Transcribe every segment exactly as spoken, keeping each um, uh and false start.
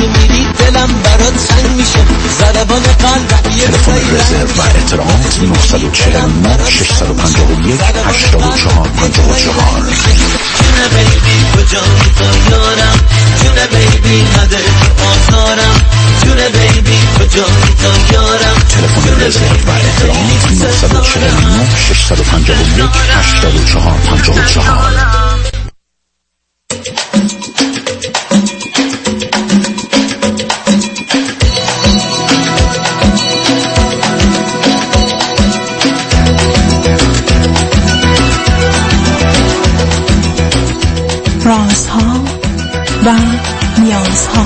میری دلم برات تنگ میشه ضربان قلبم یه تلفن رزرو و احترام نه چهار نه شش پنج یک هشت چهار پنج چهار. جونه بیبی کجایی تو یارم جونه بیبی نداره تو آزارم جونه بیبی کجایی تو یارم تلفن رزرو و احترام نه چهار نه شش پنج یک هشت چهار پنج چهار. رازها و نیازها.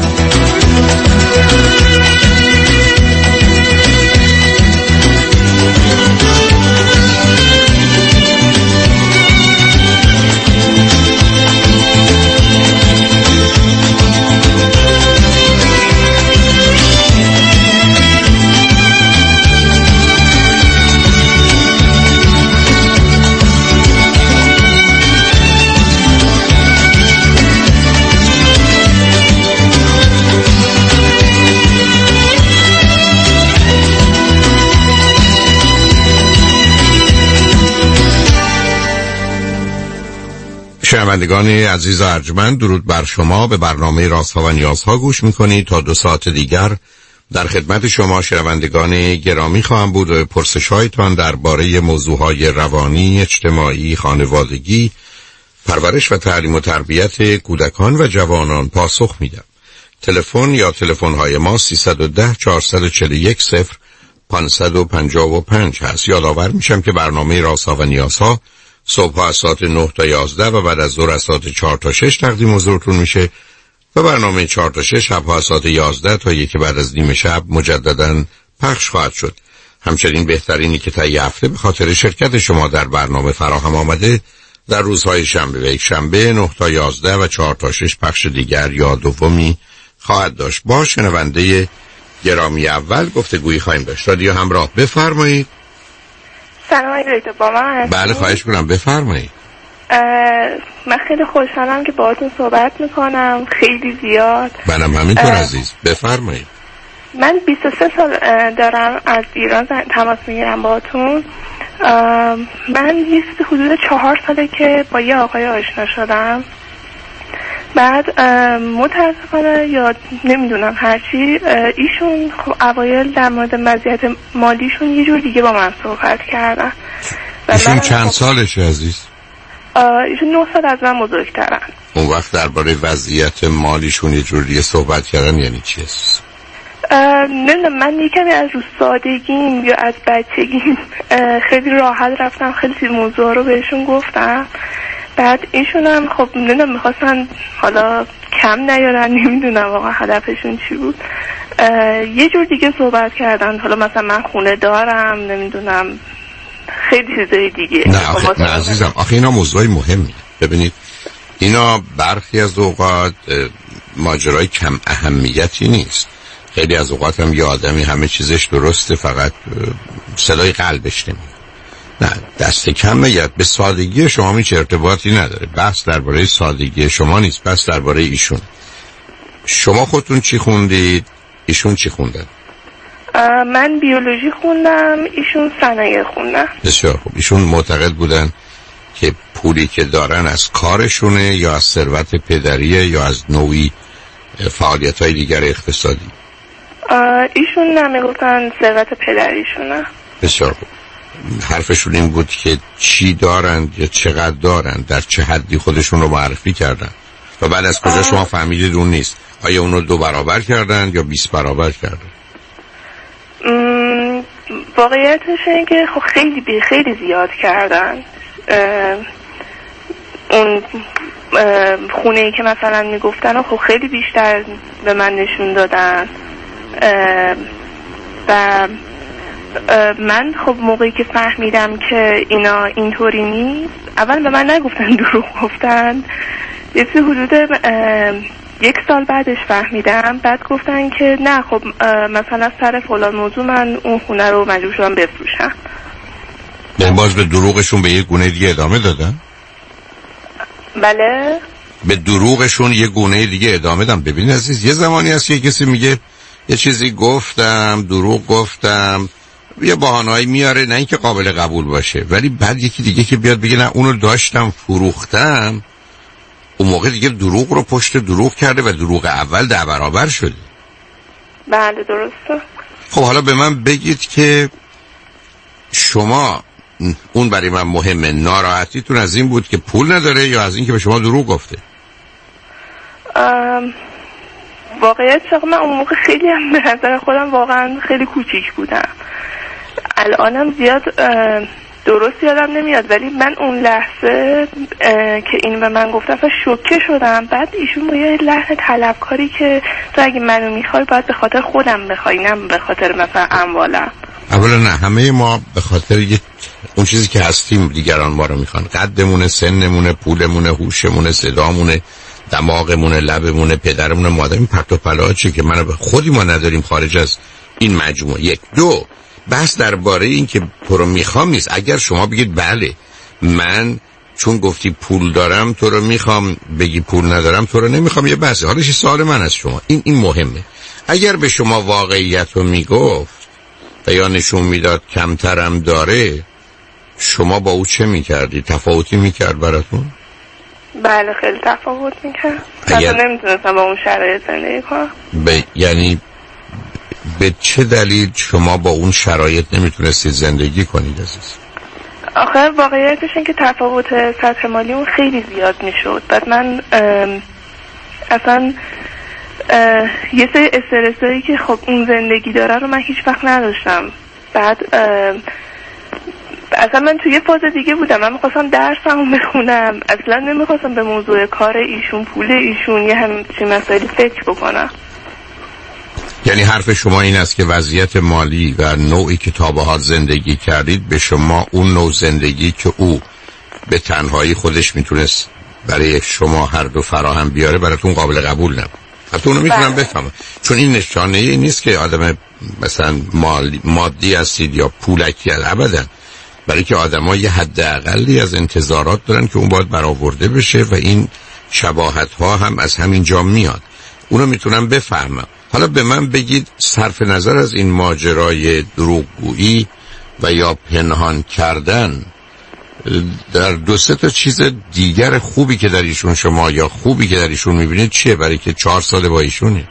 شنوندگان عزیز و ارجمند، درود بر شما. به برنامه رازها و نیازها گوش میکنید. تا دو ساعت دیگر در خدمت شما شنوندگان گرامی خواهم بود و پرسش‌هایتان درباره موضوعهای روانی، اجتماعی، خانوادگی، پرورش و تعلیم و تربیت کودکان و جوانان پاسخ میدم. تلفن یا تلفن‌های ما سیصد و ده چهارصد و چهل و یک صفر پانصد و پنجاه و پنج هست. یادآور میشم که برنامه رازها و نیازها صبح از ساعت نه تا یازده و بعد از ظهر از ساعت چهار تا شش تقدیم حضورتون میشه و برنامه چهار تا شش شب از ساعت یازده تا یک بعد از نیم شب مجددا پخش خواهد شد. همچنین بهترینی که تا یه هفته به خاطر شرکت شما در برنامه فراهم آمده در روزهای شنبه و یک شنبه نه تا یازده و چهار تا شش پخش دیگر یا دومی خواهد داشت. با شنونده گرامی اول گفتگویی خواهیم داشت. رادیو همراه، بفرمایید. سلام علیکم. با من هستید؟ بله خواهش می‌کنم بفرمایید. من خیلی خوشحالم که باهاتون صحبت میکنم، خیلی زیاد. منم همینطور عزیز، بفرمایید. من بیست و سه سال دارم از ایران تماس میگیرم باهاتون. من یه حدود چهار ساله که با یه آقای آشنا شدم. بعد متاسفانه یا نمیدونم هرچی ایشون خب اوایل در مورد وضعیت مالیشون یه جور دیگه با من صحبت کردن. ایشون چند خب سالشه عزیز؟ ایشون نه سال از من بزرگترن. اون وقت درباره وضعیت مالیشون یه جور دیگه صحبت کردن یعنی چی است؟ نه من یکمی از رو سادگیم یا از بچگیم خیلی راحت رفتم، خیلی موضوع رو بهشون گفتم. بعد ایشون هم خب نمیدونم میخواستن حالا کم نیارن، نمیدونم واقعا هدفشون چی بود. یه جور دیگه صحبت کردن، حالا مثلا من خونه دارم، نمیدونم خیلی چیزای دیگه. نه آخه نه عزیزم، آخه اینا موضوعی مهمی. ببینید اینا برخی از اوقات ماجرای کم اهمیتی نیست. خیلی از اوقات هم یه آدمی همه چیزش درسته، فقط صدای قلبش نمیاد. نه دست کم نگید. به سادگی شما هیچ ارتباطی نداره. بحث درباره سادگی شما نیست، بحث درباره ایشون. شما خودتون چی خوندید؟ ایشون چی خوندن؟ من بیولوژی خوندم، ایشون صنایع خوندن. بسیار خوب. ایشون معتقد بودن که پولی که دارن از کارشونه یا از ثروت پدریه یا از نوعی فعالیت‌های دیگر اقتصادی؟ ایشون نمیگفتن ثروت پدریشونه. بسیار خوب. حرفشون این بود که چی دارند یا چقدر دارند، در چه حدی خودشون رو معرفی کردن و بعد از کجا شما فهمیدید اون نیست؟ آیا اون رو دو برابر کردن یا بیست برابر کردن؟ واقعیتش اینه که خب خیلی بی خیلی زیاد کردن. اون خونه‌ای که مثلا میگفتن خب خیلی بیشتر به من نشون دادن و من خب موقعی که فهمیدم که اینا اینطوری نیست، اول به من نگفتن، دروغ گفتن. یه حدود یک سال بعدش فهمیدم، بعد گفتن که نه خب مثلا سر فلان موضوع من اون خونه رو مجبور شدم بفروشم. یعنی باز به دروغشون به یک گونه دیگه ادامه دادن؟ بله. به دروغشون یه گونه دیگه ادامه دم. ببینید عزیز، یه زمانی هست که کسی میگه یه چیزی گفتم، دروغ گفتم، یه بهانه‌ای میاره، نه اینکه قابل قبول باشه، ولی بعد یکی دیگه که بیاد بگه نه اونو داشتم فروختم، اون موقع دیگه دروغ رو پشت دروغ کرده و دروغ اول ده برابر شده. بله درسته. خب حالا به من بگید که شما، اون برای من مهمه، ناراحتیتون از این بود که پول نداره یا از این که به شما دروغ گفته؟ ام... واقعیت چقدر من اون موقع خیلی هم به نظر خودم واقعا خیلی کوچیک بودم. الانم زیاد درست یادم نمیاد، ولی من اون لحظه که این به من گفتم اصلا شوکه شدم. بعد ایشون با یه لحن طلبکاری که تو اگه منو میخوای باید به خاطر خودم بخوای، نه به خاطر مثلا اموالم. اولا نه، همه ما به خاطر یه اون چیزی که هستیم دیگران ما رو میخوان، قدمونه، سنمونه، پولمونه، هوشمونه، صدامونه، دماغمونه، لبمونه، پدرمونه، مادرمون، پرت و پلاچی که منو به خودی ما نداریم خارج از این مجموعه. یک. دو، بحث درباره این که پرو میخوام نیست. اگر شما بگید بله من چون گفتی پول دارم تو رو میخوام، بگی پول ندارم تو رو نمیخوام، یه بحثه. حالا چه سوال من از شما این این مهمه. اگر به شما واقعیت رو میگفت و یا نشون میداد کمترم داره، شما با او چه میکردی؟ تفاوتی میکرد براتون؟ بله خیلی تفاوت میکرد. اگر... من نمیتونستم با اون شرایط زندگی کنم. ب... یعنی به چه دلیل شما با اون شرایط نمیتونستید زندگی کنید عزیز؟ آخه واقعیتش این که تفاوت سطح مالی اون خیلی زیاد میشد. بعد من اصلا یه سری استرسایی که خب اون زندگی داره رو من هیچ وقت نداشتم. بعد اصلا من توی یه فاز دیگه بودم، من میخواستم درسمو بخونم، اصلا نمیخواستم به موضوع کار ایشون، پول ایشون، یه همچین مسائلی فکر بکنم. یعنی حرف شما این است که وضعیت مالی و نوعی که تا به حال زندگی کردید به شما اون نوع زندگی که او به تنهایی خودش میتونست برای شما هر دو فراهم بیاره براتون قابل قبول نبود. حتی اونو میتونم بفهمم، چون این نشانه ای نیست که آدم مثلا مالی مادی هستید یا پولکی هست، ابدا. برای که آدم ها یه حد اقلی از انتظارات دارن که اون باید برآورده بشه و این شباهت ها هم از همین جا میاد. اونو میتونم بفهمم. حالا به من بگید صرف نظر از این ماجرای دروغگویی و یا پنهان کردن، در دو سه تا چیز دیگر خوبی که در ایشون شما یا خوبی که در ایشون میبینید چیه؟ برای که چهار سال با ایشونه.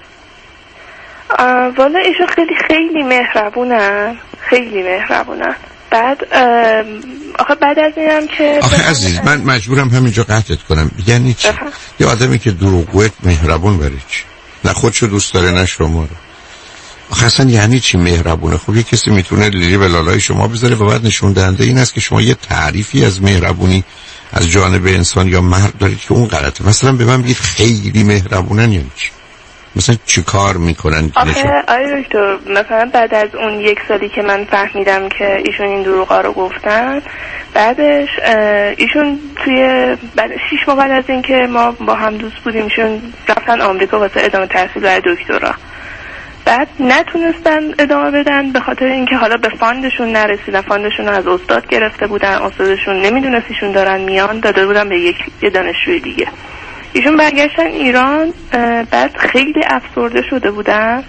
والا ایشون خیلی خیلی مهربونن، خیلی مهربونن. بعد آخه بعد از اینم که آخه عزیز من مجبورم همینجا قطعت کنم. یعنی چی؟ یه آدمی که دروغگوه مهربون برای چی؟ نه خودشو دوست داره نه شما رو. آخه اصلا یعنی چی مهربونه؟ خب یه کسی میتونه لیلی به لالای شما بذاره و بعد نشون دهنده این است که شما یه تعریفی از مهربونی از جانب انسان یا مرد دارید که اون غلطه. مثلا به من بگید خیلی مهربونن یعنی چی؟ مثلا چی کار میکنن؟ آخه آیا دکتر مثلا بعد از اون یک سالی که من فهمیدم که ایشون این دروغا رو گفتن، بعدش ایشون توی بعد شیش ماه بعد از این که ما با هم دوست بودیم ایشون رفتن آمریکا واسه ادامه تحصیل برای دکترا. بعد نتونستن ادامه بدن به خاطر اینکه حالا به فاندشون نرسیدن. فاندشون رو از استاد گرفته بودن، استادشون نمیدونست ایشون دارن میان، داده بودن به یک یه دانشجوی دیگه. ایشون برگشتن ایران، بعد خیلی افسرده شده بودن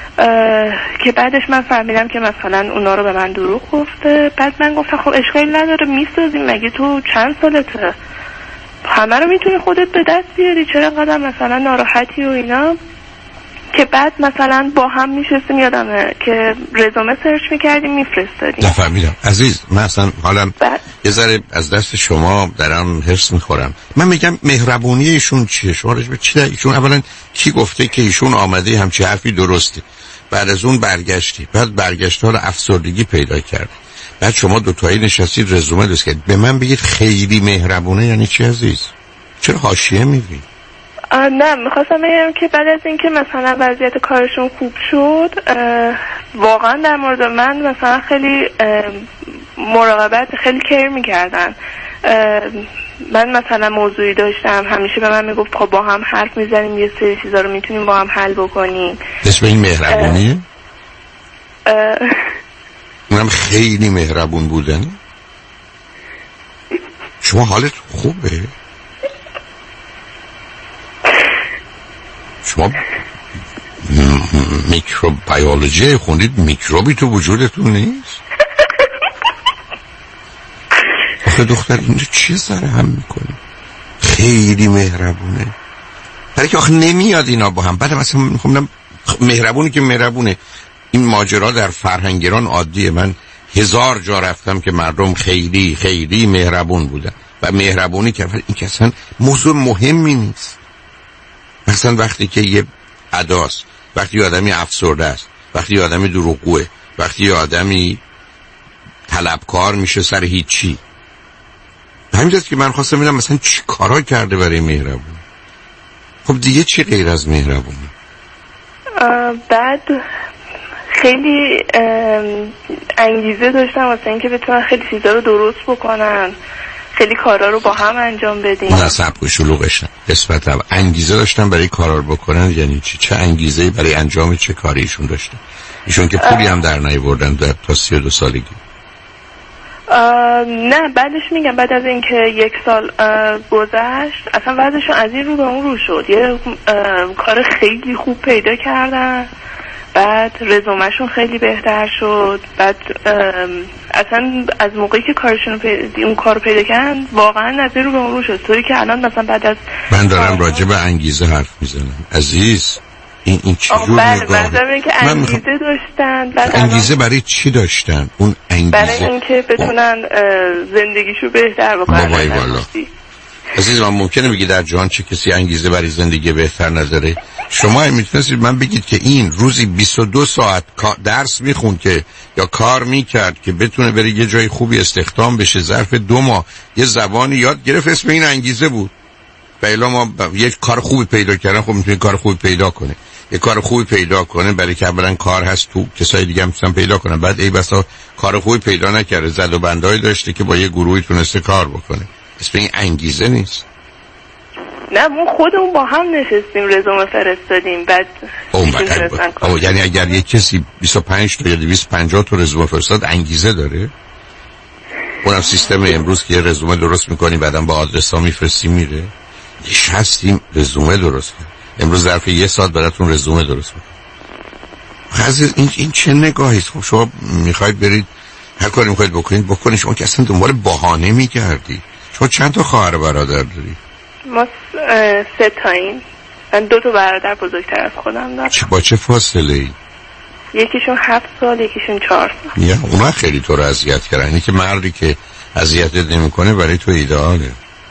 که بعدش من فهمیدم که مثلا اونا رو به من دروغ گفته. بعد من گفتم خب اشکالی نداره میسازیم، مگه تو چند سالته، همه رو میتونی خودت به دست بیاری، چرا قدم مثلا ناراحتی و اینا. که بعد مثلا با هم میشستیم، یادمه که رزومه سرچ میکردیم میفرستادیم. نفهمیدم عزیز، من اصلا حالم بعد... یه ذره از دست شما درم حرص میخورم. من میگم مهربونی ایشون چیه؟ شما رجبه چی داری؟ ایشون اولا کی گفته که ایشون آمده همچی حرفی درسته؟ بعد از اون برگشتی، بعد برگشتار افسردگی پیدا کرد، بعد شما دوتایی نشستید رزومه درست کردید. به من بگید خیلی مهربونه یعنی چی عزیز؟ چرا حاشیه میگی؟ نه میخواستم بگم که بعد از اینکه مثلا وضعیت کارشون خوب شد، واقعا در مورد من مثلا خیلی مراقبت، خیلی کیر میکردن. من مثلا موضوعی داشتم همیشه به من میگفت خب با هم حرف میزنیم، یه سری چیزا رو میتونیم با هم حل بکنیم. اسم این مهربونیه؟ اونم خیلی مهربون بودن. شما حالت خوبه؟ شما میکروبیولوژی خوندید، میکروبی تو وجودتون نیست؟ آخه دختر اینجا چی سر هم میکنه؟ خیلی مهربونه، برای که آخه نمیاد اینا با هم. بعد مثلا میخوام مهربونی که مهربونه، این ماجرا در فرهنگ ایران عادیه. من هزار جا رفتم که مردم خیلی خیلی مهربون بودن و مهربونی که این که اصلا موضوع مهمی نیست. مثلا وقتی که یه اداست، وقتی یه آدمی افسرده است، وقتی یه آدمی دروغگوه، وقتی یه آدمی طلبکار میشه سر هیچی. همینجاست که من خواستم ببینم مثلا چی کارا کرده برای مهربون. خب دیگه چی غیر از مهربونی؟ بعد خیلی انگیزه داشتم واسه اینکه بتونن خیلی چیزا رو درست بکنن، خیلی کارا رو با هم انجام بدیم. من سبک و شلوغشم نسبت هم انگیزه داشتم برای کارا رو بکنن. یعنی چی؟ چه انگیزه برای انجام چه کاری ایشون داشتن؟ ایشون که پولی هم در نیاوردن در تا سی و دو سالگی. نه بعدش میگم بعد از اینکه یک سال گذشت اصلا وضعشون از این رو به اون رو شد. یه کار خیلی خوب پیدا کردن، بعد رزومهشون خیلی بهتر شد. بعد اصلا از موقعی که کارشون پی... اون کارو پیدا کردن واقعا از این رو به اون رو شد. طوری که الان مثلا بعد از من دارم راجع به انگیزه حرف میزنم عزیز. این این چجور نگاه؟ بله که انگیزه میخوا... داشتن. بعد انگیزه برای چی داشتن؟ اون انگیزه برای اینکه بتونن زندگیشو بهتر بکنن. وای والا عزیز من ممکنه بگی در جهان چه کسی انگیزه برای زندگی بهتر نداره؟ شما میتونستید من بگید که این روزی بیست و دو ساعت درس میخوند که یا کار میکرد که بتونه بره یه جای خوبی استخدام بشه، ظرف دو ماه یه زبانی یاد گرفت، اسم این انگیزه بود. فعلا ما یه کار خوبی پیدا کردن. خب میتونه کار خوبی پیدا کنه، یه کار خوبی پیدا کنه برای که اولا کار هست تو، کسای دیگه هم میتونن پیدا کنن. بعد ای بسا کار خوبی پیدا نکرده، زد و بندای داشته که با یه گروهی تونسته کار بکنه. اسم این انگیزه نیست. نه ما خودمون با هم نشستیم رزومه فرستادیم. بعد او یعنی اگر یک کسی بیست و پنج تا یا دویست و پنجاه تا رزومه فرستاد انگیزه داره؟ اونم سیستم امروز که یه رزومه درست میکنی بعدم با آدرس ها میفرستی میره. نشستیم رزومه درست کنیم امروز ظرف یه ساعت براتون رزومه درست میکنم. عزیز این این چه نگاهی است؟ خب شما میخواید برید هر کاری میخواید بکنید بکنید. شما که اصلا دنبال بهانه میگردید. شما چند تا خواهر برادر دارید؟ ما سه تاییم. من دو تا برادر بزرگتر از خودم دارم. چه با چه فاصله ای؟ یکیشون هفت سال یکیشون چهار سال. یا اونا خیلی تو رو اذیت کردن. اینی که مردی که اذیتت نمیکنه برای تو ایدئاله.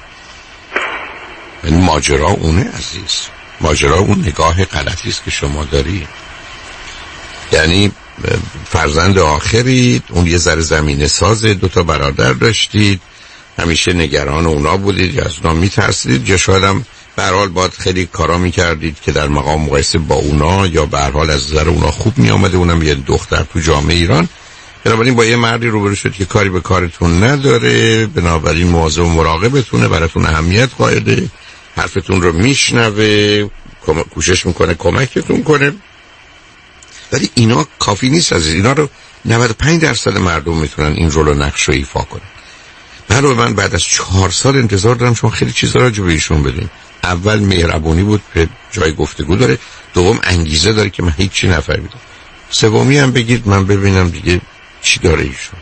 این ماجرا اونه عزیز. ماجرا اون نگاه غلطی است که شما داری. یعنی فرزند آخرید، اون یه ذره زمینه سازه، دو تا برادر داشتید، همیشه نگران اونا بودید یا از اونا میترسیدید یا شاید هم به هر حال باید خیلی کارا میکردید که در مقام مقایسه با اونا یا به هر حال از نظر اونا خوب میامده. اونم یه دختر تو جامعه ایران. بنابراین با یه مردی روبرو شد که کاری به کارتون نداره، بنابراین مواظب و مراقبتونه، براتون اهمیت قائله، حرفتون رو میشنوه، کوشش میکنه کمکتون کنه. ولی اینا کافی نیست عزیز. اینا رو نود و پنج درصد مردم میتونن این رول و نقش رو ایفا کنن. برای من بعد از چهار سال انتظار دارم شما خیلی چیزا راجع به ایشون بدین. اول مهربونی بود که جای گفتگو داره، دوم انگیزه داره که من هیچی نفهمیدم، سومی هم بگید من ببینم دیگه چی داره ایشون.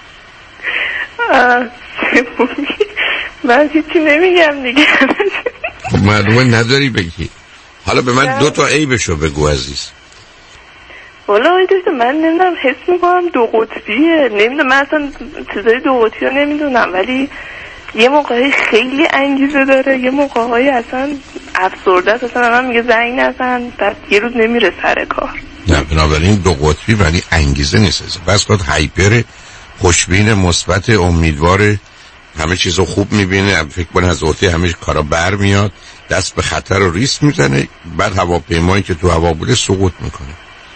سومی من هیچی نمیگم دیگه. خب معلومه نداری بگی. حالا به من دو تا عیبشو بگو عزیز. والا آیدوشت من نمیدونم حس میکنم دو قطبیه. نمیدونم من اصلا چیزای دو قطبی رو نمیدونم، ولی یه موقعی خیلی انگیزه داره، یه موقعی اصلا افسرده است، اصلا من میگه زنگ نزن، بعد یه روز نمیره سر کار. نه بنابراین دو قطبی ولی انگیزه نیست. بس باید هایپر، خوشبین، مثبت، امیدوار، همه چیزو خوب میبینه، فکر کنه از عهده همه کارا برمیاد، دست به خطر و ریسک میزنه، بعد هواپیمایی که تو هوا بوده سقوط میکنه.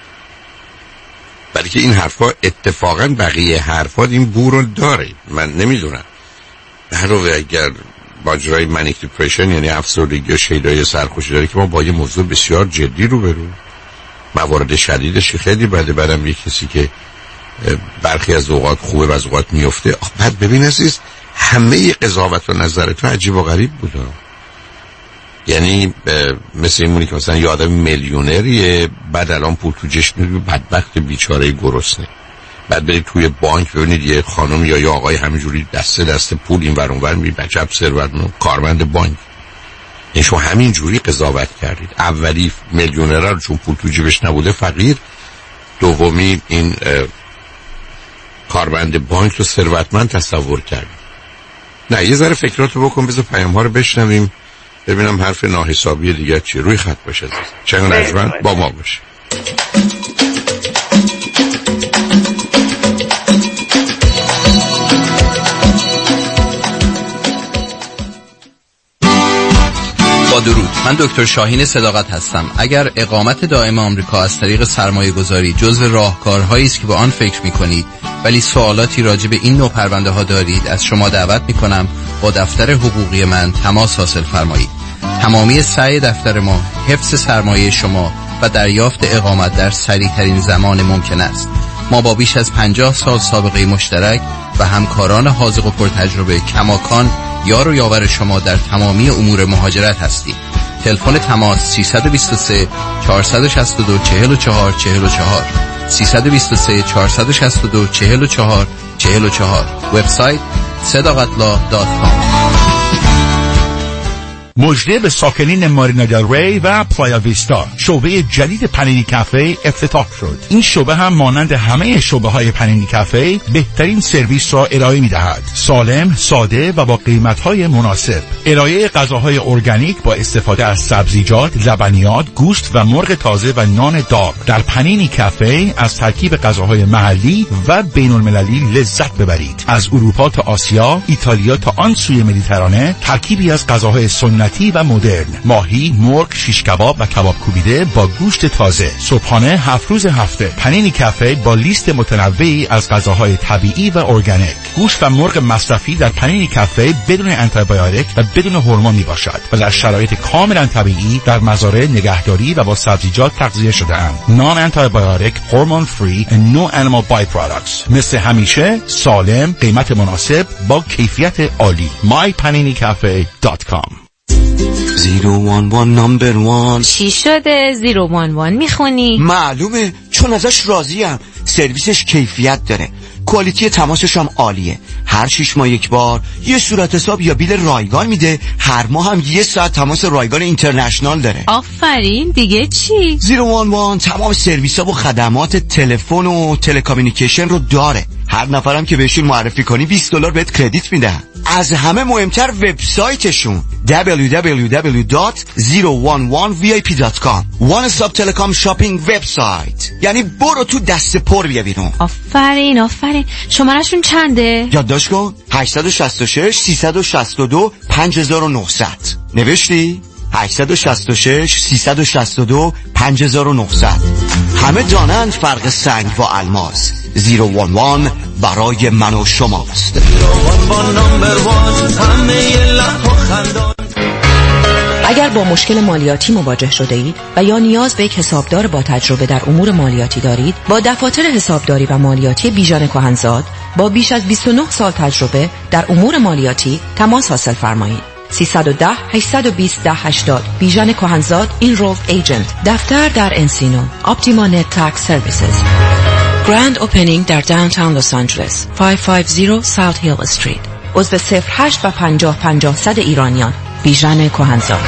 برای که این حرفا اتفاقا بقیه حرفا این بو رو داره. من نمیدونم برای اگر ماجرای منیک دیپرشن یعنی افسردگی و شیدای سرخوشی داره که ما با یه موضوع بسیار جدی رو برو، موارد شدیدش خیلی بده. بعدم یه کسی که برخی از اوقات خوبه و از اوقات میفته. بعد ببین عزیز همه قضاوت و نظر تو عجیب و غریب بوده. یعنی مثل این مونی که مثلا یه آدم میلیونریه بعد الان پول تو جشن بدبخت بیچاره گرسنه، بعد برید توی بانک ببینید یه خانم یا یه آقای همینجوری دسته دسته پول این ور اون ور می‌برن، عجب ثروتمند کارمند بانک. این شما همینجوری قضاوت کردید. اولی میلیونر رو چون پول تو جیبش نبوده فقیر، دومی این کارمند بانک رو ثروتمند تصور کردید. نه یه ذره فکراتو بکن، بذار پیام‌ها رو بشنویم ببینم حرف ناحسابی دیگه چی. روی خط باشه عزیز. چنگ نجمن با ما باشه. با درود، من دکتر شاهین صداقت هستم. اگر اقامت دائم آمریکا از طریق سرمایه گذاری جزو راهکارهایی است که به آن فکر می کنید ولی سوالاتی راجع به این نوع پرونده ها دارید، از شما دعوت می کنم با دفتر حقوقی من تماس حاصل فرمایید. تمامی سعی دفتر ما حفظ سرمایه شما و دریافت اقامت در سریع ترین زمان ممکن است. ما با بیش از پنجاه سال سابقه مشترک و همکاران حاذق و پرتجربه کماکان یار و یاور شما در تمامی امور مهاجرت هستیم. تلفن تماس سه دو سه چهار شش دو چهار چهار چهار چهار سه دو سه چهار شش دو چهار چهار چهار چهار. وبسایت صداقتلا دات کام. مژده به ساکنین مارینا دل ری و پلایا ویستا، شعبه جدید پنینی کافه افتتاح شد. این شعبه هم مانند همه شعبه های پنینی کافه بهترین سرویس را ارائه می دهد. سالم، ساده و با قیمت های مناسب. ارائه غذاهای ارگانیک با استفاده از سبزیجات، لبنیات، گوشت و مرغ تازه و نان داغ. در پنینی کافه از ترکیب غذاهای محلی و بین المللی لذت ببرید. از اروپا تا آسیا، ایتالیا تا آن سوی مدیترانه، ترکیبی از غذاهای سنتی و مدرن. ماهی، مرغ، شیش کباب و کباب کوبیده با گوشت تازه. صبحانه هفت روز هفته. پنینی کافه با لیست متنوعی از غذاهای طبیعی و ارگانیک. گوشت و مرغ مصرفی در پنینی کافه بدون آنتیبیوتیک و بدون هورمون می باشد و در شرایط کاملا طبیعی در مزارع نگهداری و با سبزیجات تغذیه شده اند. نان آنتیبیوتیک، هورمون فری و نو انیمال بای پروداکتس. مثل همیشه سالم، قیمت مناسب با کیفیت عالی. my panini cafe dot com. زیرو وان وان نمبر وان. چی شده؟ زیرو وان وان میخونی؟ معلومه، چون ازش راضیم. سرویسش کیفیت داره، کوالیتی تماسش هم عالیه. هر شش ماه یک بار یه صورت حساب یا بیل رایگان میده. هر ماه هم یه ساعت تماس رایگان اینترنشنال داره. آفرین، دیگه چی؟ زیرو وان وان تمام سرویس ها و خدمات تلفن و تلکامیونیکیشن رو داره. هر نفرم که بهشون معرفی کنی بیست دلار بهت کردیت میدن. از همه مهمتر وبسایتشون دبلیو دبلیو دبلیو دات زیرو وان وان وی آی پی دات کام. وان استاپ تلکام شاپینگ وبسایت. یعنی برو تو دست پر بیا بیرون. آفرین آفرین. شمارهشون چنده؟ یادداشت کن. هشت شش شش سه شش دو پنج نه صفر صفر. نوشتی؟ هشت شش شش سه شش دو پنج نه صفر صفر. همه دانند فرق سنگ و الماس. زیرو وان وان برای من و شماست. اگر با مشکل مالیاتی مواجه شده اید و یا نیاز به یک حسابدار با تجربه در امور مالیاتی دارید، با دفاتر حسابداری و مالیاتی بیژن کهنزاد با بیش از بیست و نه سال تجربه در امور مالیاتی تماس حاصل فرمایید. سیصد و ده هشتصد و بیست ده هشتاد. بیژن کهنزاد اینرولد ایجنت. دفتر در انسینو. اپتیما نت تکس سرویسز. گرند اوپنینگ در داونتاون لس آنجلس. پانصد و پنجاه ساوت هیل استریت. عضو صفر هشت و پنجاه پنجاه صد ایرانیان. بیژن کهنزاد.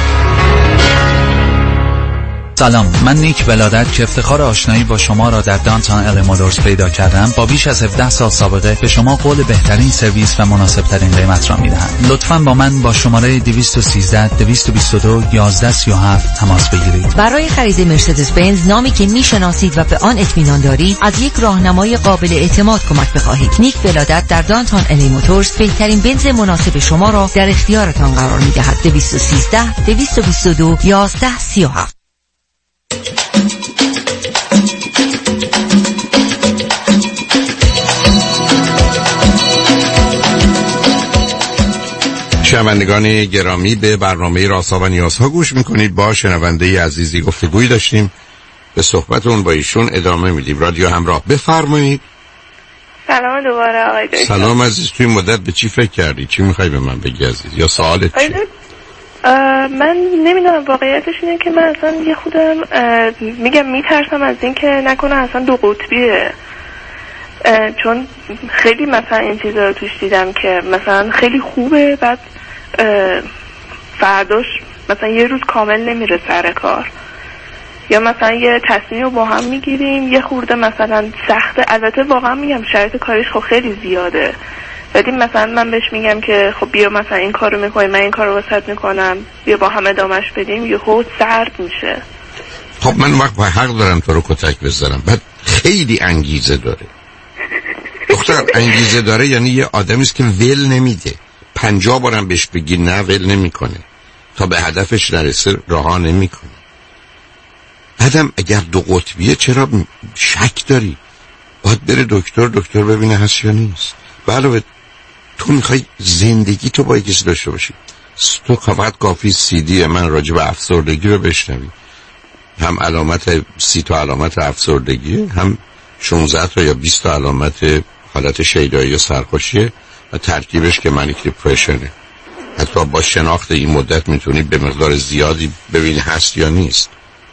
سلام، من نیک ولادت که افتخار آشنایی با شما را در دانتان ال مولورز پیدا کردم، با بیش از هفده سال سابقه به شما قول بهترین سرویس و مناسب ترین قیمت را میدهم. لطفاً با من با شماره دویست و سیزده دویست و بیست و دو یازده سی و هفت تماس بگیرید. برای خرید مرسدس بنز، نامی که میشناسید و به آن اطمینان دارید، از یک راهنمای قابل اعتماد کمک بخواهید. نیک ولادت در دانتان ال موتورز بهترین بنز مناسب شما را در اختیارتان قرار میدهد. دویست و سیزده دویست و بیست و دو یازده سی و هفت. شنوندگان گرامی، به برنامه رازها و نیازها گوش میکنید. با شنونده عزیزی گفتگویی داشتیم، به صحبتون با ایشون ادامه میدیم. رادیو همراه، بفرمایید. سلام دوباره آقای دکتر. سلام عزیز، توی مدت به چی فکر کردی؟ چی میخوای به من بگی عزیز؟ یا سوالت چیه؟ من نمیدونم، واقعیتش اینه که من اصلا یه خودم میگم میترسم از این که نکنه اصلا دو قطبیه، چون خیلی مثلا این چیزا رو توش دیدم که مثلا خیلی خوبه، بعد فرداش مثلا یه روز کامل نمیره سر کار، یا مثلا یه تصمیم رو با هم میگیریم یه خورده مثلا سخته. البته واقعا میگم شرایط کاریش خب خیلی زیاده، ولی مثلا من بهش میگم که خب بیا مثلا این کارو میکنی، من این کارو واسط میکنم، بیا با هم ادامهش بدیم، یه خود سرد میشه. خب من وقت حق دارم تو رو کتک بزنم، بعد خیلی انگیزه داره. دختر انگیزه داره یعنی یه آدمی است که ول نمیده، پنجاه بارم بهش بگی نه ول نمیکنه، تا به هدفش نرسه رها نمیکنه. آدم اگر دو قطبیه چرا شک داری؟ باید بره دکتر، دکتر ببینه هست یا نیست. علاوه تو میخوای زندگی تو با یکیش داشته باشی، تو فقط کافی سی دی من راجع به افسردگی رو بشنوی، هم علامت سی تا علامت افسردگی، هم شانزده تا یا بیست تا علامت حالت شیدایی یا سرخوشیه و ترکیبش که منیک دیپرشنه. حتی با شناخت این مدت میتونی به مقدار زیادی ببینی هست یا نیست.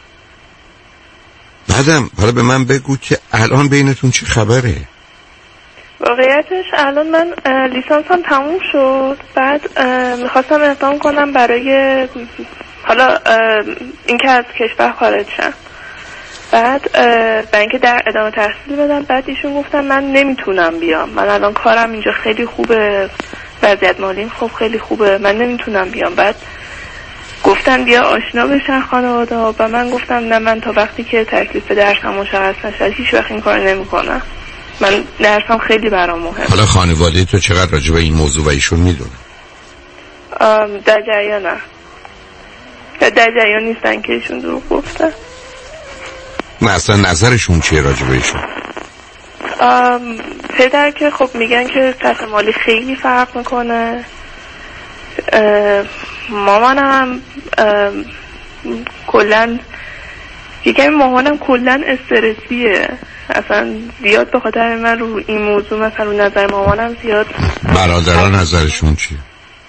بعدم حالا به من بگو که الان بینتون چی خبره؟ واقعیتش الان من لیسانسم تموم شد، بعد میخواستم اقدام کنم برای حالا اینکه از کشور خارج شم، بعد برای اینکه در ادامه تحصیل بدم. بعد ایشون گفتم من نمیتونم بیام، من الان کارم اینجا خیلی خوبه، وضعیت مالیم خب خیلی خوبه، من نمیتونم بیام. بعد گفتن بیا آشنا بشن خانواده ها، و من گفتم نه، من تا وقتی که تکلیف درسم مشخص نشه هیچ وقت این کار نمیکنم، من درسم خیلی برام مهمه. حالا خانواده تو چقدر راجع به این موضوع و ایشون میدونن؟ در جریان نه، در جریان نیستن که ایشون دروغ گفتن. نه اصلا نظرشون چیه راجع به ایشون؟ پدر که خب میگن که سطح مالی خیلی فرق میکنه، مامانم کلن یکمی مامانم کلن استرسیه، اصلا زیاد به خاطر من رو این موضوع مثلا رو نظر مامانم زیاد. برادران نظرشون چیه؟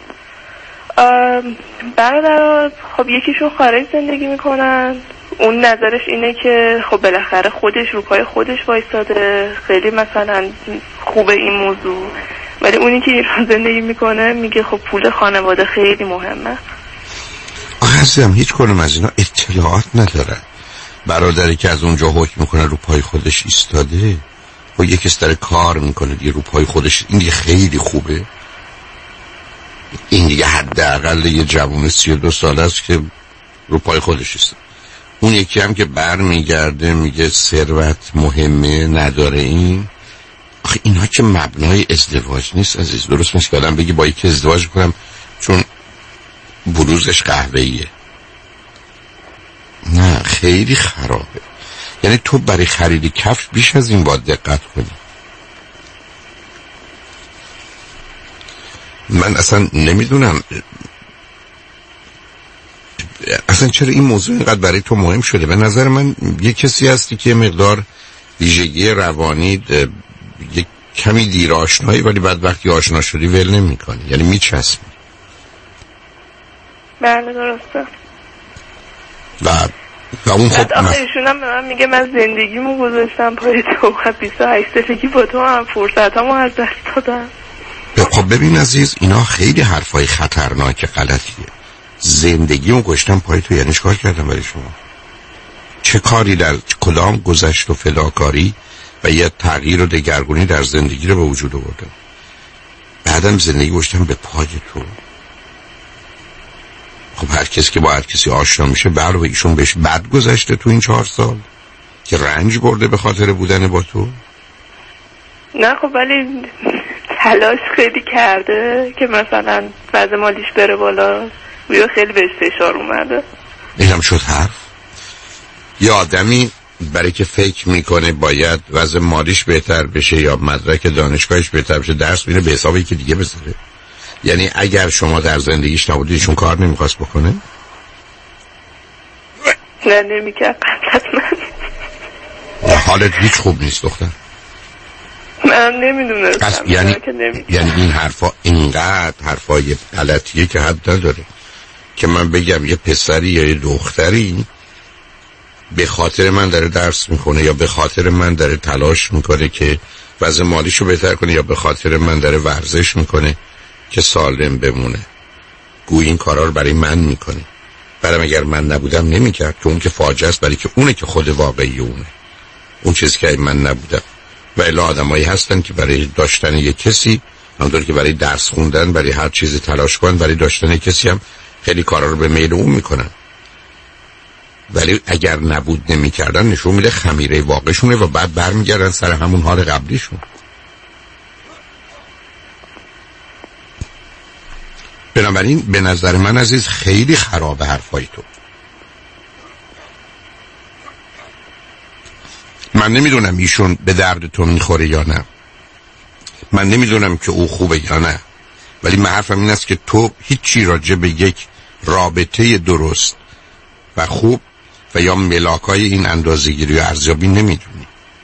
برادران خب یکیشون خارج زندگی میکنن، اون نظرش اینه که خب بالاخره خودش رو پای خودش وایساده، خیلی مثلا خوبه این موضوع، ولی اونی که ایران زندگی میکنه میگه خب پول خانواده خیلی مهمه. آخه عزیزم هیچ کنم از اینا اطلاعات نداره. برادری که از اونجا حکم میکنه رو پای خودش ایستاده و یکی داره کار میکنه دیگه رو پای خودش، این دیگه خیلی خوبه. این دیگه حداقل یه جوون سی و دو ساله است که رو پای خودش ایستاده. اون یکی هم که بر میگرده میگه ثروت مهمه نداره. این آخه اینا که مبنای ازدواج نیست عزیز. درست نیست که آدم بگی با یکی ازدواج کنم چون بلوزش قهوه‌ایه. نه خیلی خرابه. یعنی تو برای خرید کفش بیش از این باید دقت کنی. من اصلا نمیدونم اصلا چرا این موضوع اینقدر برای تو مهم شده. به نظر من یه کسی هستی که مقدار ویژگی روانی یک کمی دیر آشنایی، ولی بعد وقتی آشنا شدی ول نمی کنی، یعنی میچسبی. بله درسته. و و اون خب آخه ایشونم به من میگه من زندگیمو گذاشتم پای تو، بیست و هشت سالگی با تو هم فرصتامو از دست دادم. خب ببین عزیز اینا خیلی حرفای خطرناک غلطیه. زندگیمو گذاشتم پای تو یعنی چیکار کردم برای شما؟ چه کاری در کدام گذشت و فداکاری و یه تغییر و دگرگونی در زندگی رو به وجود آوردم؟ بعدم زندگی گذاشتم به پای تو. خب هر کسی که با هر کسی آشنا میشه بر و ایشون بهش بد گذشته تو این چهار سال که رنج برده به خاطر بودن با تو؟ نه خب ولی تلاش خیلی کرده که مثلا وضع مالیش بره بالا، بیا خیلی بهش فشار اومده. اینم شد حرف. یه آدمی برای که فکر میکنه باید وضع مالیش بهتر بشه یا مدرک دانشگاهش بهتر بشه درس میره به حساب یکی دیگه بذاره. یعنی اگر شما در زندگیش نبودی ایشون کار نمیخواست بکنه؟ نه نمیکرد قبل من. حالت هیچ خوب نیست دختر. من نمیدونستم. یعنی یعنی این حرفا اینقدر حرفای غلطیه که حد نداره که من بگم یه پسری یا یه دختری به خاطر من داره درس میکنه یا به خاطر من داره تلاش میکنه که وضع مالیشو بهتر کنه یا به خاطر من داره ورزش میکنه که سالم بمونه، گویا این کارا رو برای من میکنه. برام اگر من نبودم نمیکرد، که اون که فاجعه است، برای که اونه که خود واقعی اونه، اون چیزی که من نبودم. و الا آدمایی هستن که برای داشتن یک کسی، همونطور که برای درس خوندن، برای هر چیزی تلاش کنن، برای داشتن کسی هم خیلی کارا رو به میل اون میکنن، ولی اگر نبود نمیکردن نشون میده خمیره واقعشونه و بعد برمیگردن سر همون حال قبلیشون. بنابراین به نظر من عزیز خیلی خرابه حرفای تو. من نمیدونم ایشون به درد تو میخوره یا نه، من نمیدونم که او خوبه یا نه، ولی من حرفم این است که تو هیچی راجع به یک رابطه درست و خوب و یا ملاکای این اندازه‌گیری و ارزیابی نمیدونی.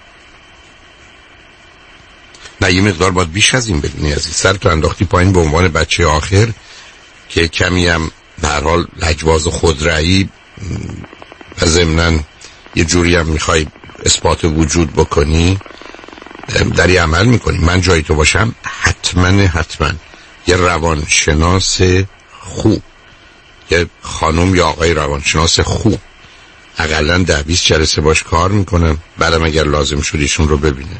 نه یه مقدار باید بیش از این بدونی عزیز. سر تو انداختی پایین به عنوان بچه آخر که کمی هم به هر حال لجواز و خودرأیی و ضمناً یه جوری هم میخوای اثبات وجود بکنی، داری عمل میکنی. من جای تو باشم حتما حتما یه روانشناس خوب، یه خانم یا آقای روانشناس خوب اقلا ده بیست جلسه باش کار میکنم، بعدم اگر لازم شد ایشون رو ببینه.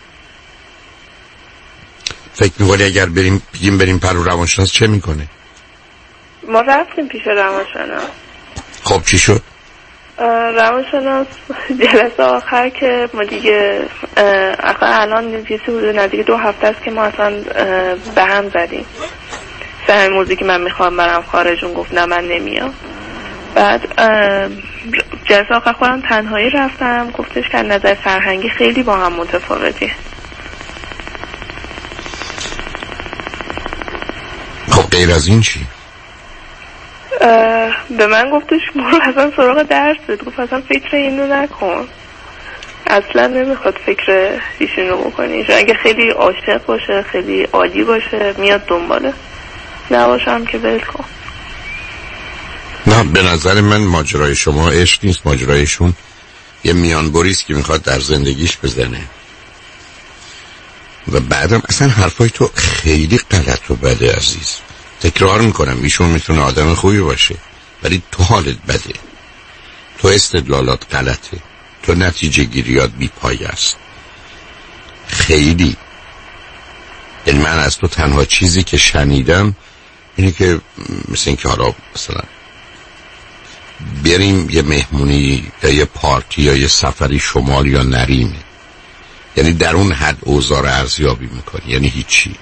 فکر میکنی اگر بریم بگیم بریم پرو روانشناس چه میکنه؟ ما رفتیم پیش روانشناس. خب چی شد؟ روانشناس جلسه آخر که ما دیگه اصلا الان نزدیک بوده نزدیک دو هفته است که ما اصلا به هم زدیم سر موزیک که من میخوام برم خارج. اون گفت نه من نمیام. بعد جلسه آخر خودم تنهایی رفتم، گفتش که نظر فرهنگی خیلی با هم متفاوتی. خب غیر از این چی؟ به من گفتش برو اصلا سراغ درست، گفت اصلا فکر اینو نکن، اصلا نمیخواد فکر ایشونو بکنی، اگه خیلی عاشق باشه خیلی عالی باشه میاد دنباله، نباشم که ول کن. نه به نظر من ماجرای شما عشق نیست، ماجرایشون یه میانبریست که میخواد در زندگیش بزنه. و بعدم اصلا حرفای تو خیلی غلط و بده عزیز. تکرار میکنم ایشون میتونه آدم خوبی باشه ولی تو حالت بده، تو استدلالات غلطه، تو نتیجه گیریات بی پایه است. خیلی یعنی من از تو تنها چیزی که شنیدم اینه که مثل این که حالا مثلا بریم یه مهمونی یا یه پارتی یا یه سفری شمال یا نریم، یعنی در اون حد اوضاع ارزیابی میکنی، یعنی هیچی.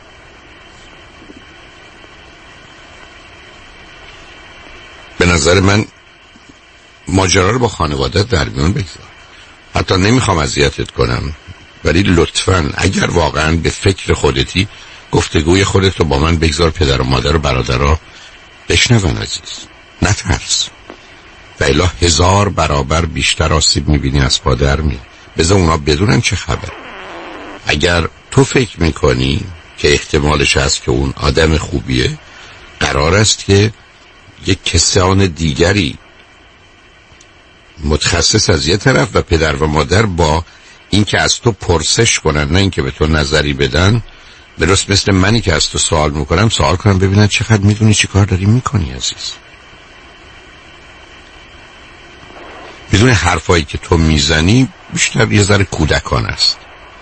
به نظر من ماجرا رو با خانوادت در میون بگذار. حتی نمیخوام اذیتت کنم ولی لطفاً اگر واقعاً به فکر خودتی گفتگوی خودت رو با من بگذار، پدر و مادر و برادرها بشنون عزیز، نترس. و الا هزار برابر بیشتر آسیب میبینی از پا در میاد. بذار اونا بدونن چه خبر. اگر تو فکر میکنی که احتمالش هست که اون آدم خوبیه، قرار است که یک کسان دیگری متخصص از یه طرف و پدر و مادر با این که از تو پرسش کنن نه این که به تو نظری بدن، درست مثل منی که از تو سوال میکنم سوال کنم ببینن چقدر میدونی چی کار داری میکنی عزیز. بدون حرفایی که تو میزنی بیشتر یه ذره کودکان است.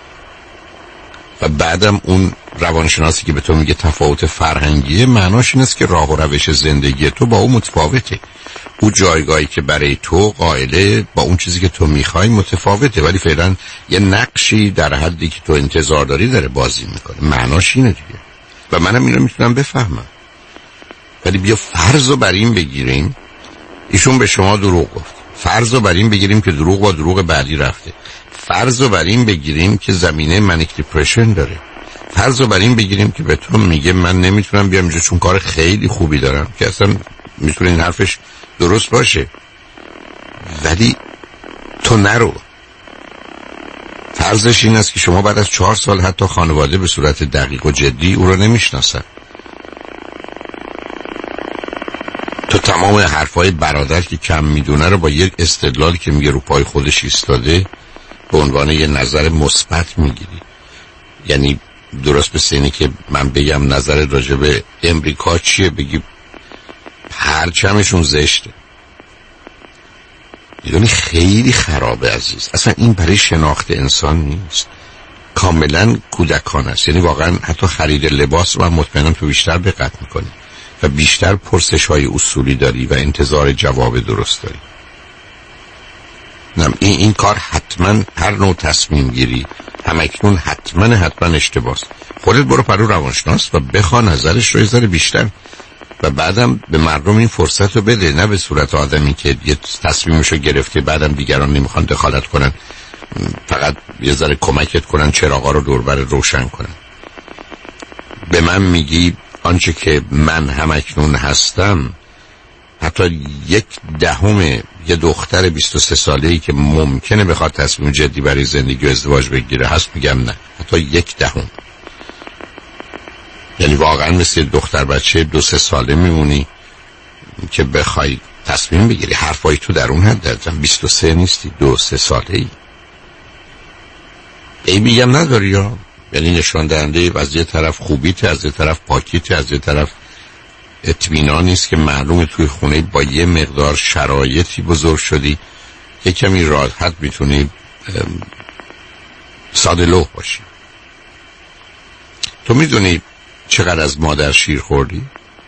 و بعدم اون روانشناسی که به تو میگه تفاوت فرهنگیه، معناش این است که راه و روش زندگی تو با اون متفاوته. اون جایگاهی که برای تو قائله با اون چیزی که تو میخوای متفاوته، ولی فعلا یه نقشی در حدی که تو انتظار داری داره بازی میکنه. معناش اینه دیگه و منم اینو میتونم بفهمم. ولی بیا فرض رو بر این بگیریم ایشون به شما دروغ گفت، فرض رو بر این بگیریم که دروغ با دروغ بعدی رفته، فرض رو بر این بگیریم که زمینه منیک دیپرشن داره، فرض رو بر این بگیریم که به تو میگه من نمیتونم بیام اینجا چون کار خیلی خوبی دارم، که اصلا میتونه این حرفش درست باشه، ولی تو نرو. فرضش این است که شما بعد از چهار سال حتی خانواده به صورت دقیق و جدی او رو نمیشناسن. تو تمام تمام حرفای برادر که کم میدونه رو با یک استدلال که میگه رو پای خودش ایستاده به عنوان یه نظر مثبت میگیری. یعنی درست به سینی که من بگم نظر راجع به امریکا چیه، بگی پرچمشون زشته. میدونی خیلی خرابه عزیز. اصلا این برای شناخت انسان نیست، کاملا کودکانه است. یعنی واقعا حتی خرید لباس رو من مطمئنم تو بیشتر دقت میکنی و بیشتر پرسش های اصولی داری و انتظار جواب درست داری. نه این, این کار حتما هر نوع تصمیم گیری همکنون حتما حتما اشتباهه. خودت برو پرو روانشناس و بخوا نظرش رو یه ذره بیشتر و بعدم به مردم این فرصت رو بده، نه به صورت آدمی که یه تصمیمشو گرفته بعدم دیگران نمیخوان دخالت کنن، فقط یه ذره کمکت کنن چراغا رو دور بر روشن کنن. به من میگی آنچه که من همکنون هستم حتی یک دهم یه دختر بیست و سه ساله‌ای که ممکنه بخواد تصمیم جدی برای زندگی و ازدواج بگیره هست، میگم نه، حتی یک دهم. یعنی واقعا مثل دختر بچه دو سه ساله میمونی که بخوای تصمیم بگیری. حرفای تو در اون حد درجم بیست و سه نیستی، دو سه ساله ای. ای میگم نداری یا یعنی نشان دهنده از یه طرف خوبیت، از یه طرف پاکیت، از یه طرف اطمینان نیست که معلومه توی خونه با یه مقدار شرایطی بزرگ شدی که کمی راحت میتونی ساده لوح باشی. تو میدونی چقدر از مادر شیر خوردی؟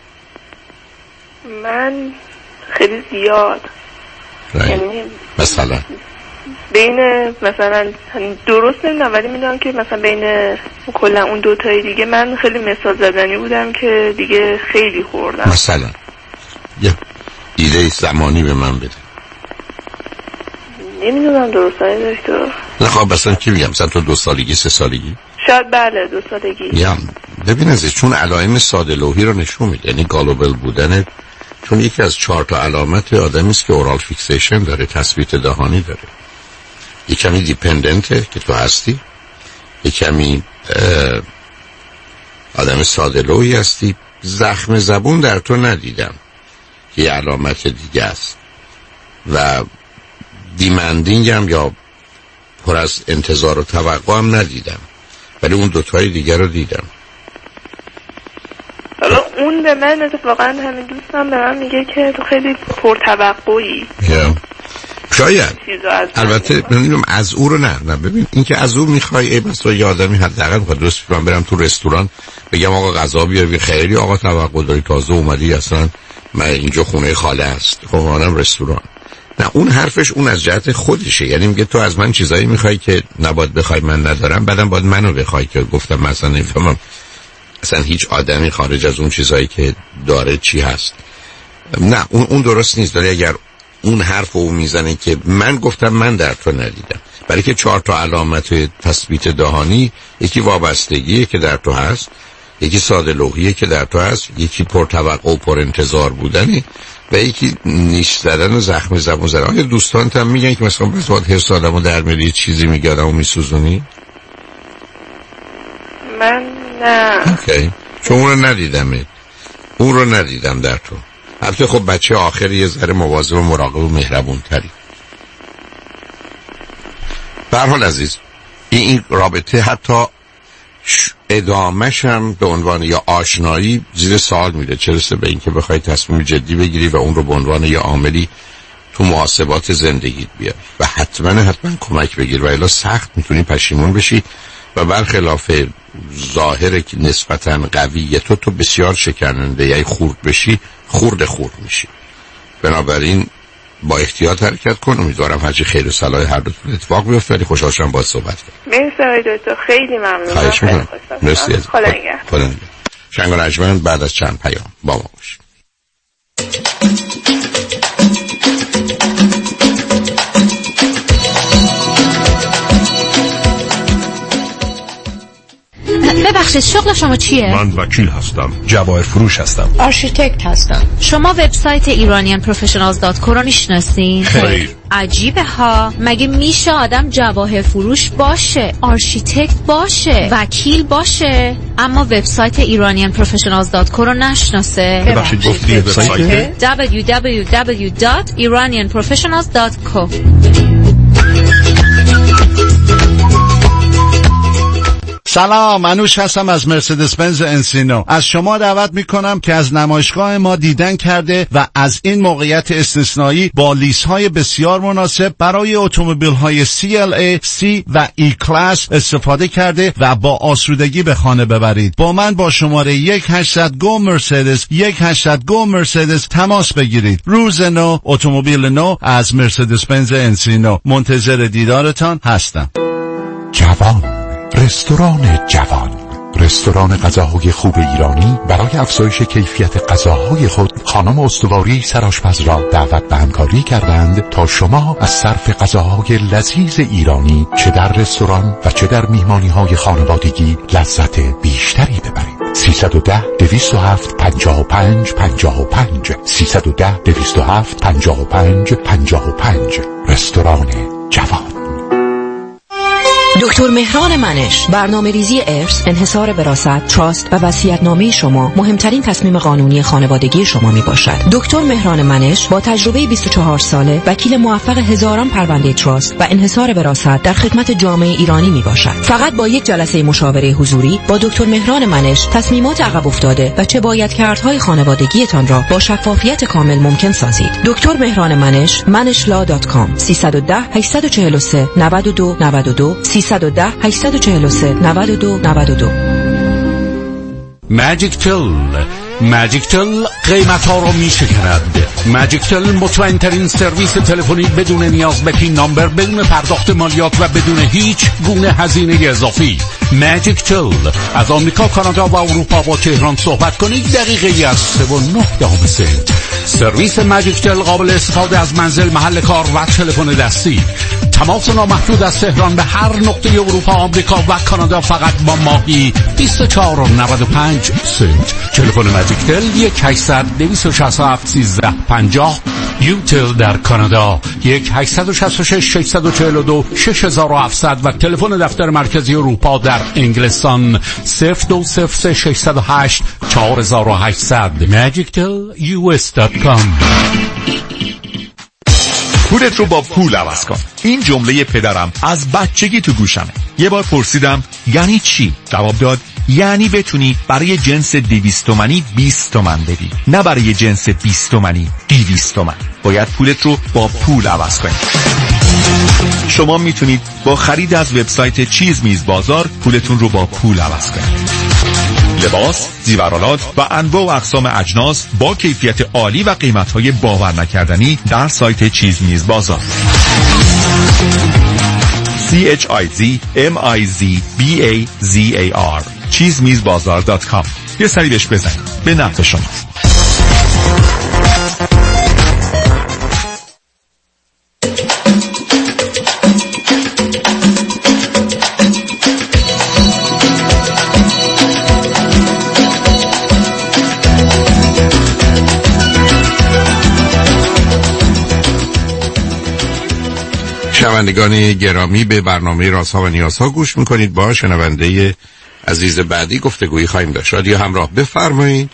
من خیلی زیاد. یعنی مثلا بین مثلا درست نمیدونم ولی میدونم که مثلا بین کلا اون دوتای دیگه من خیلی مثال زدنی بودم که دیگه خیلی خوردم. مثلا یه ایده زمانی به من بده. نمیدونم درست های دکتر. نه خب مثلا چی بگم، مثلا تو دو سالگی سه سالگی؟ شاید بله دو سالگی. یا ببین عزیز، چون علائم ساده لوحی رو نشون میده، یعنی گالوبل بودن، چون یکی از چهار تا علامت آدمی است که اورال فیکسیشن داره، تثبیت دهانی داره. یک کمی دیپندنته که تو هستی، یک کمی آدم ساده لوحی هستی. زخم زبون در تو ندیدم که یه علامت دیگه است و دیمندینگ هم یا پر از انتظار و توقع هم ندیدم، ولی اون دوتای دیگر رو دیدم. حالا اون به من اتفاقا همین دوستم به من میگه که تو خیلی پرتوقعی. yeah. شاید البته نمیدونم از او رو نه نه ببین این که از او میخوای ای بس یه آدمی حداقل بخواد درست من برم تو رستوران بگم آقا غذا بیار، خیلی آقا توقع داری، تازه اومدی، اصلا من اینجا خونه خاله است، خب منم رستوران. نه اون حرفش اون از جهت خودشه، یعنی میگه تو از من چیزایی میخوای که نباید بخوای من ندارم، بعدم باید منو بخوای که گفتم مثلا نمیفهمم اصلا هیچ آدمی خارج از اون چیزایی که داره چی هست. نه اون اون درست نیست. داره اگر اون حرف رو میزنه که من گفتم من در تو ندیدم، برای که چهار تا علامت تثبیت دهانی، یکی وابستگیه که در تو هست، یکی ساده لوحیه که در تو هست، یکی پرتوقع و پر انتظار بودنه و یکی نیش زدن و زخم زبون زدن. آیا دوستانت هم میگن که مثلا بس باید هر سالمو در میری چیزی میگادم و میسوزونی؟ من نه. اوکی. چون اون رو ندیدم اون رو ندیدم در تو. البته خب بچه آخر یه ذره مواظب و مراقب و مهربون تری. به هر حال عزیز این, این رابطه حتی ادامهش هم به عنوان یا آشنایی زیر سوال میره، چه رسه به این که بخوای تصمیم جدی بگیری و اون رو به عنوان یا عاملی تو محاسبات زندگیت بیاری و حتما حتما کمک بگیر و الا سخت میتونی پشیمون بشی و برخلاف ظاهر که نسبتاً قویه تو تو بسیار شکننده، یعنی خورد بشی خورد خورد میشی. بنابراین با احتیاط حرکت کن. امیدوارم هرچی خیر و صلاح هر دوتون اتفاق بیفته. ولی خوشحال شدم باهات صحبت کردم. مرسی آقای دکتر، خیلی ممنونم. خواهش می‌کنم. مرسی از خدا نگهدار. خدا نگهدار. شنگ و نجمن بعد از چند پیام با ما باشید. ببخشید ببخشید شغل شما چیه؟ من وکیل هستم. جواهر فروش هستم. آرشیتکت هستم. شما وبسایت ایرانیان پروفشنالز دات کو رو میشناسین؟ خیر. عجیبه ها، مگه میشه آدم جواهر فروش باشه، آرشیتکت باشه، وکیل باشه، اما وبسایت ایرانیان پروفشنالز دات کو رو نشناسه؟ ببخشید گفتی وبسایت دبلیو دبلیو دبلیو دات ایرانیان پروفشنالز دات کو. سلام، منوش هستم از مرسدس بنز انسینو. از شما دعوت میکنم که از نمایشگاه ما دیدن کرده و از این موقعیت استثنایی با لیست های بسیار مناسب برای اتومبیل های سی ال ای، C و E کلاس استفاده کرده و با آسودگی به خانه ببرید. با من با شماره یک هشتصد گو مرسدس یک هشتصد گو مرسدس تماس بگیرید. روز نو، اتومبیل نو از مرسدس بنز انسینو. منتظر دیدارتان هستم. جوان، رستوران جوان، رستوران غذاهای خوب ایرانی برای افزایش کیفیت غذاهای خود خانم استواری سرآشپز را دعوت به همکاری کردند تا شما از صرف غذاهای لذیذ ایرانی چه در رستوران و چه در میهمانی‌های خانوادگی لذت بیشتری ببرید. سیصد و ده دویست و هفت پنجاه و پنج پنجاه و پنج سیصد و ده دویست و هفت پنجاه و پنج پنجاه و پنج رستوران جوان. دکتر مهران منش، برنامه ریزی ارث، انحصار وراثت، تراست و وصیت‌نامه شما مهمترین تصمیم قانونی خانوادگی شما می باشد. دکتر مهران منش با تجربه بیست و چهار ساله، وکیل موفق هزاران پرونده تراست و انحصار وراثت در خدمت جامعه ایرانی می باشد. فقط با یک جلسه مشاوره حضوری با دکتر مهران منش تصمیمات عقب افتاده و چه باید کردهای خانوادگیتان را با شفافیت کامل ممکن سازید. دکتر مهران منش، منش لا دات کام. سیصد و ده هشتصد و چهل و سه نود و دو نود و دو سیصد و ده هشتصد و چهل و سه نود و دو نود و دو. ماجیک تل ماجیک تل قیمت ها رو می شکند. ماجیک تل مطمئن ترین سرویس تلفنی بدون نیاز به پین نامبر، بدون پرداخت مالیات و بدون هیچ گونه هزینه اضافی. ماجیک تل از آمریکا، کانادا و اروپا با تهران صحبت کنید دقیقه ای از سه و نه دهم سنت. سرویس ماجیک تل قابل استفاده از منزل، محل کار و تلفن دستی. تماس نامحدود از تهران به هر نقطه اروپا، آمریکا و کانادا فقط با ماهی بیست و چهار و نود و پنج سنت. تلفن ماجیک تل یک هشتصد دویست و شصت و هفت سیزده پنجاه. یوتل در کانادا یک هشتصد و شصت و شش ششصد و چهل و دو شش هزار و هفتصد و تلفن دفتر مرکزی اروپا در انگلستان صفر دو صفر سه ششصد و هشت چهار هزار و هشتصد. ماجیک تل یو اس دات کام. پولت رو با پول عوض کن. این جمله پدرم از بچگی تو گوشمه. یه بار پرسیدم یعنی چی؟ جواب داد یعنی بتونی برای جنس دویست تومانی بیست تومن بدی، نه برای جنس بیست تومانی دویست تومن. باید پولت رو با پول عوض کنی. شما میتونید با خرید از وبسایت چیز میز بازار پولتون رو با پول عوض کنید. لباس، زیورالات و انواع و اقسام اجناس با کیفیت عالی و قیمت‌های باور نکردنی در سایت چیز میز بازار. C H I Z M I Z B A Z A R چیز میز بازار دات کام. یه سری بهش بزنید، به نفع شما. شنوندگان گرامی، به برنامه رازها و نیازها گوش میکنید. با شنونده عزیز بعدی گفتگویی خواهیم داشت. رادیو همراه، بفرمایید.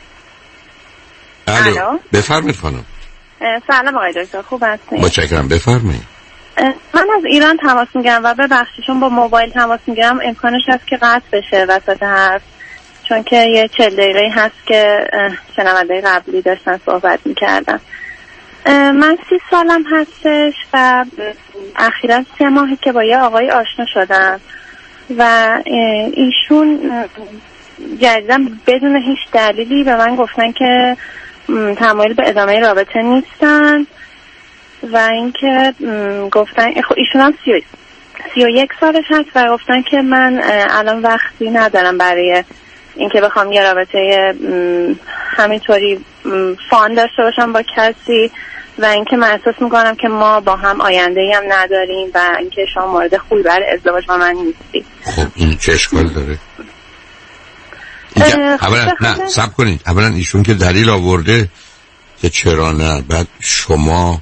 الو، بفرمایید خانم. سلام آقای دکتر، خوب هستین؟ متشکرم، بفرمایید. من از ایران تماس میگیرم و ببخشید چون با موبایل تماس میگیرم امکانش هست که قطع بشه وسط حرف، چون که یه چهل دقیقه هست که شنونده قبلی داشتن صحبت میکردن. من سی سالم هستش و اخیراً سه ماهی که با یه آقای آشنا شدم و ایشون جدیداً بدون هیچ دلیلی به من گفتن که تمایل به ادامه رابطه نیستن و اینکه گفتن ایشون هم سی, سی و یک سالش هست و گفتن که من الان وقتی ندارم برای اینکه بخوام یه رابطه همینطوری فان داشته باشم با کسی و اینکه من احساس میکنم که ما با هم آینده‌ای هم نداریم و اینکه شما مورد خوبی برای ازدواج با من نیستی. خب این چه اشکال داره؟ اولا نه صبر کنید، اولا ایشون که دلیل آورده که چرا نه، بعد شما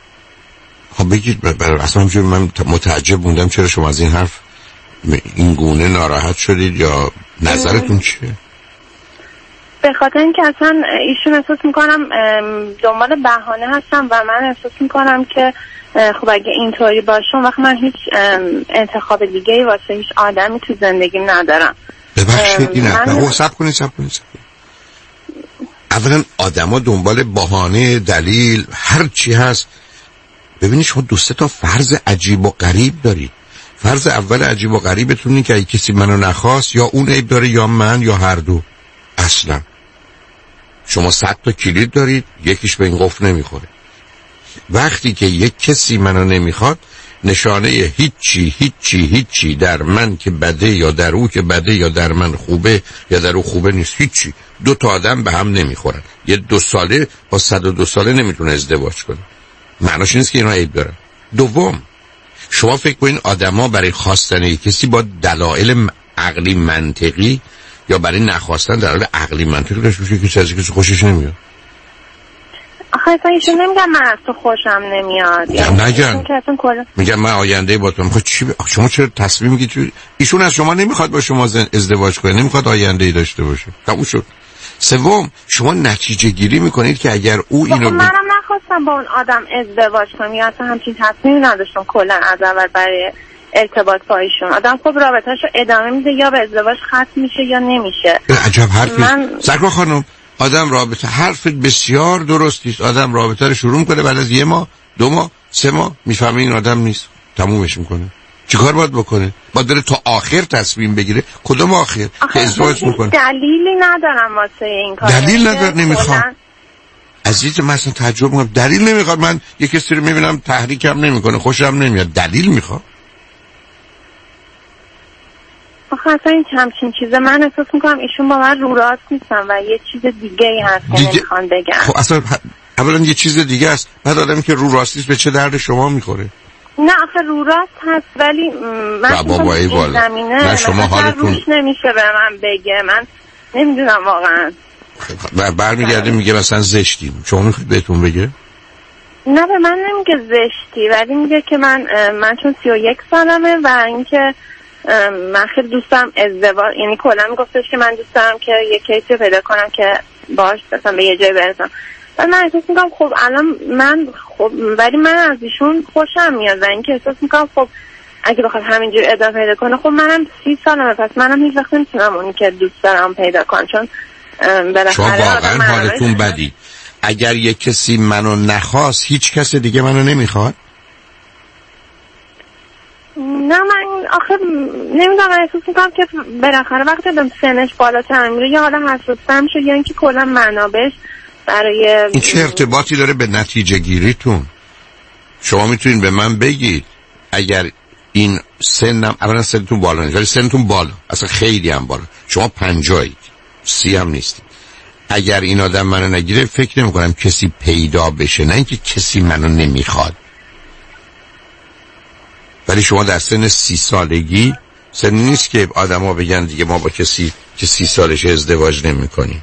خب بگید برای اصلا همچنین من متعجب موندم چرا شما از این حرف این گونه ناراحت شدید یا نظرتون چیه؟ به خاطر اینکه اصلا ایشون احساس میکنم دنبال بهانه هستم و من احساس میکنم که خب اگه اینطوری باشه وقت من هیچ انتخاب دیگه‌ای واسه هیچ آدمی تو زندگیم ندارم. ببخشید این نه صبر کنید صبر کنید اولا آدما دنبال بهانه، دلیل، هر چی هست. ببینید شما دو سه تا فرض عجیب و غریب دارید. فرض اول عجیب و غریبتون اینه که اگه کسی منو نخواست یا اون عیب داره یا من یا هر دو. اصلا شما صد تا کلید دارید یکیش به این قفل نمیخوره. وقتی که یک کسی منو نمیخواد نشانه هیچی هیچی هیچی در من که بده یا در او که بده یا در من خوبه یا در او خوبه نیست. هیچی. دو تا آدم به هم نمیخورن. یه دو ساله با صد و دو ساله نمیتونه ازدواج کنه. معناش نیست که اینا عیب دارن. دوم شما فکر کنین آدما برای خواستن یک کسی با دلایل عقلی منطقی یا برای نخواستن دلایل عقلی منطقی داشته باشه که کسی کسی خوشش نمیاد؟ آخه اصلا ایشون نمیگم من از تو خوشم نمیاد. یعنی نگن. میگم من آینده با تو میخواد چی ب... شما چرا تصمیم میگیرید؟ ایشون از شما نمیخواد با شما ازدواج کنه، نمیخواد آینده ای داشته باشه. تموم شد. سوم شما نتیجه گیری میکنید که اگر او اینو منم نخواستم با اون آدم ازدواج کنم یا اصلا همچین تصمیمی نداشتم کلا از اول برای ارتباط با ایشون. آدم خب رابطه‌شو ادامه میده یا به ازدواج ختم میشه یا نمیشه. عجب حرفی. من... سرکار خانم آدم رابطه حرفت بسیار درستی است. آدم رابطه رو شروع کنه بعد از یه ماه دو ماه سه ماه میفهمه این آدم نیست، تمومش میکنه. چیکار باید بکنه؟ باید بره تا آخر تصمیم بگیره. کدوم آخر که ازدواج میکنه؟ دلیلی ندارم واسه این کار. دلیل نداره نمیخوام. عزیز من اصلا تعجب میکنم دلیل نمیخواد. من یه کسی رو میبینم تحریکم نمیکنه خوشم نمیاد دلیل میخواد. آخه اصلا این همچین چیزه من احساس میکنم ایشون با من رو راست نیستن و یه چیز دیگه ای هست که نمیخوان بگن. خب اصلا اولا یه چیز دیگه است. بعد آدمی که رو راست نیست به چه درد شما میخوره؟ نه آخه رو راست هست ولی من بابا ای والا نه شما حالتون روش نمیشه به من بگه. من نمیدونم واقعا. برمیگرده میگه مثلا زشتیم. شما میخواید بهتون بگه؟ نه به من نمیگه زشتی ولی میگه که من من چون سی و یک سالمه و اینکه من خیلی دوستم ازدواج، یعنی کلا میگفتش که من دوست دارم که یه کیسی پیدا کنم که باهاش مثلا به یه جای برسم. و من احساس میکنم خب الان من خب ولی من از ایشون خوشم میاد و اینکه احساس میکنم خب اگه بخواد همینجوری ادامه پیدا کنه خب منم سی سالمه پس منم هیچ وقت نمیتونم اونی که دوست دارم پیدا کنم چون بالاخره شما واقعا حالتون بدی. اگر یه کسی منو نخواست هیچ کس دیگه منو نمیخواد؟ نه من آخه نمیدونم احساس میکنم که بالاخره وقتی آدم سنش بالاتر میره یا حالا حساس‌تر میشه یا اینکه کلا منابعش برای این چه ارتباطی داره به نتیجه گیریتون؟ شما میتونین به من بگید اگر این سنم اولا سنتون بالا نیست ولی سنتون بالا اصلا خیلی هم بالا، شما پنجایید سی هم نیستید. اگر این آدم منو نگیره فکر نمی کنم کسی پیدا بشه، نه اینکه کسی منو نمیخواد. ولی شما در سن سی سالگی سن نیست که آدم ها بگن دیگه ما با کسی که سی سالش ازدواج نمی کنیم.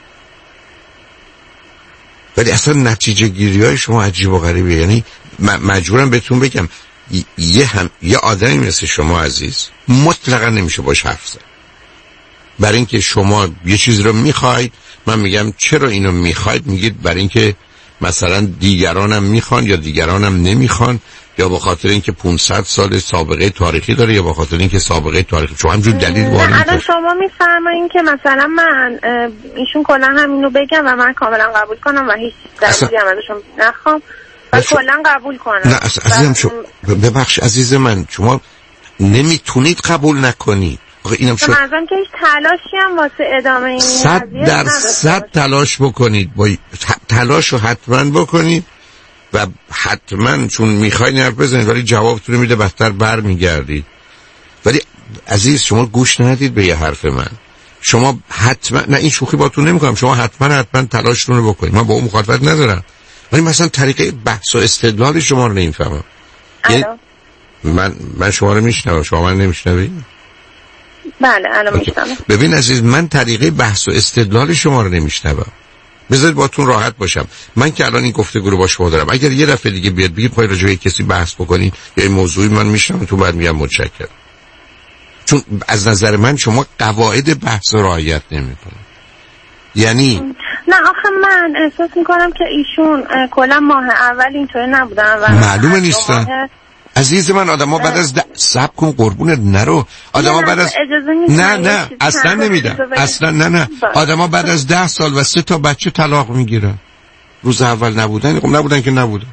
ولی اصلا نتیجه گیری های شما عجیب و غریبه. یعنی مجبورم بهتون بگم یه هم یه آدمی مثل شما عزیز مطلقا نمیشه باش حرف زد. برای اینکه شما یه چیز رو میخواید، من میگم چرا اینو میخواید، میگید برای اینکه مثلا دیگرانم میخوان یا دیگرانم نمیخوان یا به خاطر اینکه پانصد سال سابقه تاریخی داره یا به خاطر اینکه سابقه تاریخی. شما همجور دلیل وارد الان شما میفرمایین که مثلا من ایشون کلا همینو بگم و من کاملا قبول کنم و هیچ دلیلی هم ازشون نخوام و کلا قبول کنم. نه عزیزم شما ببخش عزیز من شما نمیتونید قبول نکنید. آخه اینم شد منظورم که هیچ تلاشی هم واسه ادامه این صد در صد تلاش بکنید، با تلاش رو حتما بکنید و حتما چون میخواید حرف بزنید ولی جوابتون میده بدتر بر میگردید. ولی عزیز شما گوش ندید به یه حرف من. شما حتما نه این شوخی باتون نمیکنم، شما حتما حتما تلاشتون رو بکنید. من با اون مخالفت ندارم ولی مثلا طریقه بحث و استدلال شما رو نمیفهمم. من من شما رو میشنوم شما من نمیشنوید. بله الان میشنم. ببین عزیز، من طریقه بحث و استدلال شما رو نمیشنوم. بذارید باتون راحت باشم. من که الان این گفتگو رو با شما دارم، اگر یه دفعه دیگه بیاد بگید پای راجع به کسی بحث بکنین یا این موضوعی، من میشنم تو بعد میگم متشکرم. چون از نظر من شما قواعد بحث رو رعایت نمی‌کنید. یعنی نه آخه من احساس میکنم که ایشون کلا ماه اول اینطوری نبودن و معلومه نیستن. عزیز من، آدم ها بعد از د... سب کن قربونت نرو. آدم ها بعد از نه نه اصلا نمیدم اصلا نه نه آدم ها بعد از ده سال و سه تا بچه طلاق میگیرن. روز اول نبودن، خب نبودن که نبودن.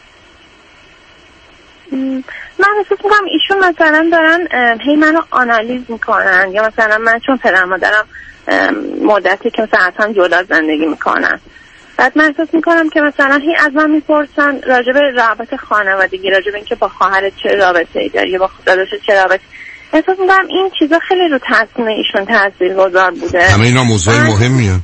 من احساس میکنم ایشون مثلا دارن هی منو آنالیز میکنن، یا مثلا من چون پدر مادرم مدتی که مثلا از هم جدا زندگی میکنن، بعد من احساس میکنم که مثلا هی از من میپرسن راجع به رابطه خانوادگی، راجع به اینکه با خواهرت چه رابطه‌ای داری یا با داداشت چه رابطه. احساس میکنم این چیزا خیلی رو تصمیم ایشون تاثیرگذار بوده. همه اینا موضوع مهمیه.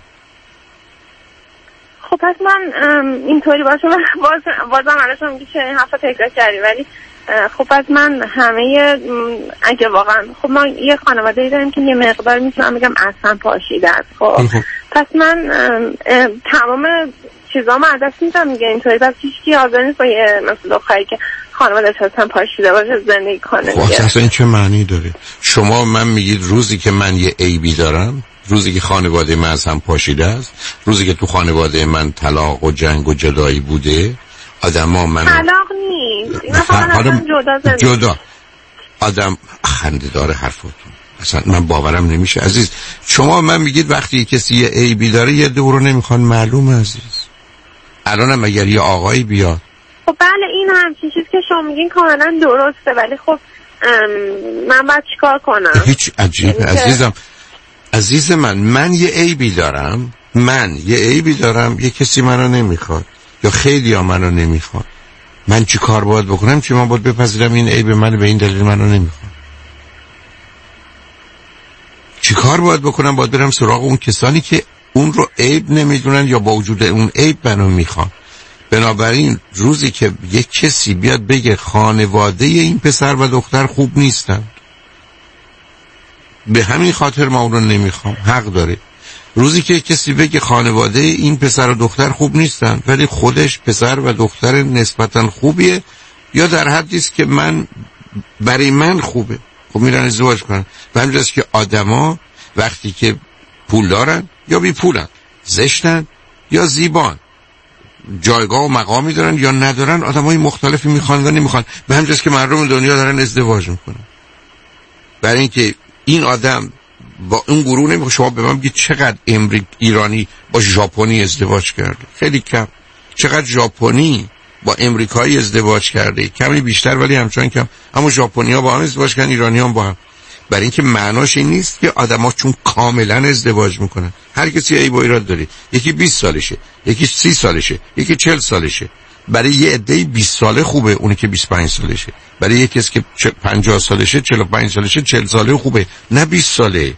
خب پس من اینطوری باشم باز بازم علاشم میگه چه این حرفا تکرار کردی، ولی خب پس من همه اگه واقعا خب ما یه خانواده‌ای داریم که یه مقدار میتونم بگم اصلا پاشیده است. خب پس من تمام چیزامو از دست میدم دیگه اینطوری. پس هیچکی حاضر نیست با یه مثلا دختری که خانواده‌اش اصلا پاشیده باشه زندگی کنه. خب اصلا این چه معنی داره؟ شما من میگید روزی که من یه عیبی دارم، روزی که خانواده من از هم پاشیده است، روزی که تو خانواده من طلاق و جنگ و جدایی بوده، آدما من طلاق نیست، اینا فقط جدا زندگی. جدا آدم خنده داره حرفتون. اصلا من باورم نمیشه عزیز. شما من میگید وقتی کسی یه عیبی داره یه دورو نمیخوان، معلومه عزیز. الانم اگر یه آقایی بیاد، خب بله این همچین چیز که شما میگین کاملا درسته، ولی خب من باید چیکار کنم؟ هیچ عجیبه عزیزم. عزیز من، من یه عیبی دارم، من یه عیبی دارم، یه کسی منو نمیخواد یا خیلی ها منو نمیخواد. من چی کار باید بکنم؟ چی من باید بپذیرم این عیب منو به این دلیل منو نمیخواد؟ چی کار باید بکنم؟ باید برم سراغ اون کسانی که اون رو عیب نمیدونن یا با وجود اون عیب منو میخوان. بنابراین روزی که یک کسی بیاد بگه خانواده این پسر و دختر خوب نیستن، به همین خاطر ما اون رو نمیخوام، حق داره. روزی که کسی بگه خانواده این پسر و دختر خوب نیستن ولی خودش پسر و دختر نسبتا خوبیه یا در حدی است که من برای من خوبه، خب میرن ازدواج کنن. و همینجاست که آدما وقتی که پول دارن یا بی پولن، زشتن یا زیبان، جایگاه و مقامی دارن یا ندارن، آدمای مختلفی میخوان و نمیخوان. به همینجاست که مردم دنیا دارن ازدواج میکنن. برای اینکه این آدم با اون گروه نمیخواد. شما به من بگید چقدر امریک ایرانی با ژاپنی ازدواج کرده؟ خیلی کم. چقدر ژاپنی با امریکایی ازدواج کرده؟ کمی بیشتر ولی همچنان کم. اما ژاپنی‌ها با هم ازدواج کردن، ایرانی‌ها با هم. برای اینکه معناش این نیست که آدم‌ها چون کاملا ازدواج میکنن. هر کسی عیب و ایراد داره. یکی بیست سالشه، یکی سی سالشه، یکی چهل سالشه. برای یه عده بیست ساله خوبه، اونی که بیست و پنج سالشه. برای یه کسی که پنجاه سالشه، چهل و پنج سالشه، چهل ساله خوبه، نه بیست ساله.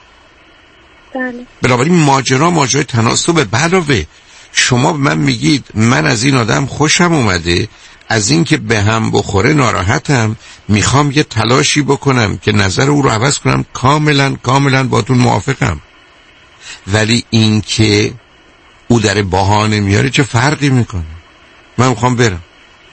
بله. بنابراین ماجرا ماجرای تناسبه. علاوه شما به من میگید من از این آدم خوشم اومده، از این که به هم بخوره ناراحتم، میخوام یه تلاشی بکنم که نظر او رو عوض کنم. کاملا کاملا باتون موافقم. ولی این که او در بهانه میاره چه فرقی میکنه؟ من میخوام برم،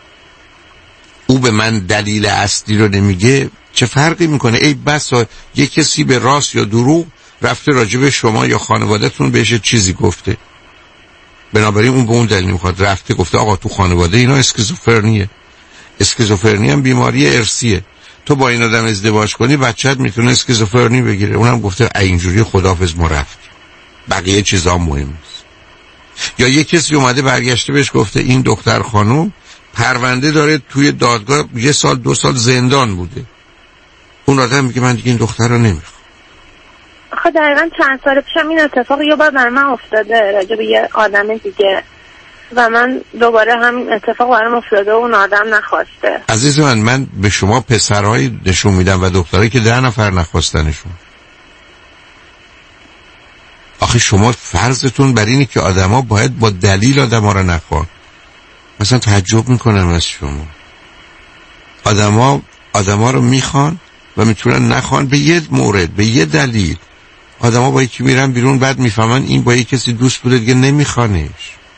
او به من دلیل اصلی رو نمیگه، چه فرقی میکنه؟ ای بسا یه کسی به راست یا دروغ رفته راجب شما یا خانوادهتون بهش چیزی گفته، بنابراین اون به اون دلیل نمیخواد. رفته گفته آقا تو خانواده اینا اسکیزوفرنیه. اسکیزوفرنی هم بیماری ارثیه، تو با این آدم ازدواج کنی بچه‌ت میتونه اسکیزوفرنی بگیره. اونم گفته اینجوری خداحافظ ما رفت، بقیه چیزا مهم نیست. یا یه کسی اومده برگشته بهش گفته این دختر خانم پرونده داره توی دادگاه، یه سال دو سال زندان بوده. اون آدم میگه من دیگه این دختر رو نمیخوام. آخه دقیقا چند سال پیشم این اتفاق یه بار برای من افتاده راجع به یه آدم دیگه و من دوباره همین اتفاق برام افتاده و اون آدم نخواسته. عزیز من، من به شما پسرهایی نشون میدم و دخترایی که ده نفر نخواستنشون. آخه شما فرضتون بر اینه که آدما باید با دلیل آدما رو نخوان. مثلا تعجب میکنم از شما. آدما آدما رو میخوان و میتونن نخوان به یه مورد، به یه دلیل. آدم ها با یکی میرن بیرون بعد میفهمن این با یک کسی دوست بوده دیگه نمیخوانش.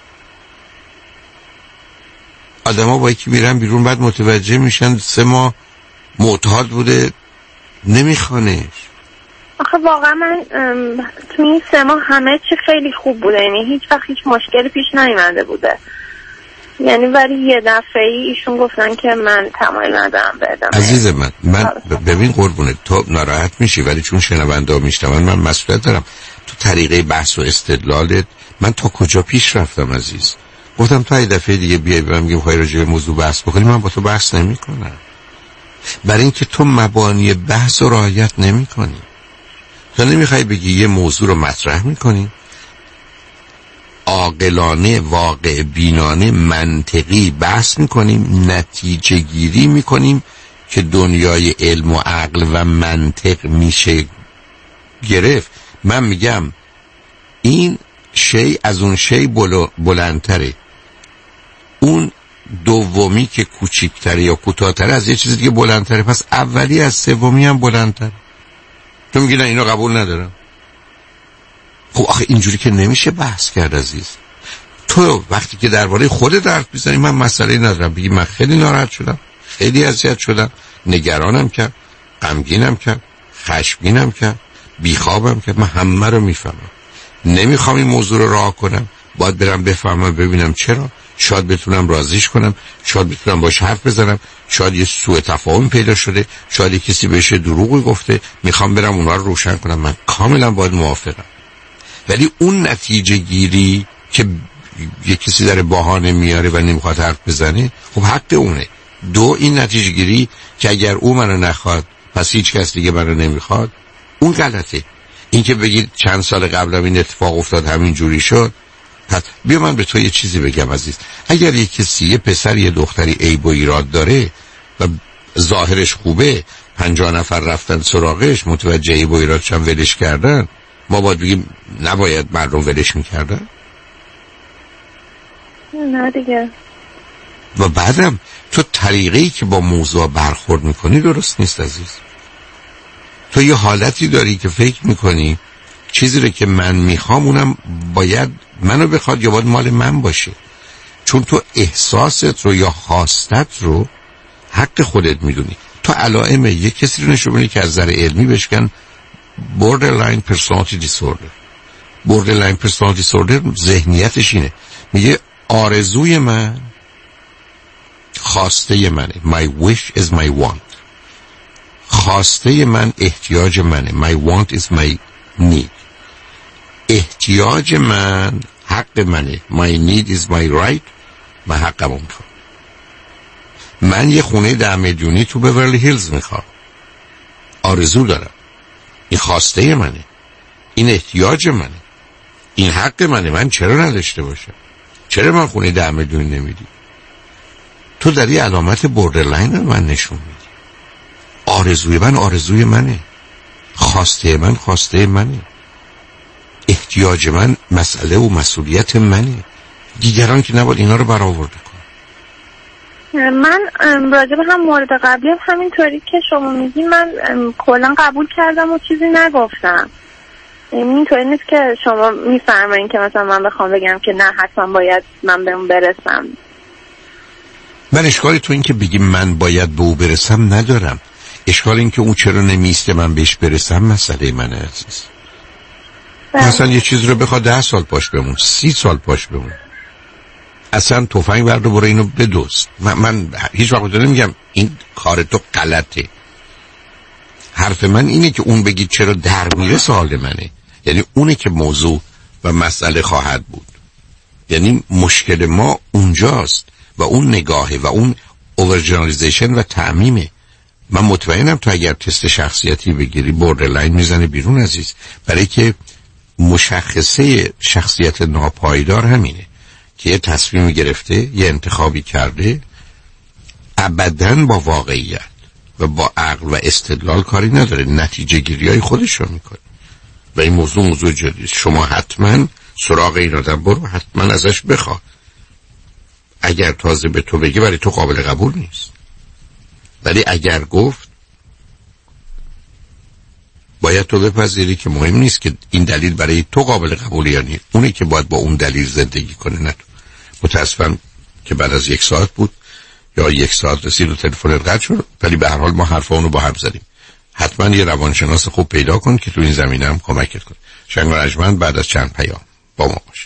آدم ها با یکی میرن بیرون بعد متوجه میشن سه ماه معتاد بوده نمیخوانش. آخه واقعا من تو این سه ماه همه چی خیلی خوب بوده، یعنی هیچ وقت هیچ مشکلی پیش نیامده بوده، یعنی ولی یه دفعه ای ایشون گفتن که من تمایل ندارم به ادامه. عزیز من من ببین قربونه تو ناراحت میشی ولی چون شنونده ها میشنون من مسئولیت دارم. تو طریقه بحث و استدلالت من تا کجا پیش رفتم عزیز؟ گفتم تا یه دفعه دیگه بیای بهم میگم خواهی راجع به موضوع بحث بکنی، من با تو بحث نمی کنم، برای اینکه تو مبانی بحث رو رعایت نمی کنی. تو نمیخوای بگی یه موضوع رو مطرح میکنی عاقلانه، واقع بینانه، منطقی بحث میکنیم، نتیجه گیری میکنیم که دنیای علم و عقل و منطق میشه گرفت. من میگم این شی از اون شی بلندتره، اون دومی که کوچیکتره یا کوتاه‌تره از یه چیز دیگه بلندتره، پس اولی از سومی هم بلندتره. تو میگی نه اینو قبول ندارم. خب آخه اینجوری که نمیشه بحث کرد عزیز. تو وقتی که درباره خودت حرف میزنی من مسئله ندارم، بگی من خیلی ناراحت شدم، خیلی اذیت شدم، نگرانم کرد، غمگینم کرد، خشمگینم کرد، بیخوابم کرد، من همه رو میفهمم. نمیخوام این موضوع رو راه کنم، باید برم بفهمم ببینم چرا، شاید بتونم راضیش کنم، شاید بتونم باش حرف بزنم، شاید یه سوء تفاهم پیدا شده، شاید کسی بهش دروغی گفته، میخوام برم اونها رو روشن کنم. من کاملا باید موافقم. ولی اون نتیجه گیری که یه کسی در بهانه میاره و نمیخواد حرف بزنه، خب حق اونه. دو، این نتیجه گیری که اگر او منو نخواد پس هیچ کس دیگه منو نمیخواد، اون غلطه. این که بگید چند سال قبلم این اتفاق افتاد همین جوری شد، پس بیا من به تو یه چیزی بگم عزیز. اگر یه کسی یه پسر یه دختری عیب و ایراد داره و ظاهرش خوبه، پنجاه نفر رفتن سراغش، متوجه عیب و ایرادش هم ولش کردن، ما باید بگیم نباید مردم ولش میکردن؟ نه دیگه. و بعدم تو طریقه‌ای که با موضوع برخورد میکنی درست نیست عزیز. تو یه حالتی داری که فکر میکنی چیزی رو که من میخوام اونم باید منو بخواد یا باید مال من باشه، چون تو احساست رو یا خواستت رو حق خودت میدونی. تو علائم یک کسی رو نشون میدی که از نظر علمی بشکن borderline personality disorder. borderline personality disorder ذهنیتش اینه، میگه آرزوی من خواسته منه، my wish is my want. خواسته من احتیاج منه، my want is my need. احتیاج من حق منه، my need is my right. من حقم رو میخوام. من یه خونه ده میلیونی تو بیورلی هیلز میخوام، آرزو دارم، این خواسته منه، این احتیاج منه، این حق منه، من چرا نداشته باشم؟ چرا من خونه ده میلیونی نمیدی؟ تو داری علامت بوردرلاین رو من نشون میدی. آرزوی من آرزوی منه، خواسته من خواسته منه، احتیاج من مسئله و مسئولیت منه. دیگران که نباید اینا رو برآورده کن. من راجع به هم مورد قبلی هم همینطوری که شما میگی من کلا قبول کردم و چیزی نگفتم. اینطوری نیست که شما میفرمایین که مثلا من بخوام بگم که نه حتما باید من به اون برسم. من اشکالی تو این که بگی من باید به او برسم ندارم. اشکال این که اون چرا نمیسته من بهش برسم مسئله منه عزیز. مثلا یه چیز رو بخواد ده سال پاش بمون، سی سال پاش بمون، اصلا تفنگ برده برو اینو بدوز. من, من هیچ وقت نمیگم این کار تو غلطه. حرف من اینه که اون بگی چرا در میره سوال منه، یعنی اونه که موضوع و مسئله خواهد بود. یعنی مشکل ما اونجاست و اون نگاهه و اون اوورجنرالیزیشن و تعمیمه. من مطمئنم تو اگر تست شخصیتی بگیری بوردرلاین میزنه بیرون عزیز، برای که مشخصه شخصیت ناپایدار همینه که یه تصمیم گرفته، یه انتخابی کرده، ابداً با واقعیت و با عقل و استدلال کاری نداره، نتیجه گیری های خودش رو میکنه. و این موضوع موضوع جدید. شما حتما سراغ این آدم برو، حتما ازش بخواه. اگر تازه به تو بگه برای تو قابل قبول نیست، ولی اگر گفت باید تو بپذیری که مهم نیست که این دلیل برای تو قابل قبوله یا نیست، اونی که باید با اون دلیل زندگی کنه، نه تو. متاسفم که بعد از یک ساعت بود یا یک ساعت رسید و تلفن قطع شد، ولی به هر حال ما حرف اونو با هم زدیم. حتما یه روانشناس خوب پیدا کن که تو این زمینه هم کمکت کنه. شنگ و رجمند بعد از چند پیام با ما باش.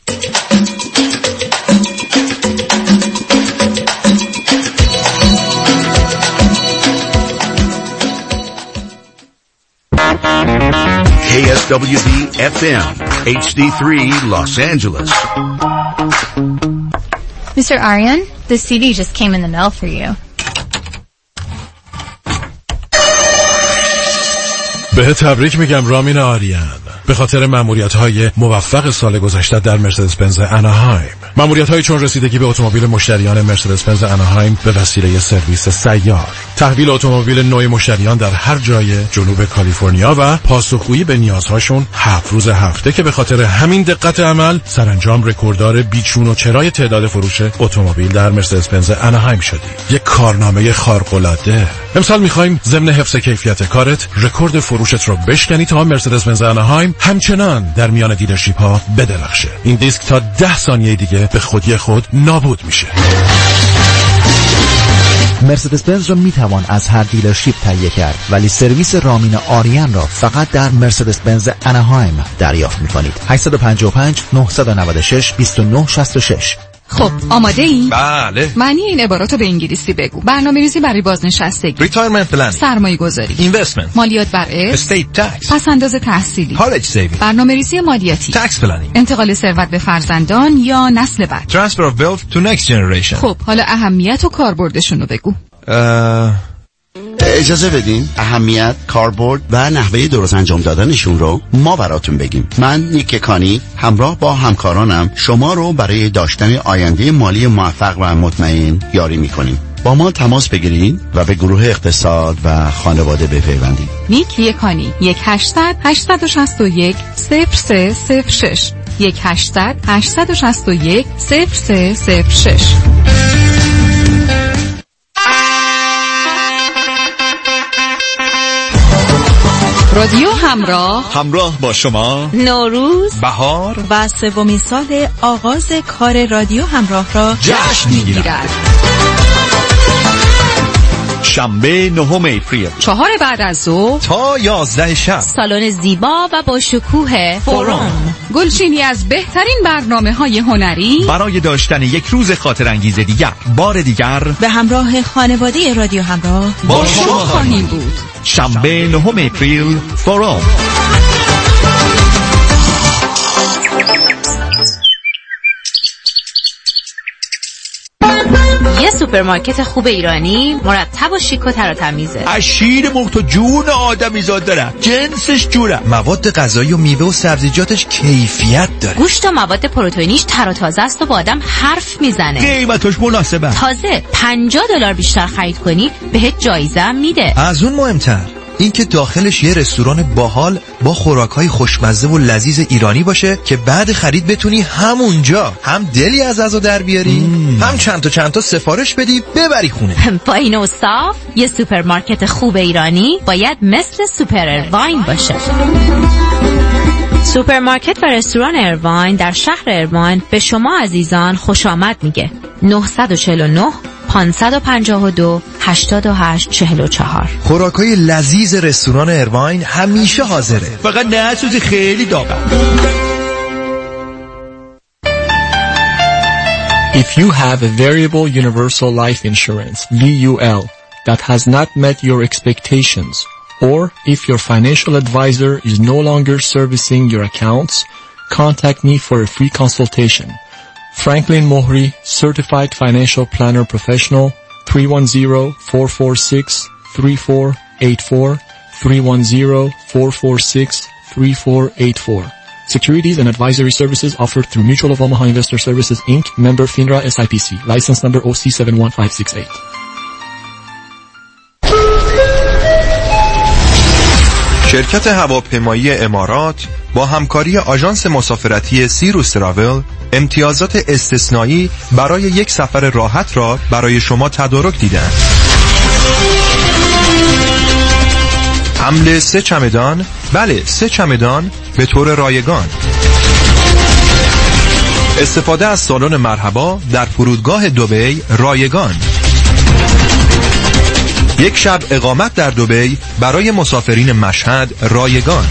K S W B F M H D three Los Angeles. Mister Aryan, the C D just came in the mail for you. به تبریک میگم رامین آریان به خاطر مأموریت‌های موفق سال گذشته در مرسدس بنز اناهایم. مأموریت‌هایی چون رسیدگی به اتومبیل مشتریان مرسدس بنز اناهایم به وسیله سرویس سیار، تحویل اتومبیل نوع مشتریان در هر جای جنوب کالیفرنیا و پاسخگویی به نیازهاشون هفت روز هفته که به خاطر همین دقت عمل سرانجام رکورددار بیچون و چرای تعداد فروش اتومبیل در مرسدس بنز اناهایم شدی. یک کارنامه خارق‌العاده. امسال می‌خوایم ضمن حفظ کیفیت کارت رکورد فروشت رو بشکنی تا مرسدس بنز اناهایم همچنان در میان دیلرشیپ ها بدرخشه. این دیسک تا ده ثانیه دیگه به خودی خود نابود میشه. مرسدس بنز را میتوان از هر دیلرشیپ تهیه کرد، ولی سرویس رامین آریان را فقط در مرسدس بنز اناهایم دریافت میکنید. هشت پنج پنج نه نه شش دو نه شش شش. خب آماده ای؟ بله. معنی این عبارات رو به انگلیسی بگو. برنامه‌ریزی برای بازنشستگی، ریتایرمنت پلنینگ، سرمایه گذاری، اینوستمنت، مالیات بر ارث، استیت تکس، پس انداز تحصیلی، کالج سیوینگ، برنامه‌ریزی مالیاتی، تکس پلنینگ، انتقال ثروت به فرزندان یا نسل بعد، ترانسفر اف ویلث تو نکست جنریشن. خب حالا اهمیت و کاربردشون رو بگو. اه... اجازه بدین اهمیت، کاربرد و نحوه درست انجام دادنشون رو ما براتون بگیم. من نیک کانی همراه با همکارانم شما رو برای داشتن آینده مالی موفق و مطمئن یاری میکنیم. با ما تماس بگیرید و به گروه اقتصاد و خانواده بپیوندید. نیک یکانی یک هشتصد هشتصد و شصت و یک صفر سه صفر شش یک هشتصد هشتصد و شصت و یک صفر سه صفر شش. رادیو همراه، همراه با شما نوروز، بهار و سومین سال آغاز کار رادیو همراه را جشن میگیرد. شنبه نهم اپریل چهار بعد از ظهر تا یازده شب، سالن زیبا و با شکوه فوروم، گلچینی از بهترین برنامه‌های هنری برای داشتن یک روز خاطر انگیز دیگر. بار دیگر به همراه خانواده رادیو همراه با شما خواهیم بود. شنبه نهم اپریل فوروم. یه سوپرمارکت خوب ایرانی مرتب و شیک و تر و تمیزه. از شیر مخت و جون آدمی زاد داره، جنسش جوره، مواد غذایی و میوه و سبزیجاتش کیفیت داره، گوشت و مواد پروتئینیش تر و تازه است و با آدم حرف میزنه، قیمتش مناسبه. تازه پنجاه دلار بیشتر خرید کنی بهت جایزه هم میده. از اون مهمتر این که داخلش یه رستوران باحال با خوراک‌های خوشمزه و لذیذ ایرانی باشه که بعد خرید بتونی همونجا هم دلی از ازو در بیاری مم. هم چند تا چند تا سفارش بدی ببری خونه. با این اوصاف یه سوپرمارکت خوب ایرانی باید مثل سوپر اروین باشه. سوپرمارکت و رستوران اروین در شهر اروین به شما عزیزان خوش آمد میگه. نه چهار نه پانصد و پنجاه و دو هشتاد و هشت چهل و چهار. خوراکای لذیذ رستوران اروین همیشه حاضره، فقط نه چیزی خیلی داغه. If you have a variable universal life insurance V U L that has not met your expectations, or if your financial advisor is no longer servicing your accounts, contact me for a free consultation. Franklin Mohri, Certified Financial Planner Professional, three one zero, four four six, three four eight four, three one zero, four four six, three four eight four. Securities and advisory services offered through Mutual of Omaha Investor Services, Incorporated, member FINRA S I P C, license number O C seven one five six eight. شرکت هواپیمایی امارات با همکاری آژانس مسافرتی سیروس تراول امتیازات استثنایی برای یک سفر راحت را برای شما تدارک دیدند. حمل سه چمدان، بله سه چمدان به طور رایگان. استفاده از سالن مرحبا در فرودگاه دبی رایگان. یک شب اقامت در دبی برای مسافرین مشهد رایگان.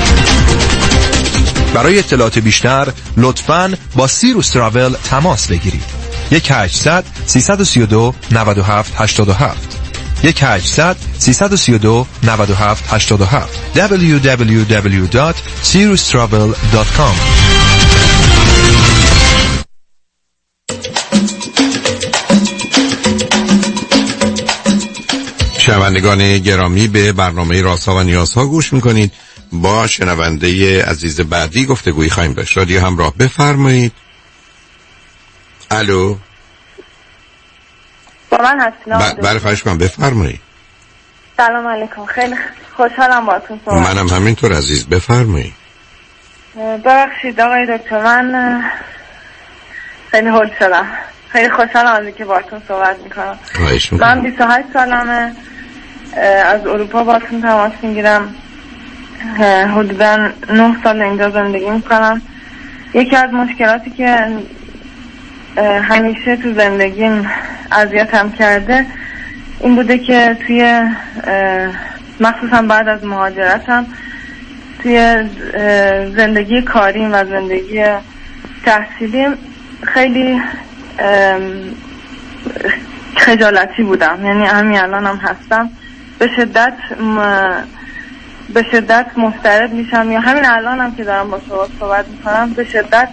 برای اطلاعات بیشتر لطفاً با سیروس تراول تماس بگیرید. یک هشتصد سیصد و سی و دو نود و هفت هشتاد و هفت یک هشتصد سیصد و سی و دو نود و هفت هشتاد و هفت دبلیو دبلیو دبلیو دات سیروس تراول دات کام. شنوندگان گرامی، به برنامه رازها و نیازها گوش میکنید. با شنونده عزیز بعدی گفتگویی خواهیم داشت. رادیو همراه، بفرمایید. الو. با من هستین؟ بله خواهش میکنم، بفرمایید. سلام علیکم، خیلی خوشحالم باهاتون صحبت. منم همینطور عزیز، بفرمایید. ببخشید آقای دکتر، من خیلی هول شدم. خیلی خوشحالم از اینکه باهاتون صحبت میکنم. خواهش میکنم. من بیست و هشت سالمه، از اروپا باهاتون تماس میگیرم. حدوداً نه سال اینجا زندگی میکنم. یکی از مشکلاتی که همیشه تو زندگیم اذیتم کرده این بوده که توی مخصوصا بعد از مهاجرتم توی زندگی کاریم و زندگی تحصیلیم خیلی خجالتی بودم. یعنی همین الان هم هستم، به شدت به شدت مضطرب میشم، یا همین الان هم که دارم با شما صحبت میکنم به شدت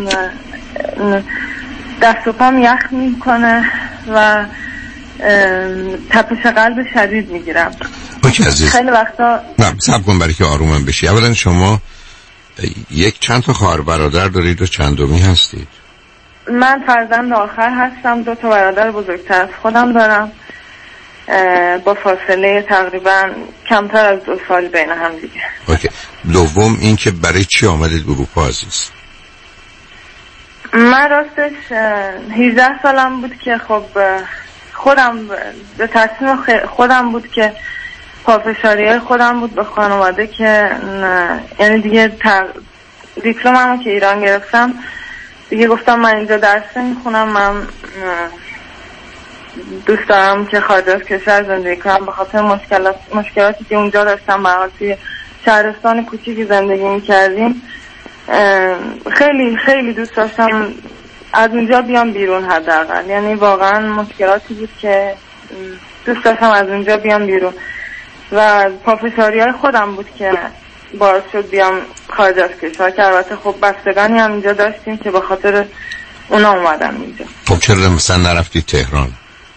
دست و پام یخ میکنه و تپش قلب شدید میگیرم. خیلی وقتا نه صبر کن برای که آرومم بشی. اولا شما یک چند تا خواهر برادر دارید و چندمی هستید؟ من فرزند آخر هستم، دو تا برادر بزرگتر از خودم دارم با فاصله تقریبا کمتر از دو سال بین هم دیگه. اوکی. دوم این که برای چی آمدید اروپا عزیز؟ من راستش هجده سالم بود که خب خودم به تصمیم خودم بود که پافشاری خودم بود به خانواده که یعنی دیگه دیپلممو که ایران گرفتم دیگه گفتم من اینجا درس میخونم، من دوست دارم که خارج از کشور زندگی کنم. به خاطر مشکلات مشکلاتی که اونجا داشتم، به توی شهرستان کوچیکی زندگی میکردیم، خیلی خیلی دوست داشتم از اونجا بیام بیرون حداقل. یعنی واقعا مشکلاتی بود که دوست داشتم از اونجا بیام بیرون و پافشاری های خودم بود که باعث شد بیام خارج از کشور، که البته خب بستگانی هم اینجا داشتیم که به خاطر اونا اومدم اینجا. خب چرا مثلا نرفتی تهران؟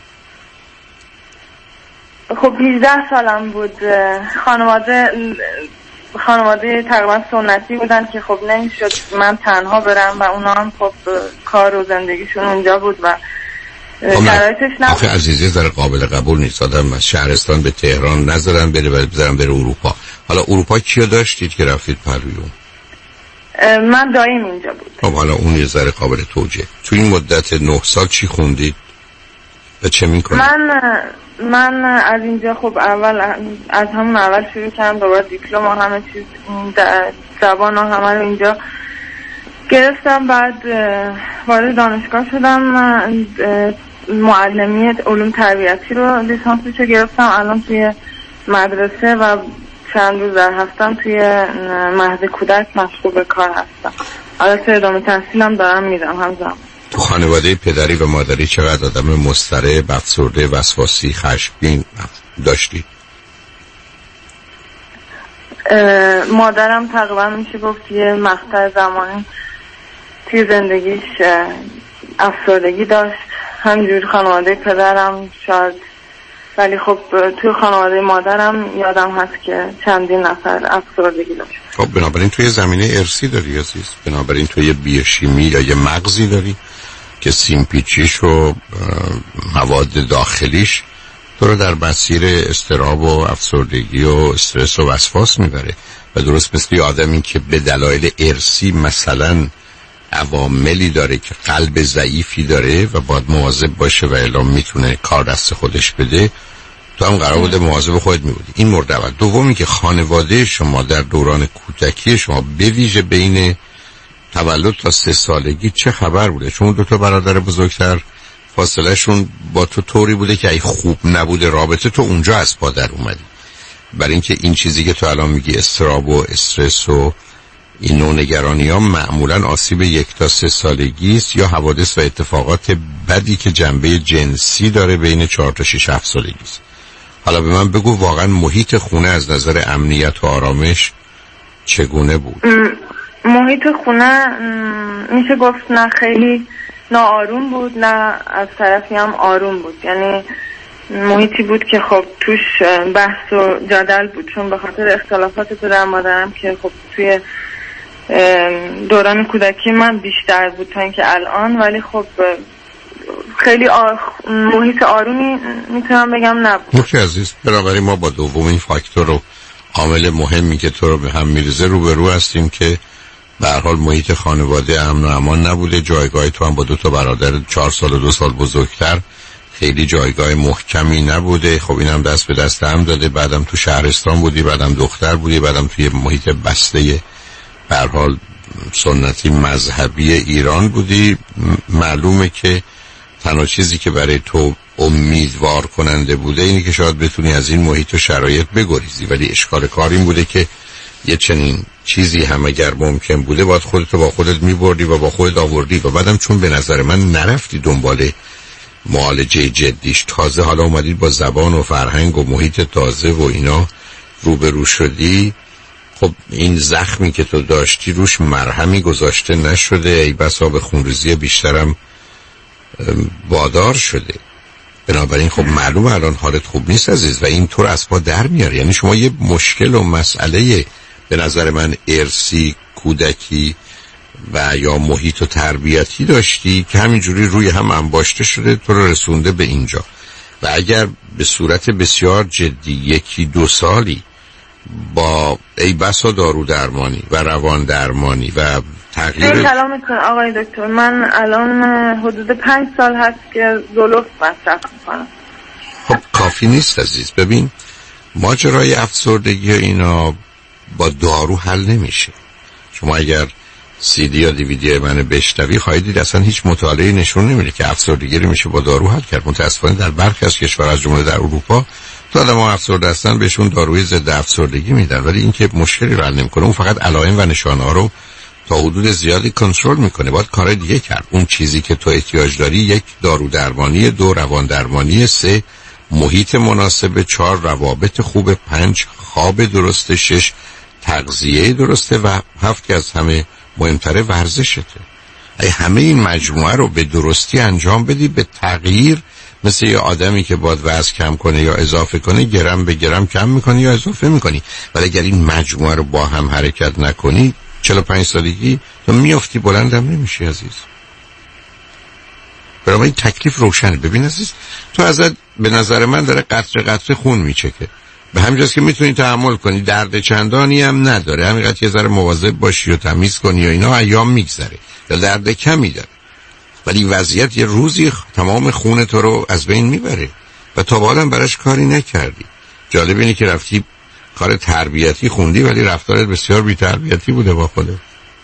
خب هجده سالم بود، خانواده خانواده تقریبا سنتی بودن که خب نمیشد من تنها برم و اونا هم خب کار و زندگیشون اونجا بود و شرایطش نبود. آخه عزیزی ذره قابل قبول نیست آدم از شهرستان به تهران نذارن بره و بذارن بره اروپا. حالا اروپا کیا داشتید که رفتید پرویون؟ من دایم اینجا بود. خب حالا اون یه ذره قابل توجیه. تو این مدت نه سال چی خوندید و چه میکنید؟ من من از اینجا خب اول از همون اول شروع کردم، دوباره دیپلم و همه چیز زبان و همه رو اینجا گرفتم. بعد وارد دانشگاه شدم، معلمی علوم تربیتی رو لیسانسش گرفتم. الان توی مدرسه و چند روز در هفتم توی مهد کودک مشغول به کار هستم. البته ادامه تحصیلم دارم میرم همزمان. تو خانواده پدری و مادری چقدر آدم مضطرب، افسرده، وسواسی، خشمگین داشتی؟ مادرم تقریبا میشه گفت یه مقطع زمانی توی زندگیش افسردگی داشت، همینجور خانواده پدرم شاید، ولی خب توی خانواده مادرم یادم هست که چندین نفر افسردگی داشت. خب بنابراین توی زمینه ارثی داری عزیز، بنابراین توی بیوشیمی یا یه مغزی داری که سیمپیچیش و مواد داخلیش تو رو در مسیر اضطراب و افسردگی و استرس و وسواس میبره. و درست مثل آدمی که به دلایل ارثی مثلا عواملی داره که قلب ضعیفی داره و باید مواظب باشه و اعلام میتونه کار دست خودش بده، تو تو هم قرار بوده مواظب خودت میبودی. این مورد اول. دومی که خانواده شما در دوران کودکی شما به ویژه بین تولد تا سه سالگی چه خبر بوده؟ چون دو تا برادر بزرگتر فاصله شون با تو طوری بوده که ای خوب نبوده رابطه، تو اونجا از پا در اومدی. برای اینکه این چیزی که تو الان میگی استراب و استرس و این نوع نگرانی ها معمولا آسیب یک تا سه سالگی است یا حوادث و اتفاقات بدی که جنبه جنسی داره بین چهار تا شش هفت سالگی است. حالا به من بگو واقعا محیط خونه از نظر امنیت و آرامش چگونه بود؟ محیط خونه میشه گفت نه خیلی ناآروم بود، نه از طرفی هم آروم بود. یعنی محیطی بود که خب توش بحث و جدل بود، چون به خاطر اختلافات پدر مادرم که خب توی دوران کودکی من بیشتر بود تا اینکه الان، ولی خب خیلی آ... محیط آرومی میتونم بگم نبود. نکته عزیز، بنابراین ما با دومین فاکتور و عامل مهمی که تو رو به هم میریزه روبرو هستیم که به هر حال محیط خانواده امن و امان نبوده. جایگاه تو هم با دو تا برادر چهار سال و دو سال بزرگتر خیلی جایگاه محکمی نبوده. خب اینم دست به دست هم داده. بعدم تو شهرستان بودی، بعدم دختر بودی، بعدم توی محیط بسته به هر حال سنتی مذهبی ایران بودی. معلومه که تنها چیزی که برای تو امیدوار کننده بوده اینه که شاید بتونی از این محیط و شرایط بگریزی، ولی اشکال کار این بوده که یه چنین چیزی هم اگر ممکن بوده باید خودتو با خودت میبردی و با خودت آوردی و بعدم چون به نظر من نرفتی دنبال معالجه جدیش، تازه حالا اومدید با زبان و فرهنگ و محیط تازه و اینا روبرو شدی، خب این زخمی که تو داشتی روش مرهمی گذاشته نشده، ای بسا به خونریزی بیشترم وادار شده. بنابراین خب معلومه الان حالت خوب نیست عزیز و این طور از پا در میاره. یعنی شما یه مشکل و مسئله به نظر من ارثی کودکی و یا محیط و تربیتی داشتی که همینجوری روی هم انباشته شده تو رو رسونده به اینجا. و اگر به صورت بسیار جدی یکی دو سالی با ای بسا دارو درمانی و روان درمانی و تغییر سلامتون آقای دکتر، من الان حدود پنج سال هست که زولوف مصرف میکنم. خب کافی نیست عزیز. ببین ماجرای افسردگی اینا با دارو حل نمیشه. شما اگر سی دی یا دیویدی من بشنوی خواهید دید اصلا هیچ مطالعه نشون نمیده که افسردگی رو میشه با دارو حل کرد. متاسفانه در برخی از کشورها از جمله در اروپا تا آدم‌ها افسرده هستن بهشون داروی ضد افسردگی میدن، ولی این که مشکلی رو حل نمیکنه. اون فقط علائم و نشانه‌ها رو تا حدود زیادی کنترل میکنه. باید کار دیگه کرد. اون چیزی که تو احتیاج داری یک دارو درمانی، دو روان درمانی، سه محیط مناسب، چهار روابط خوب، پنج خواب درسته، شش تغذیه درسته و هفت که از همه مهمتره ورزشته. ای همه این مجموعه رو به درستی انجام بدی به تغییر، مثل یه آدمی که باید وزن کم کنه یا اضافه کنه گرم به گرم کم میکنی یا اضافه میکنی. ولی اگر این مجموعه رو با هم حرکت نکنی چهل و پنج سالگی تو میافتی بلندم نمیشی عزیز. برای این تکلیف روشنه. ببین عزیز تو ازت به نظر من داره قطره قطره خون میچکه، به همین جاست که میتونی تحمل کنی، درد چندانی هم نداره، همینقدر یه ذره مواظب باشی و تمیز کنی و اینا ایام میگذره یا درد کمی داره. ولی وضعیت یه روزی تمام خون تو رو از بین میبره و تا حالا براش کاری نکردی. جالب اینه که رفتی کار تربیتی خوندی ولی رفتارت بسیار بی تربیتی بوده با خودت.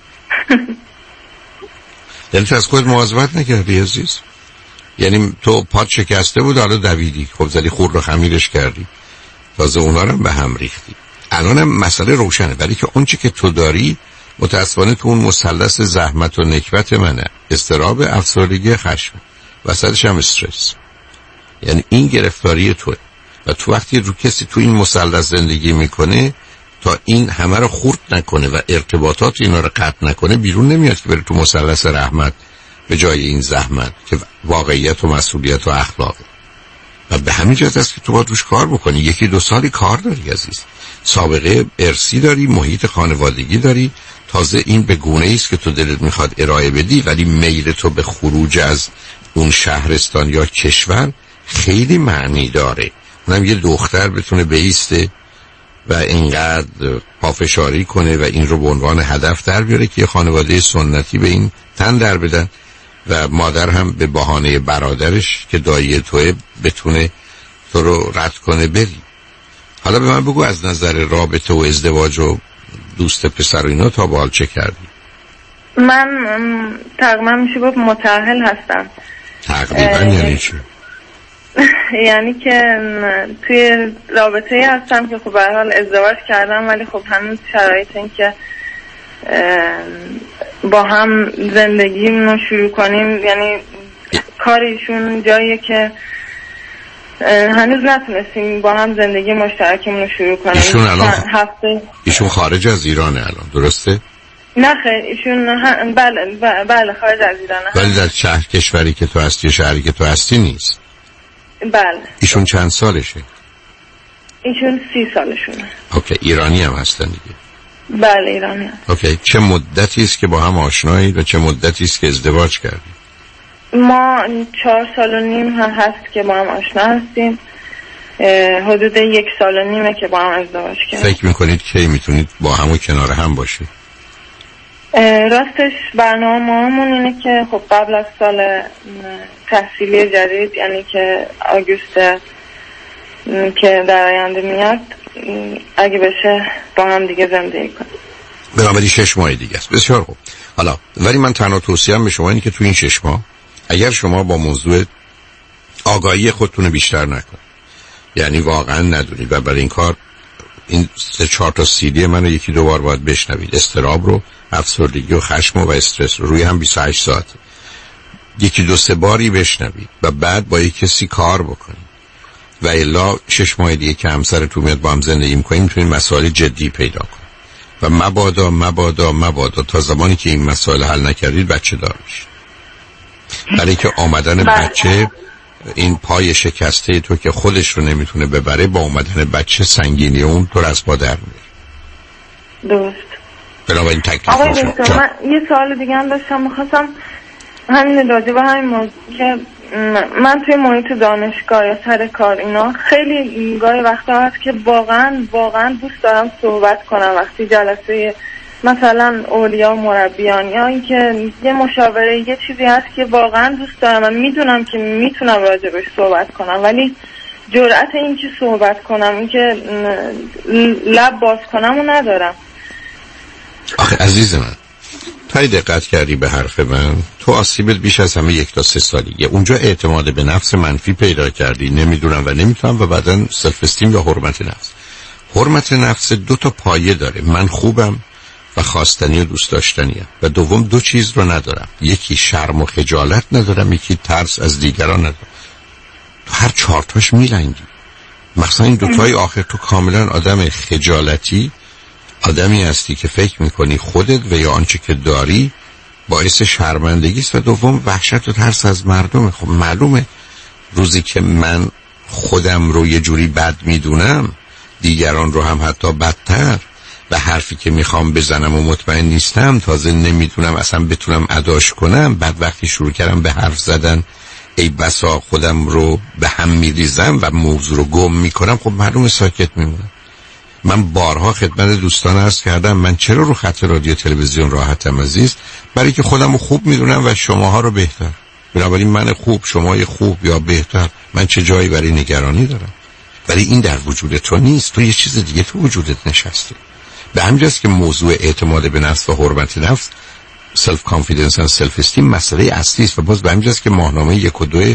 یعنی تو از خودت مواظبت نکردی عزیز. یعنی تو پات شکسته بود حالا دویدی، خب زدی خور رو خمیرش کردی، تازه اونا رو به هم ریختی. الانم مسئله روشنه، ولی که اون چی که تو داری متاسفانه تو اون مثلث زحمت و نکبت منه، استراب، افسردگی، خشم، وسطش هم استرس. یعنی این گرفتاری توه و تو وقتی رو کسی تو این مثلث زندگی میکنه تا این همه رو خورد نکنه و ارتباطات اینا رو قطع نکنه بیرون نمیاد که بره تو مثلث رحمت به جای این زحمت که واقعیت و مسئولیت و اخلاقه. و به همین جهت است که تو باید روش کار بکنی. یکی دو سالی کار داری عزیز، سابقه ارثی داری، محیط خانوادگی داری، تازه این به گونه‌ای است که تو دلت میخواد ارائه بدی، ولی میل تو به خروج از اون شهرستان یا کشور خیلی معنی داره. اونم یه دختر بتونه بیسته و اینقدر پافشاری کنه و این رو به عنوان هدف در بیاره که یه خانواده سنتی به این تن در بدن و مادر هم به بهانه برادرش که دایی توه بتونه تو رو رد کنه بری. حالا به من بگو از نظر رابطه و ازدواج و دوست پسر و اینا تا به حال چه کردی؟ من تقریبا میشه گفت متأهل هستم. تقریبا یعنی چی؟ یعنی که توی رابطه هستم که خب به هر حال ازدواج کردم، ولی خب هنوز شرایط این که با هم زندگیمون رو شروع کنیم، یعنی کاریشون جاییه که هنوز نتونستیم با هم زندگی مشترکمون رو شروع کنیم. ایشون الان هفته ایشون خارج از ایرانه الان، درسته؟ نه خیر، ایشون ه... بله بله خارج از ایرانه، ولی در شهر کشوری که تو هستی، شهری که تو هستی نیست. بله. ایشون چند سالشه؟ ایشون سی سالشونه. اوکی، ایرانی هم هستن دیگه؟ بله ایرانی هم. اوکی، چه مدتی است که با هم آشنایید و چه مدتی است که ازدواج کردید؟ ما چهار سال و نیم هم هست که با هم آشنا هستیم. حدود یک سال و نیمه که با هم ازدواج کردیم. فکر میکنید کی میتونید با هم و کنار هم باشید؟ راستش برنامه همون اینه که خب قبل از سال تحصیلی جدید، یعنی که آگوست که در آینده میاد، اگه بشه با هم دیگه زندگی کنیم. بنابراین شش ماه دیگه است. بسیار خوب. حالا ولی من تنها توصیه‌ام به شما اینه که تو این شش ماه اگر شما با موضوع آگاهی خودتون بیشتر نکنید، یعنی واقعا ندونید، و برای این کار این سه چهار تا سیدی منو یکی دو بار باید بشنوید، استراب رو، افسردگی و خشم و استرس رو، روی هم بیست و هشت ساعت یکی دو سه باری بشنوید و بعد با یک کسی کار بکنید، و الا شش ماه دیگه که همسرتون میاد با هم زندگی میکنید میتونید مسائل جدی پیدا کنید و مبادا مبادا مبادا تا زمانی که این مسائل حل نکردید بچه دار میشید. برای که آمدن بچه، این پای شکسته تو که خودش رو نمیتونه ببره، با آمدن بچه سنگینی اون تو از پا در میره. درست. بنابراین تکلیف آقای دکتر، من یه سوال دیگه هم داشتم، میخواستم همین راجع به همین موضوع که من توی محیط دانشگاه یا سر کار اینا خیلی گاهی وقتا هست که واقعا واقعا دوست دارم صحبت کنم وقتی جلسه مثلا اولیا و مربیان، یا اینکه یه مشاوره یه چیزی هست که واقعا دوست دارم، من میدونم که میتونم راجبش صحبت کنم، ولی جرأت این که صحبت کنم، این که لب باز کنم و ندارم. آخه عزیز من، تا دقت کردی به حرف من، تو آسیبت بیش از همه یک تا سه سالیه. اونجا اعتماد به نفس منفی پیدا کردی، نمیدونم و نمیتونم، و بعدن سلف استیم یا حرمت نفس. حرمت نفس دو تا پایه داره، من خوبم و خواستنی و دوست داشتنیم، و دوم دو چیز رو ندارم، یکی شرم و خجالت ندارم، یکی ترس از دیگران ندارم. تو هر چهارتاش میلنگی، مثلا این دوتای آخر. تو کاملا آدم خجالتی، آدمی هستی که فکر میکنی خودت و یا آنچه که داری باعث شرمندگی است، و دوم وحشت و ترس از مردم. خب معلومه روزی که من خودم رو یه جوری بد میدونم، دیگران رو هم حتی بدتر، و حرفی که میخوام بزنم و مطمئن نیستم، تازه نمیتونم اصلا بتونم اداش کنم، بعد وقتی شروع کردم به حرف زدن ای بسا خودم رو به هم میریزم و موضوع رو گم میکنم، خب معلومه ساکت میمونم. من بارها خدمت دوستان عرض کردم من چرا رو خط رادیو تلویزیون راحتم عزیز، برای که خودم رو خوب میدونم و شماها رو بهتر. بنابراین من خوب، شمای خوب یا بهتر، من چه جایی برای نگرانی دارم؟ ولی این در وجود تو نیست، تو یه چیز دیگه تو وجودت نشسته. به همینجاست که موضوع اعتماد به نفس و حرمت نفس، سلف کانفیدنس و سلف استیم مسئله اصلی است، و باز به همینجاست که ماهنامه یک و دو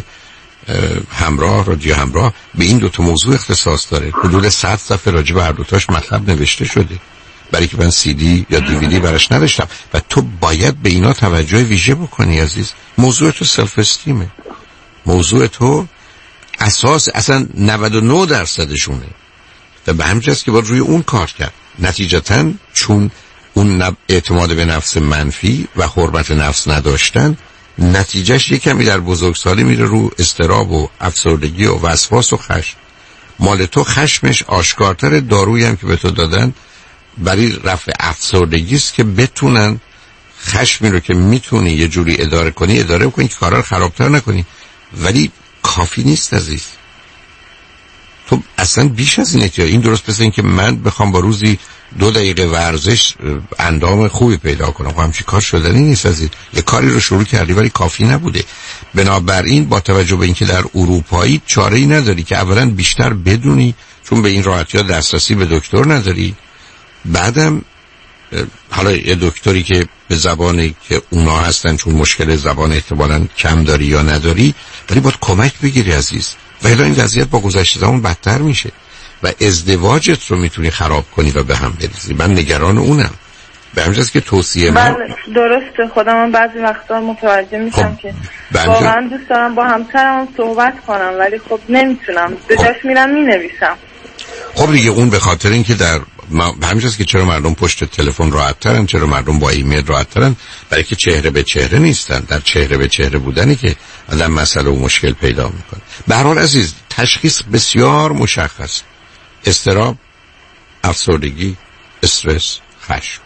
همراه رادیو همراه به این دو تا موضوع اختصاص داره. حدود صد صفحه راجع به هر دو تاش مطلب نوشته شده، برای که من سی دی یا دیویدی براش نداشتم، و تو باید به اینا توجه ویژه بکنی عزیز. موضوع تو سلف استیمه، موضوع تو اساس اصلا نود و نه درصدشونه، و به همینجاست که باید روی اون کار کرد. نتیجتاً چون اون اعتماد به نفس منفی و حرمت نفس نداشتن، نتیجهش یک کمی در بزرگسالی میره رو اضطراب و افسردگی و وسواس و خشم. مال تو خشمش آشکارتر، دارویی هم که به تو دادن برای رفع افسردگی است که بتونن خشمی رو که میتونی یه جوری اداره کنی اداره کنی که کارا رو خرابتر نکنی، ولی کافی نیست عزیز. تو اصلا بیش از اینه که این درست مثل این که من بخوام با روزی دو دقیقه ورزش اندام خوبی پیدا کنم. خب همچین کار شدنی نیست. از این یه کاری رو شروع کردی ولی کافی نبوده. بنابراین با توجه به اینکه در اروپایی چاره‌ای نداری که اولا بیشتر بدونی، چون به این راحتی ها دسترسی به دکتر نداری، بعدم حالا یه دکتری که به زبانی که اونا هستن، چون مشکل زبان احتمالاً کم داری یا نداری، ولی باید کمک بگیری عزیز، و الا این وضعیت با گذشت زمان بدتر میشه و ازدواجت رو میتونی خراب کنی و به هم بریزی. من نگران اونم. به همین جاست که توصیه من بله درسته. خودم من بعضی وقتا متوجه میشم خب که واقعا دوست دارم با همسرم صحبت کنم ولی خب نمیتونم. به جاش خب. میرم مینویسم. خب دیگه اون به خاطر اینکه در به همین جاست که چرا مردم پشت تلفن راحت ترن، چرا مردم با ایمیل راحت ترن، برای که چهره به چهره نیستن. در چهره به چهره بودنی که آدم مسئله و مشکل پیدا میکنه. به هر حال عزیز تشخیص بسیار مشخص: اضطراب، افسردگی، استرس، خشم.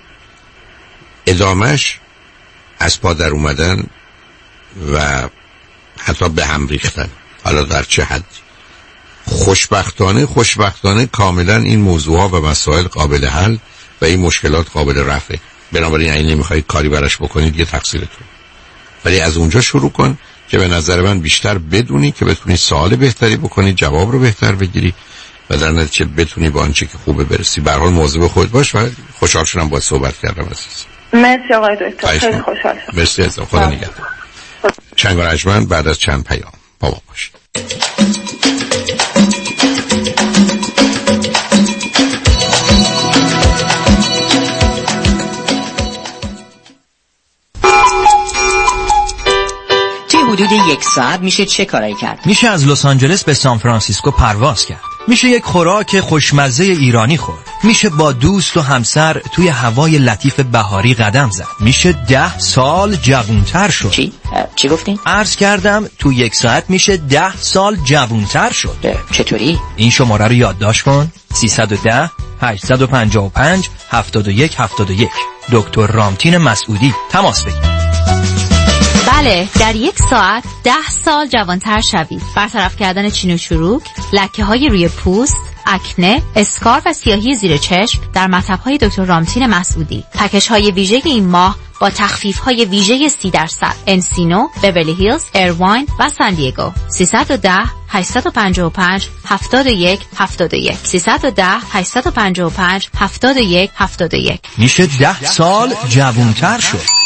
ادامش از پا در اومدن و حتی به هم ریختن. حالا در چه حدی؟ خوشبختانه خوشبختانه کاملا این موضوعها و مسائل قابل حل و این مشکلات قابل رفعه. بنابراین اگه نمیخواید کاری براش بکنید یه تقصیرتون. ولی از اونجا شروع کن که به نظر من بیشتر بدونی که بتونی سوال بهتری بکنی، جواب رو بهتر بگیری و در نتیجه بتونی با آنچه که خوبه برسی. به هر حال مواظب خودت باش و خوشحال شدم باهات صحبت کردم عزیز. مرسی آقای دکتر، خیلی خوشحال شدم. مرسی عزیزم، خدا نگهدار. چنگ و رجمند بعد از چند پیام با ما باشید. حدود یک ساعت میشه چه کارایی کرد؟ میشه از لس آنجلس به سان فرانسیسکو پرواز کرد. میشه یک خوراک خوشمزه ایرانی خورد. میشه با دوست و همسر توی هوای لطیف بهاری قدم زد. میشه ده سال جوانتر شد. چی؟ چی گفتین؟ عرض کردم تو یک ساعت میشه ده سال جوانتر شد. چطوری؟ این شماره رو یادداشت کن: سیصد و ده هشتصد و پنجاه و پنج هفتاد و یک هفتاد و یک. دکتر رامتین مسعودی. تماس بگیر. بله، در یک ساعت ده سال جوانتر شوید. برطرف کردن چین و چروک، لکه های روی پوست، اکنه، اسکار و سیاهی زیر چشم در مطب های دکتر رامتین مسعودی. پکیج های ویژه این ماه با تخفیف های ویژه سی درصد. انسینو، بیورلی هیلز، ایرواین و سان دیگو. سیصد و ده هشتصد و پنجاه و پنج هفتاد و یک هفتاد و یک. سیصد و ده هشتصد و پنجاه و پنج هفتاد و یک هفتاد و یک. میشه ده سال جوانتر شد.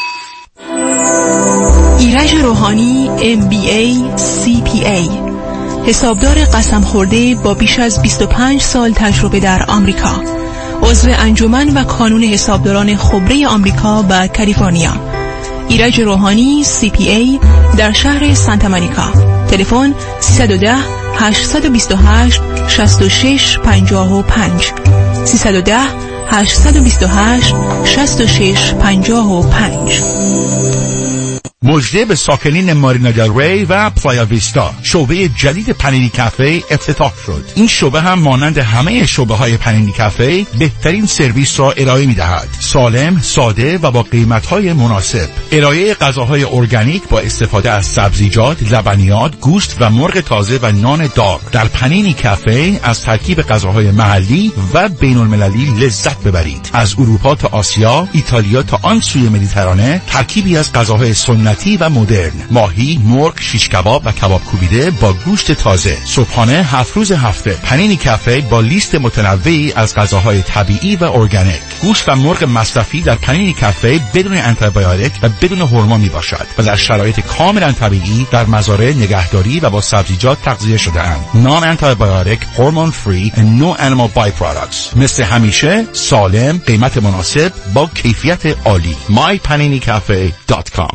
ایرج روحانی ام بی ای سی پی ای، حسابدار قسم خورده با بیش از بیست و پنج سال تجربه در آمریکا، عضو انجمن و کانون حسابداران خبره آمریکا و کالیفرنیا. ایرج روحانی سی پی ای در شهر سانتا مونیکا. تلفن سیصد و ده هشتصد و بیست و هشت شصت و شش پنجاه و پنج. سیصد و ده هشتصد و بیست و هشت شصت و شش پنجاه و پنج. مژده به ساکنین مارینا دل ری و پلایا ویستا، شعبه جدید پنینی کافه افتتاح شد. این شعبه هم مانند همه شعبه های پنینی کافه بهترین سرویس را ارائه می دهد. سالم، ساده و با قیمت های مناسب. ارائه غذاهای ارگانیک با استفاده از سبزیجات، لبنیات، گوشت و مرغ تازه و نان داغ. در پنینی کافه از ترکیب غذاهای محلی و بین المللی لذت ببرید. از اروپا تا آسیا، ایتالیا تا آن سوی مدیترانه، ترکیبی از غذاهای سنتی و مدرن. ماهی، مرغ، شیش کباب و کباب کوبیده با گوشت تازه. صبحانه هفت روز هفته. پنینی کافه با لیست متنوعی از غذاهای طبیعی و ارگانیک. گوشت و مرغ مصرفی در پنینی کافه بدون آنتیبیوتیک و بدون هورمون می باشد و در شرایط کاملا طبیعی در مزارع نگهداری و با سبزیجات تغذیه شده اند. نان آنتیبیوتیک، هورمون فری and no animal byproducts. مثل همیشه سالم، قیمت مناسب با کیفیت عالی. my panini cafe dot com.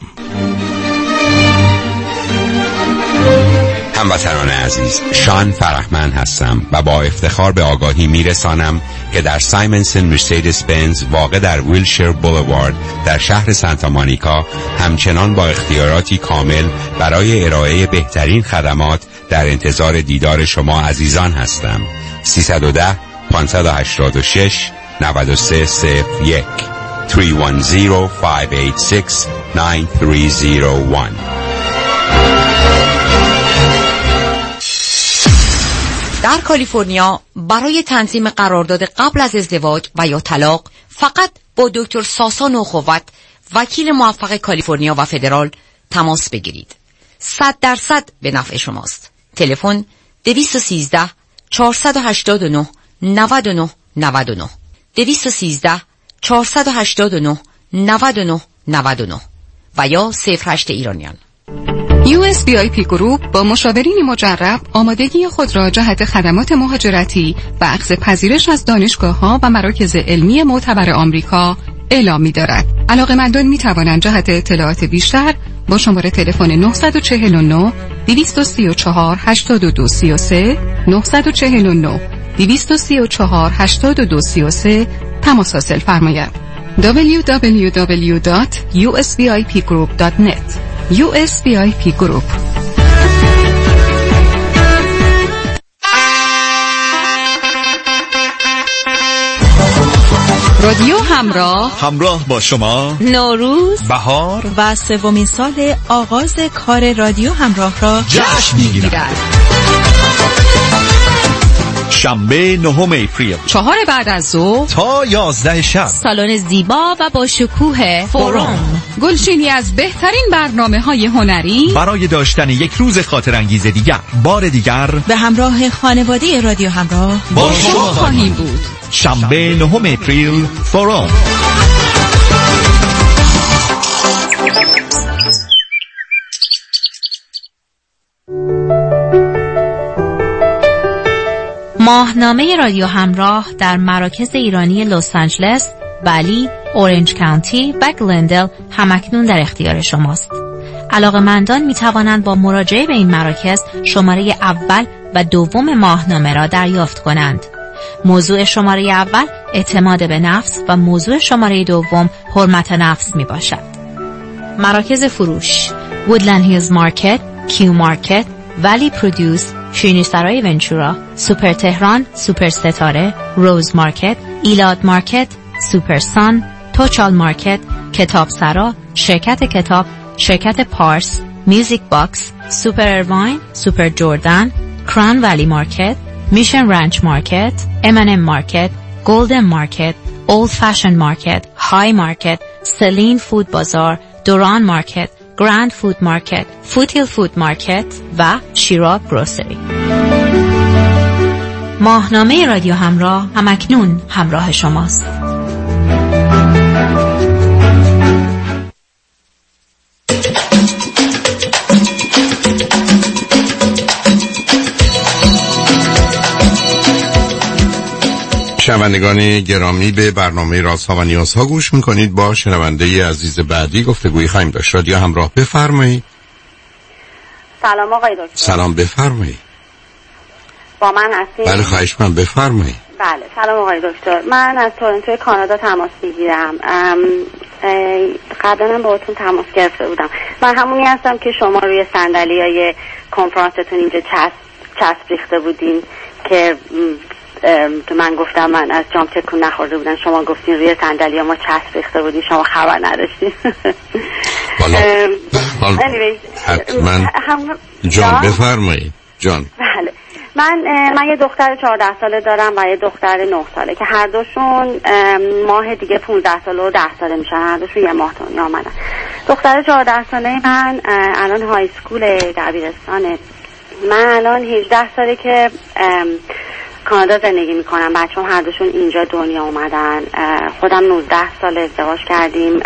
هموطنان عزیز، شان فرحمند هستم و با افتخار به آگاهی میرسانم که در سایمنسن مرسدس بنز واقع در ویلشیر بولوارد در شهر سانتا مونیکا همچنان با اختیاراتی کامل برای ارائه بهترین خدمات در انتظار دیدار شما عزیزان هستم. سیصد و ده پانصد و هشتاد و شش نود و سه صفر یک سه یک صفر پنج هشت شش نه سه صفر یک. در کالیفرنیا برای تنظیم قرارداد قبل از ازدواج و یا طلاق فقط با دکتر ساسا نوخوت، وکیل موفق کالیفرنیا و فدرال تماس بگیرید. صد درصد به نفع شماست. تلفن دویست و سیزده چهارصد و هشتاد و نه نود و نه نود و نه دویست و سیزده چهارصد و هشتاد و نه نود و نه نود و نه و یا صفر هشت ایرانیان. یو اس بی آی پی گروپ با مشاورین مجرب آمادگی خود را جهت خدمات مهاجرتی و اخذ پذیرش از دانشگاه‌ها و مراکز علمی معتبر آمریکا اعلام می‌دارد. علاقه‌مندان می‌توانند جهت اطلاعات بیشتر با شماره تلفن نه چهار نه دویست و سی و چهار هشتاد و دو سی و سه نه چهار نه دویست و سی و چهار هشتاد و دو سی و سه تماس حاصل فرمایید. دبلیو دبلیو دبلیو دات یو اس بی آی پی گروپ دات نت یو اس بی آی پی گروپ. رادیو همراه، همراه با شما. نوروز، بهار و سومین سال آغاز کار رادیو همراه را جشن می‌گیرد. شنبه نهم اپریل، چهار بعد از ظهر تا یازده شب، سالن زیبا و با شکوه فوروم، گلچینی از بهترین برنامه‌های هنری برای داشتن یک روز خاطرانگیز دیگر. بار دیگر به همراه خانواده رادیو همراه با شما خواهیم بود. شنبه نهم اپریل، فوروم. ماهنامه رادیو همراه در مراکز ایرانی لس آنجلس، ولی، اورنج کانتی و گلندل همکنون در اختیار شماست. علاقه‌مندان می توانند با مراجعه به این مراکز شماره اول و دوم ماهنامه را دریافت کنند. موضوع شماره اول اعتماد به نفس و موضوع شماره دوم حرمت نفس می باشد. مراکز فروش: وودلند هیلز مارکت، کیو مارکت، ولی پرودوس، شیرینی سرای ونچورا، سوپر تهران، سوپر ستاره، روز مارکت، ایلات مارکت، سوپر سان، توچال مارکت، کتاب سرا، شرکت کتاب، شرکت پارس، میوزیک باکس، سوپر ارواین، سوپر جردن، کران ولی مارکت، میشن رانچ مارکت، ام ان ام مارکت، گلدن مارکت، اولد فشن مارکت، های مارکت، سلین فود بازار، دوران مارکت، گراند فود مارکت، فوتیل فود مارکت و شیراب گروسری. ماهنامه رادیو همراه همکنون همراه شماست. شنوندگان گرامی، به برنامه رازها و نیازها گوش میکنید. با شنونده عزیز بعدی گفتگویی خواهیم داشت. رادیو همراه، بفرمایید. سلام آقای دکتر. سلام، بفرمایید. با من هستید؟ بله خواهش من، بفرمایید. بله سلام آقای دکتر، من از تورنتو کانادا تماس میگیرم. قبلا هم باهاتون تماس گرفته بودم. من همونی هستم که شما روی صندلیای کنفرانستون اینجا چسب چسب ریخته بودین که تو من گفتم من از جام تکون نخورده بودن، شما گفتین روی صندلی ما چسب ریخته بودین، شما خبر نداشتین. بالا حتما جان بفرمایید. جان بله، من من یه دختر چهارده ساله دارم و یه دختر نه ساله که هر دوشون ماه دیگه پونزده ساله و ده ساله میشن. هر دوشون یه ماه دنیا آمدن. دختر چهارده ساله من الان های اسکول دبیرستانه. من الان هجده ساله که کانادا زندگی میکنم. بچه‌م هر دوشون اینجا دنیا اومدن. خودم نوزده سال ازدواج کردیم.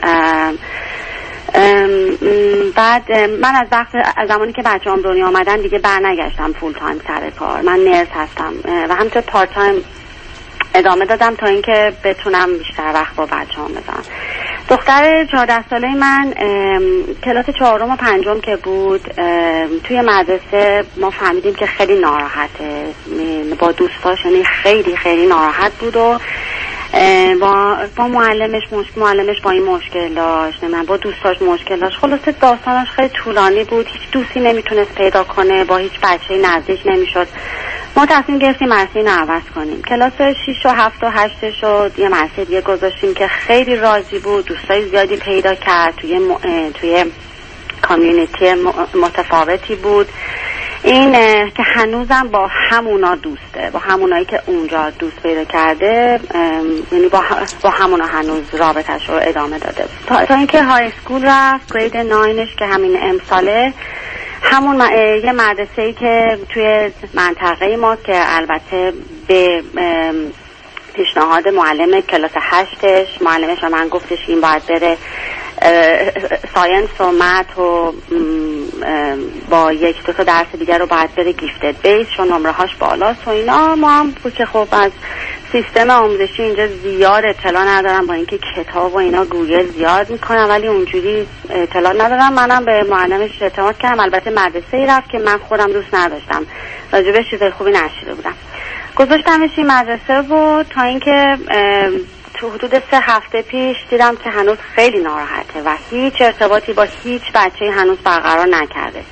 بعد من از وقت از زمانی که بچه‌ام دنیا آمدن دیگه برنگشتم فول تایم سر کار. من نرس هستم و همینطور پارت تایم ادامه دادم تا اینکه بتونم بیشتر وقت با بچه‌ام بذارم. دختر چهارده ساله من کلاس چهارم و پنجم که بود توی مدرسه ما فهمیدیم که خیلی ناراحته با دوستاش، یعنی خیلی خیلی ناراحت بود و با با معلمش مشکل معلمش با این مشکل داشت، من با دوستاش مشکل داشت. خلاصه داستانش خیلی طولانی بود. هیچ دوستی نمیتونست پیدا کنه، با هیچ بچه‌ای نزدیک نمیشد. ما تصمیم گرفتیم مدرسه اینو عوض کنیم. کلاس شش و هفت و هشت شد یه مدرسه دیگه گذاشتیم که خیلی راضی بود، دوستای زیادی پیدا کرد، توی م... توی کامیونیتی متفاوتی بود. این که هنوزم با همونا دوسته، با همونایی که اونجا دوست پیدا کرده، یعنی با, با همونا هنوز رابطش رو ادامه داده تا, تا اینکه های اسکول رفت، گرید ناینش که همین امساله، همون م... یه مدرسه‌ای که توی منطقه ما که البته به پیشنهاد معلم کلاس هشتش، معلمش من گفتش این باید بره ساینس و مت و با یک دو تا درس دیگر رو باید بره گیفتد بیس چون نمره هاش بالاست و اینا. ما هم بود که خب از سیستم آموزشی اینجا زیاد اطلاع ندارم، با اینکه کتاب و اینا گوگل زیاد میکنم ولی اونجوری اطلاع ندارم. منم به معلمش اعتماد کردم، البته مدرسه ای رفت که من خودم دوست نداشتم، راجبش چیزای خوبی نشیده بودم. گذاشتمش این مدرسه و تا اینکه تو حدود سه هفته پیش دیدم که هنوز خیلی ناراحته و هیچ ارتباطی با هیچ بچه‌ای هنوز برقرار نکرده.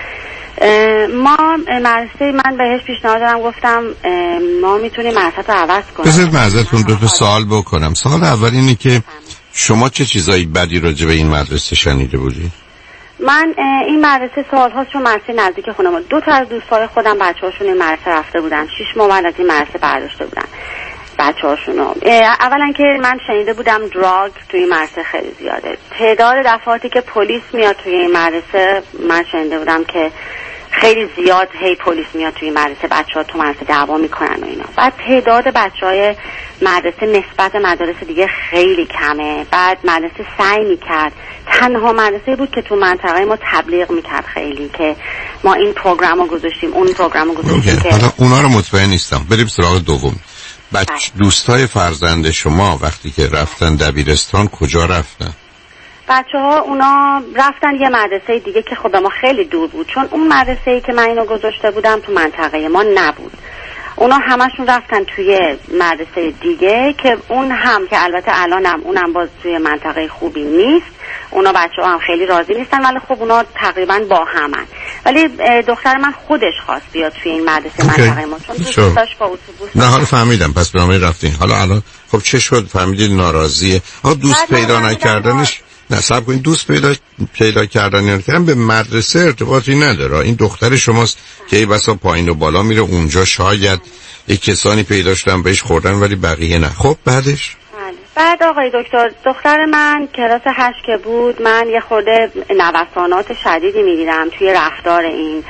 ما مدرسه من بهش پیشنهاد دادم، گفتم ما میتونیم مدرسه رو عوض کنیم. بذارید من ازتون دو تا سوال بکنم. سوال اول اینه که شما چه چیزایی بدی راجع به این مدرسه شنیده بودید؟ من این مدرسه سال‌هاست چون مدرسه نزدیک خونم، دو تا از دوستای خودم بچه‌هاشون این مدرسه رفته بودن، شش ماه بعد از این مدرسه برداشته بودن بچه‌هاشونو. اولا که من شنیده بودم دراگ توی این مدرسه خیلی زیاده. تعداد دفعاتی که پلیس میاد توی این مدرسه من شنیده بودم که خیلی زیاد هی پلیس میاد توی این مدرسه، بچه‌ها تو مدرسه دعوا میکنن و اینا. بعد تعداد بچه‌های مدرسه نسبت مدارس دیگه خیلی کمه. بعد مدرسه سعی میکرد، تنها مدرسه بود که تو منطقه ما تبلیغ میکرد خیلی که ما این پروگرامو گذاشتیم اون پروگرامو گذاشتیم که حالا اونا رو مطمئن نیستم. بریم سراغ دوم. بچ دوستای فرزند شما وقتی که رفتن دبیرستان کجا رفتن؟ بچه ها اونا رفتن یه مدرسه دیگه که خب ما خیلی دور بود، چون اون مدرسه‌ای که من اینو گذاشته بودم تو منطقه ما نبود. اونا همشون رفتن توی مدرسه دیگه که اون هم که البته الانم اونم باز توی منطقه خوبی نیست. اونا بچه ها هم خیلی راضی نیستن ولی خب اونا تقریبا با همن. ولی دختر من خودش خواست بیاد توی این مدرسه okay. منطقه ما چون دوستاش با اتوبوس. نه حالا فهمیدم، پس به نامه رفتین. حالا الان خب چه شد؟ فهمیدید ناراضیه؟ آ دوست پیدا نکردنش نصب کنید. دوست پیدا پیدا کردن یا کردن به مدرسه ارتباطی نداره. این دختر شماست که ای بسا پایین و بالا میره، اونجا شاید یک کسانی پیدا شدن بهش خوردن ولی بقیه نه. خب بعدش بعد آقای دکتر دختر من کلاس هشت که بود، من یه خورده نوسانات شدیدی میدیدم توی رفتار این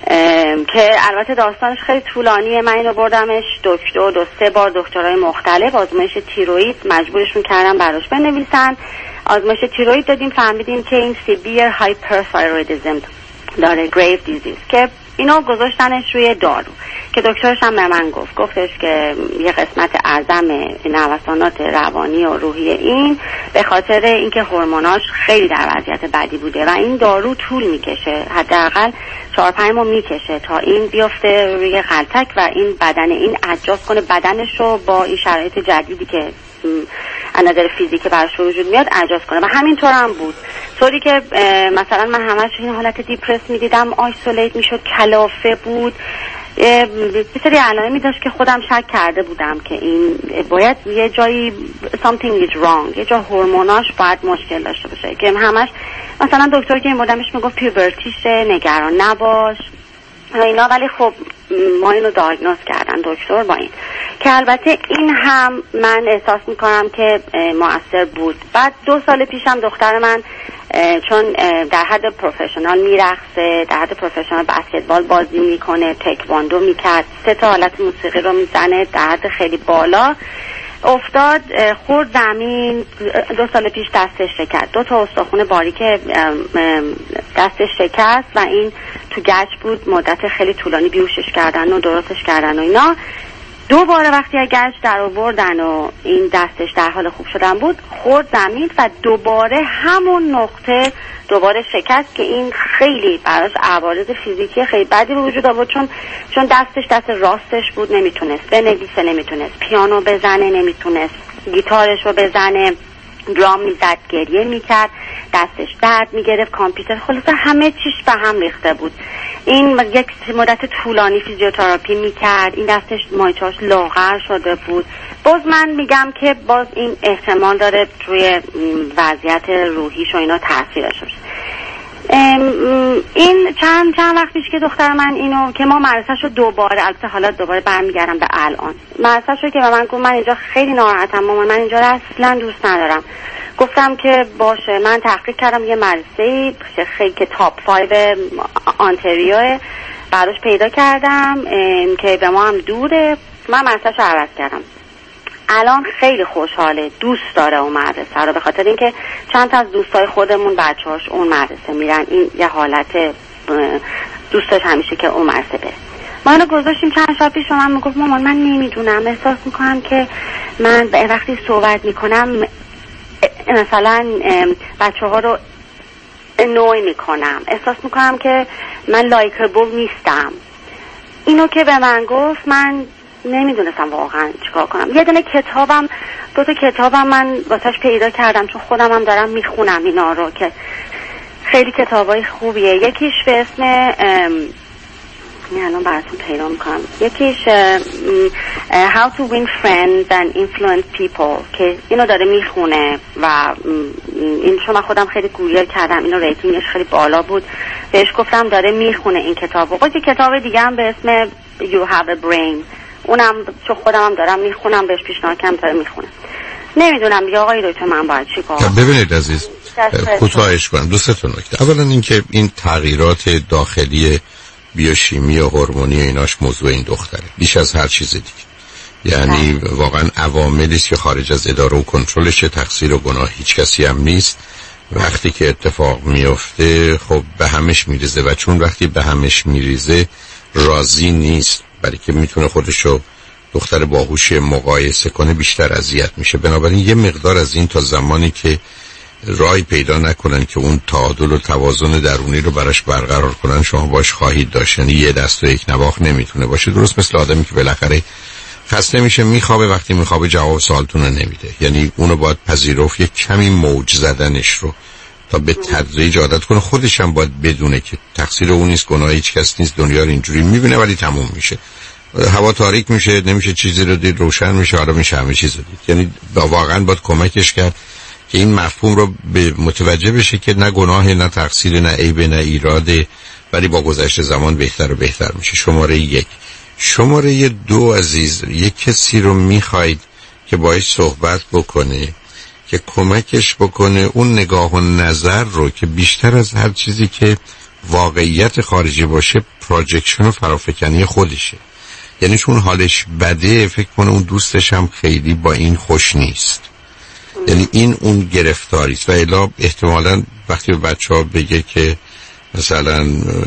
که البته داستانش خیلی طولانیه. من اینو بردمش دکتر دو سه بار دکترای مختلف، آزمایش تیروئید مجبورشون کردم براش بنویسن. آزمایش تیروئید دادیم، فهمیدیم که این سیویر هایپرثایرویدیسم داره، گریو دیزیز، که اینو گذاشتنش روی دارو که دکترش هم به من گفت گفتش که یه قسمت اعظم نوسانات روانی و روحی این به خاطر اینکه هورموناش خیلی در وضعیت بدی بوده و این دارو طول میکشه، حداقل چهار پنج ماه میکشه تا این بیفته روی غلطک و این بدن این adjust کنه بدنش رو با این شرایط جدیدی که از نظر فیزیک براش وجود میاد adjust کنه. و همینطور هم بود، طوری که مثلا من همش این حالت دیپرس میدیدم، آیسولیت میشد، کلافه بود، یه سری علائمی داشت که خودم شک کرده بودم که این باید یه جایی something is wrong، یه جا هورموناش باید مشکل داشته باشه که همش مثلا دکتر که این بودمش میگفت پیوبرتیشه، نگران نباش اینا. ولی خب ما اینو دایگنوز کردن دکتر با این که البته این هم من احساس میکنم که مؤثر بود. بعد دو سال پیشم دختر من چون در حد پروفشنال میرقصه، در حد پروفشنال بسکتبال بازی میکنه، تکواندو میکرد، سه تا حالت موسیقی رو میزنه در حد خیلی بالا، افتاد خورد زمین، دو سال پیش دستش شکست، دو تا استخوان باریک دستش شکست و این تو گچ بود، مدت خیلی طولانی بیهوشش کردن و درستش کردن و اینا. دوباره وقتی گچ در آوردن و این دستش در حال خوب شدن بود، خورد زمین و دوباره همون نقطه دوباره شکست که این خیلی براش عوارض فیزیکی خیلی بدی به وجود آورد، چون چون دستش دست راستش بود، نمیتونست بنویسه، نمیتونست پیانو بزنه، نمیتونست گیتارش رو بزنه، درام میزد، گریه میکرد، دستش درد میگرفت، کامپیوتر، خلاصه همه چیش به هم ریخته بود. این یک مدت طولانی فیزیوتراپی میکرد، این دستش مایچاش لاغر شده بود. باز من میگم که باز این احتمال داره روی وضعیت روحیش و اینا تاثیر داشته باشه. این چند چند وقت پیش که دختر من اینو که ما مدرسه‌شو دوباره البته حالا دوباره برمیگردم به الان مدرسه‌شو که به من گفت من اینجا خیلی ناراحتم مامان من اینجا رو اصلا دوست ندارم. گفتم که باشه من تحقیق کردم یه مدرسه خیلی که تاپ پنج آنتریو براش پیدا کردم که به ما هم دوره. من مدرسه‌شو عوض کردم. الان خیلی خوشحاله دوست داره اون مدرسه رو به خاطر اینکه چند تا از دوستای خودمون بچه‌هاش اون مدرسه میرن. این یه حالت دوستش همیشه که اون مدرسه بره. ما اینو گذاشتیم چند شب پیش من میگفت مامان من نمیدونم احساس میکنم که من وقتی صحبت میکنم مثلا بچه‌ها رو نوی میکنم احساس میکنم که من لایکبل نیستم. اینو که به من گفت من نمیدونستم واقعا چیکار کنم. یه دونه کتابم دو تا کتابم من واسش پیدا کردم چون خودم هم دارم میخونم اینا رو که خیلی کتابای خوبیه. یکیش به اسم الان براتون پیدا میکنم یکیش How to win friends and influence people که اینو داره میخونه و این شما خودم خیلی گوگل کردم اینو ریتینگش خیلی بالا بود بهش گفتم داره میخونه این کتابو. خب یه کتاب دیگه هم به اسم You have a brain اونم چون خودم هم دارم میخونم بهش پیشنهاد کردم داره میخونه. نمیدونم یا آقای دکتر من باید چی کنم. ببینید عزیز کوتاهش کنم دو سه تا نکته. اولا اینکه این تغییرات داخلی بیوشیمی و هورمونی ایناش موضوع این دختره بیش از هر چیز دیگه. یعنی ده. واقعا عواملی است که خارج از اداره و کنترلش تقصیر و گناه هیچ کسی هم نیست. وقتی که اتفاق میفته خب به همش میریزه و چون وقتی به همش میریزه راضی نیست برای که میتونه خودشو دختر باهوش مقایسه کنه بیشتر اذیت میشه. بنابراین یه مقدار از این تا زمانی که رای پیدا نکنن که اون تعادل و توازن درونی رو براش برقرار کنن شما باش خواهید داشت. یعنی یه دست و یک نواخت نمیتونه باشه. درست مثل آدمی که بالاخره خسته میشه میخوابه وقتی میخوابه جواب سوالتون رو نمیده. یعنی اونو باید پذیرفت یک کمی موج زدنش رو تا به تدریج عادت کنه. خودش هم باید بدونه که تقصیر اون نیست گناه هیچ کس نیست دنیا رو اینجوری میبینه ولی تموم میشه. هوا تاریک میشه نمیشه چیزی رو دید روشن میشه حالا میشه همه چیز رو دید. یعنی واقعا باید کمکش کرد که این مفهوم رو به متوجه بشه که نه گناه نه تقصیر نه عیب نه ایراده ولی با گذشت زمان بهتر و بهتر میشه. شماره یک. شماره دو عزیز یک کسی رو میخواید که باهاش صحبت بکنه که کمکش بکنه اون نگاه و نظر رو که بیشتر از هر چیزی که واقعیت خارجی باشه پروجکشن و فرافکنی خودشه. یعنی چون حالش بده فکر کنه اون دوستش هم خیلی با این خوش نیست. یعنی این اون گرفتاری است و الا احتمالاً وقتی به بچه‌ها بگه که مثلا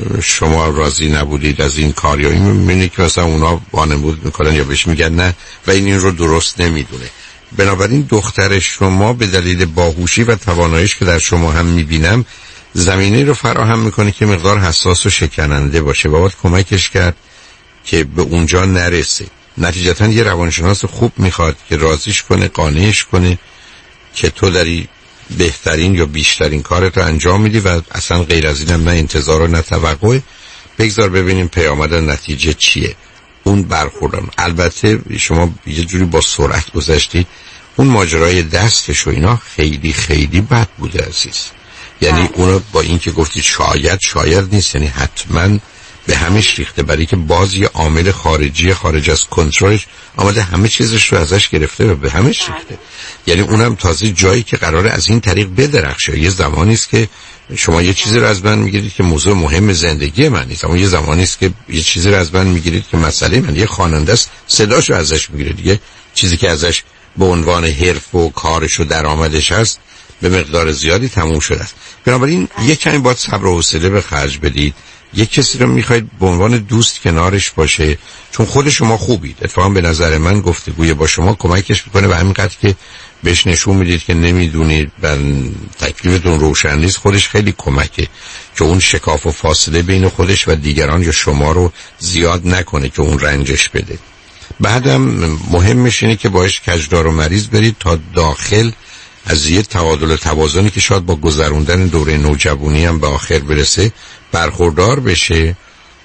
شما راضی نبودید از این کار یا این می‌بینی که مثلا اونا وانمود میکنن یا بهش میگن نه و این این رو درست نمیدونه. بنابراین دختر شما به دلیل باهوشی و تواناییش که در شما هم میبینم زمینه رو فراهم میکنه که مقدار حساس و شکننده باشه و باید کمکش کرد که به اونجا نرسه. نتیجتا یه روانشناس خوب میخواد که راضیش کنه قانعش کنه که تو داری بهترین یا بیشترین کارت رو انجام میدی و اصلا غیر از اینم نه انتظار و نه توقع. بگذار ببینیم پیامد نتیجه چیه. اون برخوردم البته شما یه جوری با سرعت گذشتید. اون ماجرای دستش و اینا خیلی خیلی بد بوده عزیز. یعنی اونو با این که گفتید شاید شاید نیست یعنی حتما به همش ریخته برای که باز یه عامل خارجی خارج از کنترلش آمده همه چیزش رو ازش گرفته و به همش ریخته. یعنی اونم تازه جایی که قراره از این طریق بدرخشه. یه زمانی است که شما یه چیزی رو از من میگیرید که موضوع مهم زندگی من نیست اما یه زمانی است که یه چیزی رو از من میگیرید که مسئله من یه خواننده است صداشو ازش میگیرید دیگه چیزی که ازش به عنوان حرف و کارش و درآمدش هست به مقدار زیادی تموم شده است. بنابراین یک کمی باید صبر و حوصله به خرج بدید. یک کسی رو میخواید به عنوان دوست کنارش باشه چون خود شما خوبید. اتفاقا به نظر من گفتگوی با شما کمکش میکنه و همینقدر که بهش نشون میدید که نمیدونید و تکلیفتون روشن نیست خودش خیلی کمکه که اون شکاف و فاصله بین خودش و دیگران یا شما رو زیاد نکنه که اون رنجش بده. بعدم مهمش اینه که باش کجدار و مریض برید تا داخل از یه تعادل و توازنی که شاید با گذروندن دوره نوجوانی هم به آخر برسه برخوردار بشه.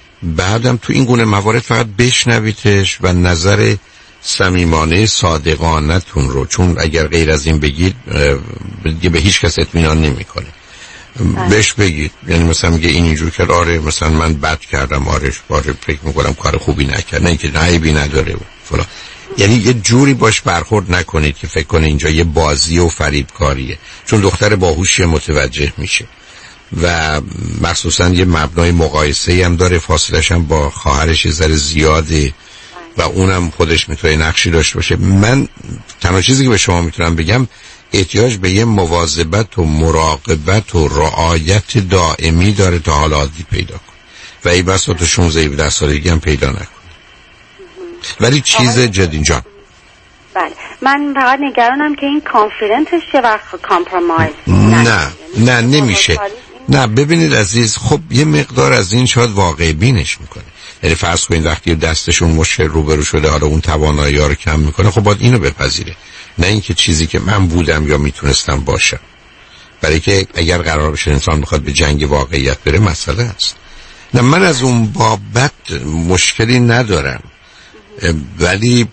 بعدم تو این گونه موارد فقط بشنویدش و نظر صمیمانه صادقانه‌تون رو چون اگر غیر از این بگید دیگه به هیچ کس اطمینان نمیکنه. بهش بگید، یعنی مثلا میگه این اینجور کرد، آره مثلا من بد کردم، آره آره فکر میکنم کار خوبی نکرد، نه اینکه عیبی نداره فلان. یعنی یه جوری باش برخورد نکنید که فکر کنه اینجا یه بازی و فریبکاریه، چون دختر باهوشی متوجه میشه و مخصوصا یه مبنای مقایسه‌ای هم داره، فاصلش هم با خواهرش یه ذره زیاده و اونم خودش میتونه نقشی داشته باشه. من تنها چیزی که به شما میتونم بگم احتیاج به یه مواظبت و مراقبت و رعایت دائمی داره تا حال عادی پیدا کن و ای بسا تا شانزده هفده سالگی هم پیدا نکن. ولی چیز جدی جان، بله من فقط نگرانم که این کانفیدنسش چه وقت کامپرومایز نه نه نمیشه. نه ببینید عزیز، خب یه مقدار از این شاید واقع بینش میکنه. یعنی فرض کنید وقتی دستشون مشکل روبرو شده، حالا اون توانایی ها رو کم میکنه، خب باید اینو بپذیره، نه اینکه چیزی که من بودم یا میتونستم باشم. برای که اگر قرار بشه انسان میخواد به جنگ واقعیت بره مسئله است. نه من از اون بابت مشکلی ندارم، ولی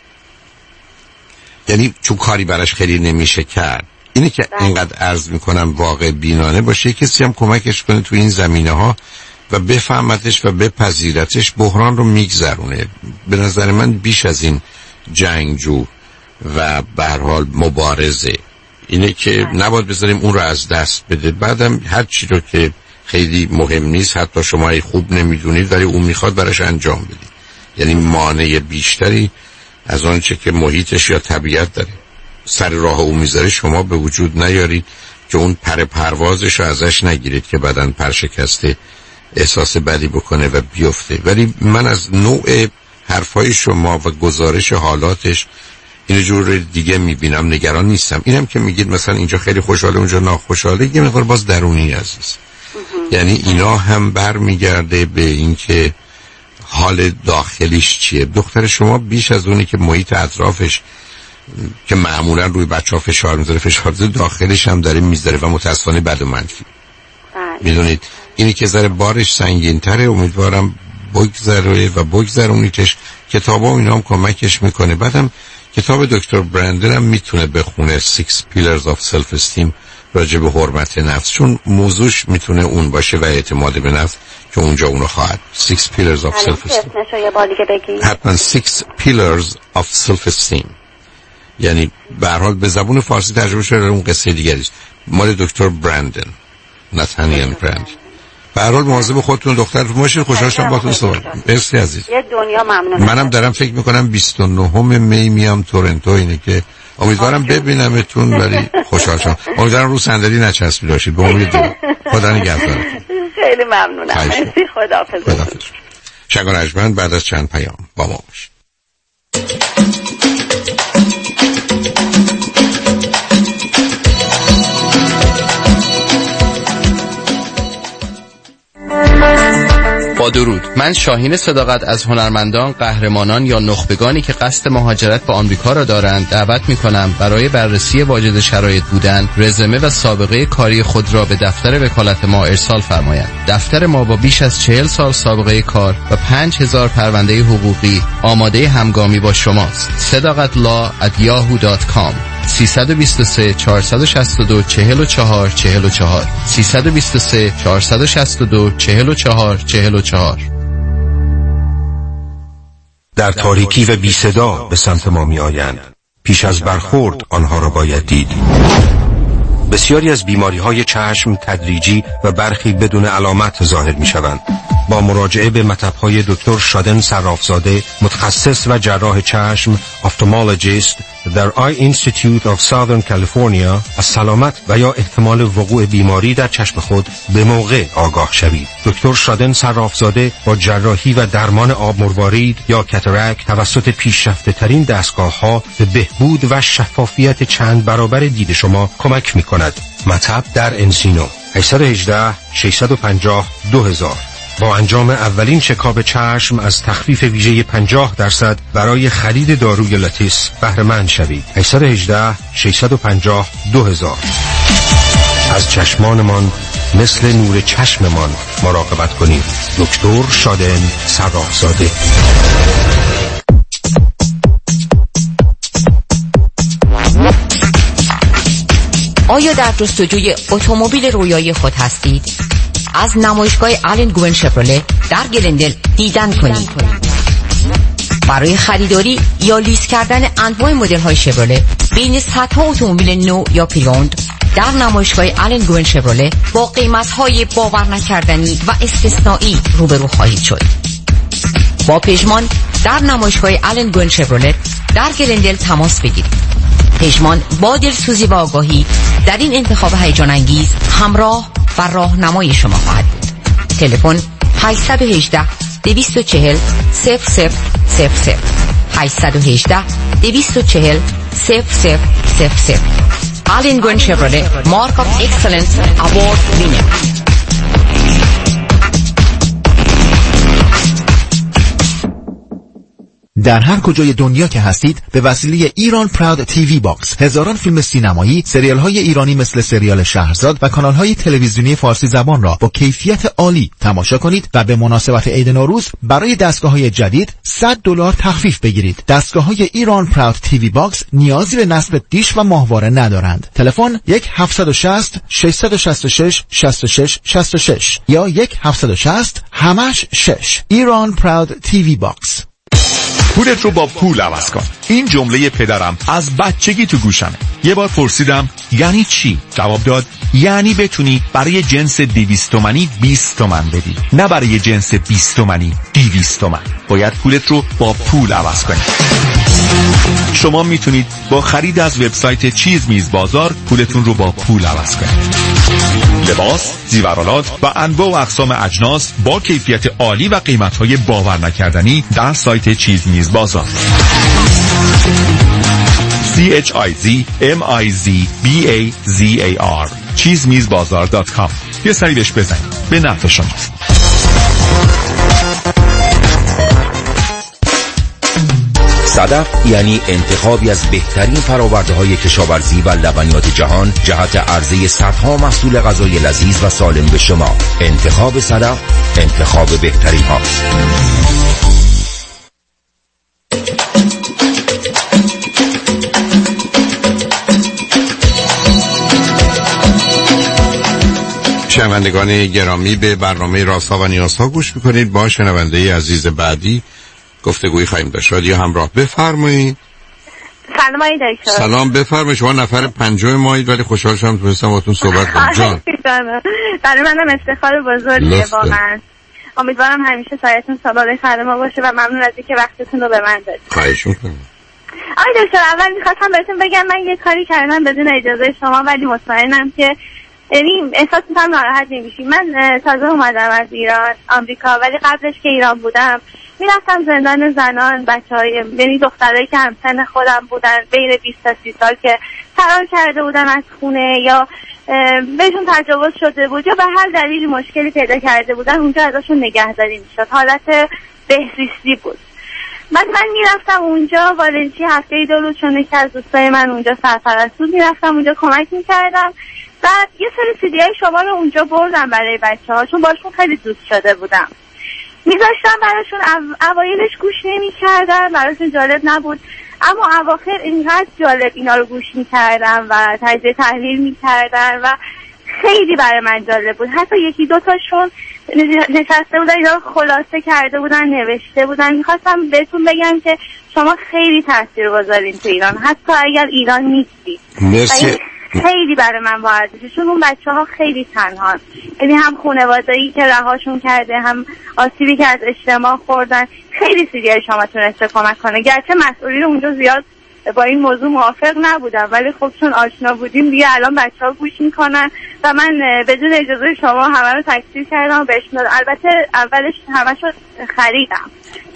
یعنی چون کاری براش خیلی نمیشه کرد، اینه که اینقدر عرض میکنم واقع بینانه باشه، کسی هم کمکش کنه تو این زمینه ها و بفهمتش و بپذیرتش، بحران رو میگذرونه. به نظر من بیش از این جنگجو و به هر حال مبارزه اینه که نباید بذاریم اون رو از دست بده. بعدم هر چی رو که خیلی مهم نیست، حتی شما خوب نمیدونید ولی اون میخواد براش انجام بدید، یعنی مانع بیشتری از آنچه که محیطش یا طبیعت داره سر راه اون میذاره شما به وجود نیارید که اون پر پروازش رو ازش نگیرید که بعدن پر شکسته احساس بدی بکنه و بیفته. ولی من از نوع حرفای شما و گزارش حالاتش این جور دیگه میبینم، نگران نیستم. اینم که میگید مثلا اینجا خیلی خوشحاله اونجا ناخوشحاله، یه مقدار باز درونی عزیز. یعنی اینا هم بر میگرده به اینکه حال داخلیش چیه. دختر شما بیش از اونی که محیط اطرافش که معمولا روی بچه ها فشار میذاره، فشار داخلش هم داره میذاره و متاسفانه بد و منفی. میدونید اینی که ذره بارش سنگین تره، امیدوارم بگذره و بگذرونیتش. کتابا و اینا هم کمکش میکنه. بعدم کتاب دکتر برندن هم میتونه بخونه، Six Pillars of Self Esteem، راجع به حرمت نفس، چون موضوعش میتونه اون باشه و اعتماد به نفس که اونجا اونو خواهد. Six Pillars of Self Esteem. حتما Six Pillars of Self Esteem، یعنی به هر حال به زبون فارسی ترجمه شده، اون قصه دیگری است، مال دکتر برندن، نتانیل برند. به هر حال مواظب خودتون دختر باشید. خوشحال شدم باهاتون صحبت کردم. مرسی عزیز. یه دنیا ممنونم. منم دارم فکر میکنم بیست و نهم می میام تورنتو، اینه که امیدوارم ببینمتون، ولی خوشحال شدم. امیدوارم رو صندلی نچسبی باشید. به امید خدا نگهدارتون. خیلی ممنونم. مرسی. خداحافظ. خداحافظ. شنگ رجمن بعد از چند پیام با ما باشید. با درود، من شاهین صداقت از هنرمندان، قهرمانان یا نخبگانی که قصد مهاجرت به آمریکا را دارند دعوت می‌کنم برای بررسی واجد شرایط بودن، رزومه و سابقه کاری خود را به دفتر وکالت ما ارسال فرمایند. دفتر ما با بیش از چهل سال سابقه کار و پنج هزار پرونده حقوقی آماده همگامی با شماست. صداقت لا ات یاهو دات کام. سه دو سه چهار شش دو چهل و چهار چهل و چهار سه دو سه چهار شش دو چهل و چهار چهل و چهار. در تاریکی و بی صدا به سمت ما می آیند. پیش از برخورد آنها را باید دید. بسیاری از بیماری های چشم تدریجی و برخی بدون علامت ظاهر می شوند. با مراجعه به مطب‌های دکتر شادن صرافزاده، متخصص و جراح چشم، افتالمولوژیست در آی اینستیتیوت آف ساذرن کالیفرنیا، از سلامت و یا احتمال وقوع بیماری در چشم خود به موقع آگاه شوید. دکتر شادن صرافزاده با جراحی و درمان آب مروارید یا کاتاراکت توسط پیشرفته ترین دستگاه ها به بهبود و شفافیت چند برابر دید شما کمک می کند. مطب در انسینو، هشت یک هشت شش پنج صفر دو هزار. با انجام اولین چکاپ چشم از تخفیف ویژه پنجاه درصد برای خرید داروی لاتیس بهره مند شوید. هشت یک هشت شش پنج صفر دو هزار. از چشمانمان مثل نور چشممان مراقبت کنید. دکتر شادن صرافزاده. آیا در جستجوی اتومبیل رویایی خود هستید؟ از نمایشگاه آلن گوین شفرله در گلندل دیدن کنید. برای خریداری یا لیز کردن انواع مدل‌های شفرله بین صدها اتومبیل نو یا پریوند در نمایشگاه آلن گوین شفرله با قیمت‌های باور نکردنی و استثنایی روبرو خواهید شد. با پژمان در نمایشگاه آلن گوین شفرله در گلندل تماس بگیرید. پژمان با دلسوزی و آگاهی در این انتخاب هیجان انگیز همراه و راهنمای شما خواهد بود. تلفن هشت یک هشت دو چهار صفر صفر صفر صفر هشت یک هشت دو چهار صفر صفر صفر صفر. آلن گوین شفرله مارک آف اکسلنس اوارد وینر. در هر کجای دنیا که هستید به وسیله ایران پراود تیوی باکس هزاران فیلم سینمایی، سریال های ایرانی مثل سریال شهرزاد و کانال های تلویزیونی فارسی زبان را با کیفیت عالی تماشا کنید و به مناسبت عید نوروز برای دستگاه های جدید صد دلار تخفیف بگیرید. دستگاه های ایران پراود تیوی باکس نیازی به نصب دیش و ماهواره ندارند. تلفن یک هفت شش صفر شش شش شش شش شش شش شش یا یک هفت شش صفر همش شش. ایران پراود تیوی باکس. پولت رو با پول عوض کن. این جمله پدرم از بچگی تو گوشمه. یه بار پرسیدم یعنی چی؟ جواب داد یعنی بتونی برای جنس دویست تومانی بیست تومن بدی، نه برای جنس بیست تومانی دویست تومن. باید پولت رو با پول عوض کنی. شما میتونید با خرید از وبسایت چیز میز بازار پولتون رو با پول عوض کنید. لباس، زیورالات و انواع و اقسام اجناس با کیفیت عالی و قیمت‌های باور نکردنی در سایت چیز میز بازار. C H I Z M I Z B A Z A R چیز میز بازار دات کام. یه سری بهش بزنید، به نفع شماست. صدف یعنی انتخابی از بهترین فرآورده‌های کشاورزی و لبنیات جهان جهت عرضه صدها محصول غذای لذیذ و سالم به شما. انتخاب صدف انتخاب بهترین هاست. شنوندگان گرامی، به برنامه رازها و نیازها گوش میکنید. با شنونده عزیز بعدی گفتگویی خواهیم داشت. رادیو همراه، بفرمایید. سلام آقای دکتر. سلام، بفرمایید. شما نفر پنجم مایید ولی خوشحال شدم تونستم باهاتون صحبت کنم. جان برای منم افتخار بزرگیه واقعا. امیدوارم همیشه سایتون سابقه خیر ما باشه و ممنون از اینکه وقتتون رو به من دادید. خواهش می‌کنم. آقای دکتر، اول می‌خواستم بهتون بگم من یه کاری کردم بدون اجازه شما، ولی مطمئنم که یعنی احساس می‌کنم ناراحت نمی‌شی. من تازه اومدم از ایران آمریکا، ولی قبلش که ایران بودم میرفتم زندان زنان، بچه‌های یعنی دخترایی که همسن خودم بودن بین بیست تا سی سال که فرار کرده بودن از خونه یا بهشون تجاوز شده بود یا به هر دلیلی مشکلی پیدا کرده بودن، اونجا ازشون نگهداری میشد. حالت بهزیستی بود. بعد من میرفتم اونجا والنتی هفته ای دو روز، چون یکی از دوستای من اونجا سرپرست بود، میرفتم اونجا کمک میکردم. بعد یه سری سی دی های شما رو اونجا بردم برای بچه‌ها، چون باشون خیلی دوست شده بودم. میذاشتم براشون. اوایلش گوش نمی کردم، براشون جالب نبود، اما اواخر اینقدر جالب اینا رو گوش میکردم و تجزیه تحلیل میکردن و خیلی برای من جالب بود. حتی یکی دو تاشون نشسته بودن اینا رو خلاصه کرده بودن، نوشته بودن. میخواستم بهتون بگم که شما خیلی تاثیر گذارین تو ایران، حتی اگر ایران نیستی. مرسی. خیلی برای من با ارزشه، چون اون بچه ها خیلی تنهان، یعنی هم خانواده‌ای که رهاشون کرده، هم آسیبی که از اجتماع خوردن. خیلی سیدی شما تونسته کمک کنه. گرچه مسئولین اونجا زیاد با این موضوع موافق نبودم، ولی خب چون آشنا بودیم دیگه الان بچه ها گوش میکنن و من بدون اجازه شما همه رو تکثیر کردم و بهشون دادم. البته اولش همه شو خریدم.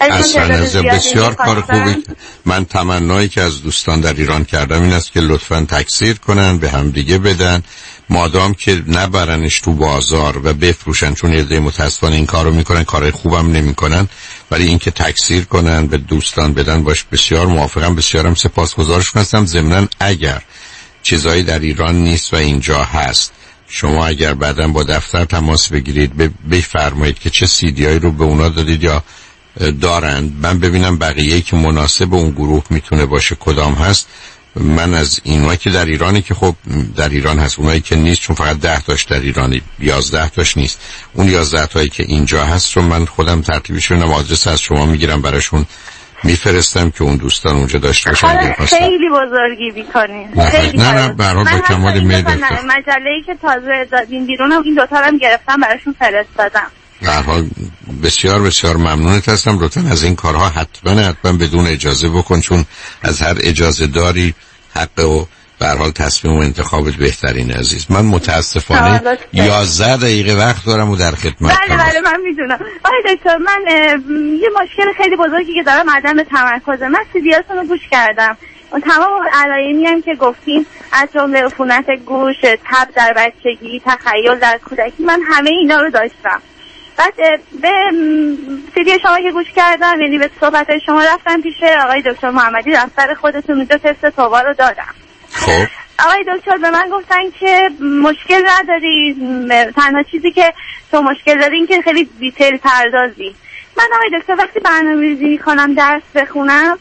اصلا بسیار کار خوبی. من تمنایی که از دوستان در ایران کردم این است که لطفاً تکثیر کنن، به هم دیگه بدن، مادام که نبرنش تو بازار و بفروشن، چون یه متاسفانه این کارو میکنن، کارهای خوبم نمیکنن، ولی این که تکثیر کنن به دوستان بدن باش بسیار موافقم. بسیارم سپاسگزارشون هستم. ضمناً اگر چیزایی در ایران نیست و اینجا هست، شما اگر بعداً با دفتر تماس بگیرید بفرمایید که چه سیدیایی رو به اونا دادید یا دارند، من ببینم بقیه‌ای که مناسب اون گروه میتونه باشه کدام هست. من از اینایی که در ایرانی که خب در ایران هست، اونایی که نیست چون فقط ده تاش در ایرانی، یازده تاش نیست، اون یازده تایی که اینجا هست رو من خودم ترتیبش رو آدرس از شما میگیرم براشون میفرستم که اون دوستان اونجا داشته باشن. خیلی بزرگی بیکنی. نه نه برای با کمال میل مجله‌ای که تازه دادین بیرونم این دوتا رو هم گرفتم براشون فرستادم. در حال بسیار بسیار ممنونت هستم. لطفاً از این کارها حتما حتما بدون اجازه بکن، چون از هر اجازه داری حق و به هر حال تصمیم و انتخابت بهترین عزیز. من متاسفانه یازده دقیقه وقت دارم و در خدمت. بله بله من میدونم. آقای دکتر من یه مشکل خیلی بزرگی که دارم عدم تمرکزه. من سیدیاتون رو گوش کردم. اون تمام علایمی هم که گفتین از جمله عفونت گوش، تب در بچگی، تخیل در کودکی، من همه اینا رو داشتم. بعد به سیدی شما که گوش کردم، یعنی به صحبت شما رفتم پیش آقای دکتر محمدی، دفتر خودتون اونجا تست توبا رو دادم. خب آقای دکتر به من گفتن که مشکل نداری، تنها چیزی که تو مشکل داری این که خیلی دیتیل پردازی. من آقای دکتر وقتی برنامه‌ریزی می‌کنم درس بخونم،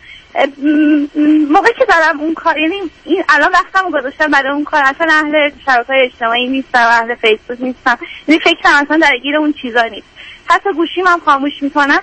موقعی که دارم اون کار، یعنی این الان وقتمو گذاشتم برای اون کار، اصلا اهل شبکه‌های اجتماعی نیستم، اهل فیسبوک نیستم، یعنی فکرم اصلا درگیر اون چیزا نیست. حتی گوشیم هم خاموش میکنم،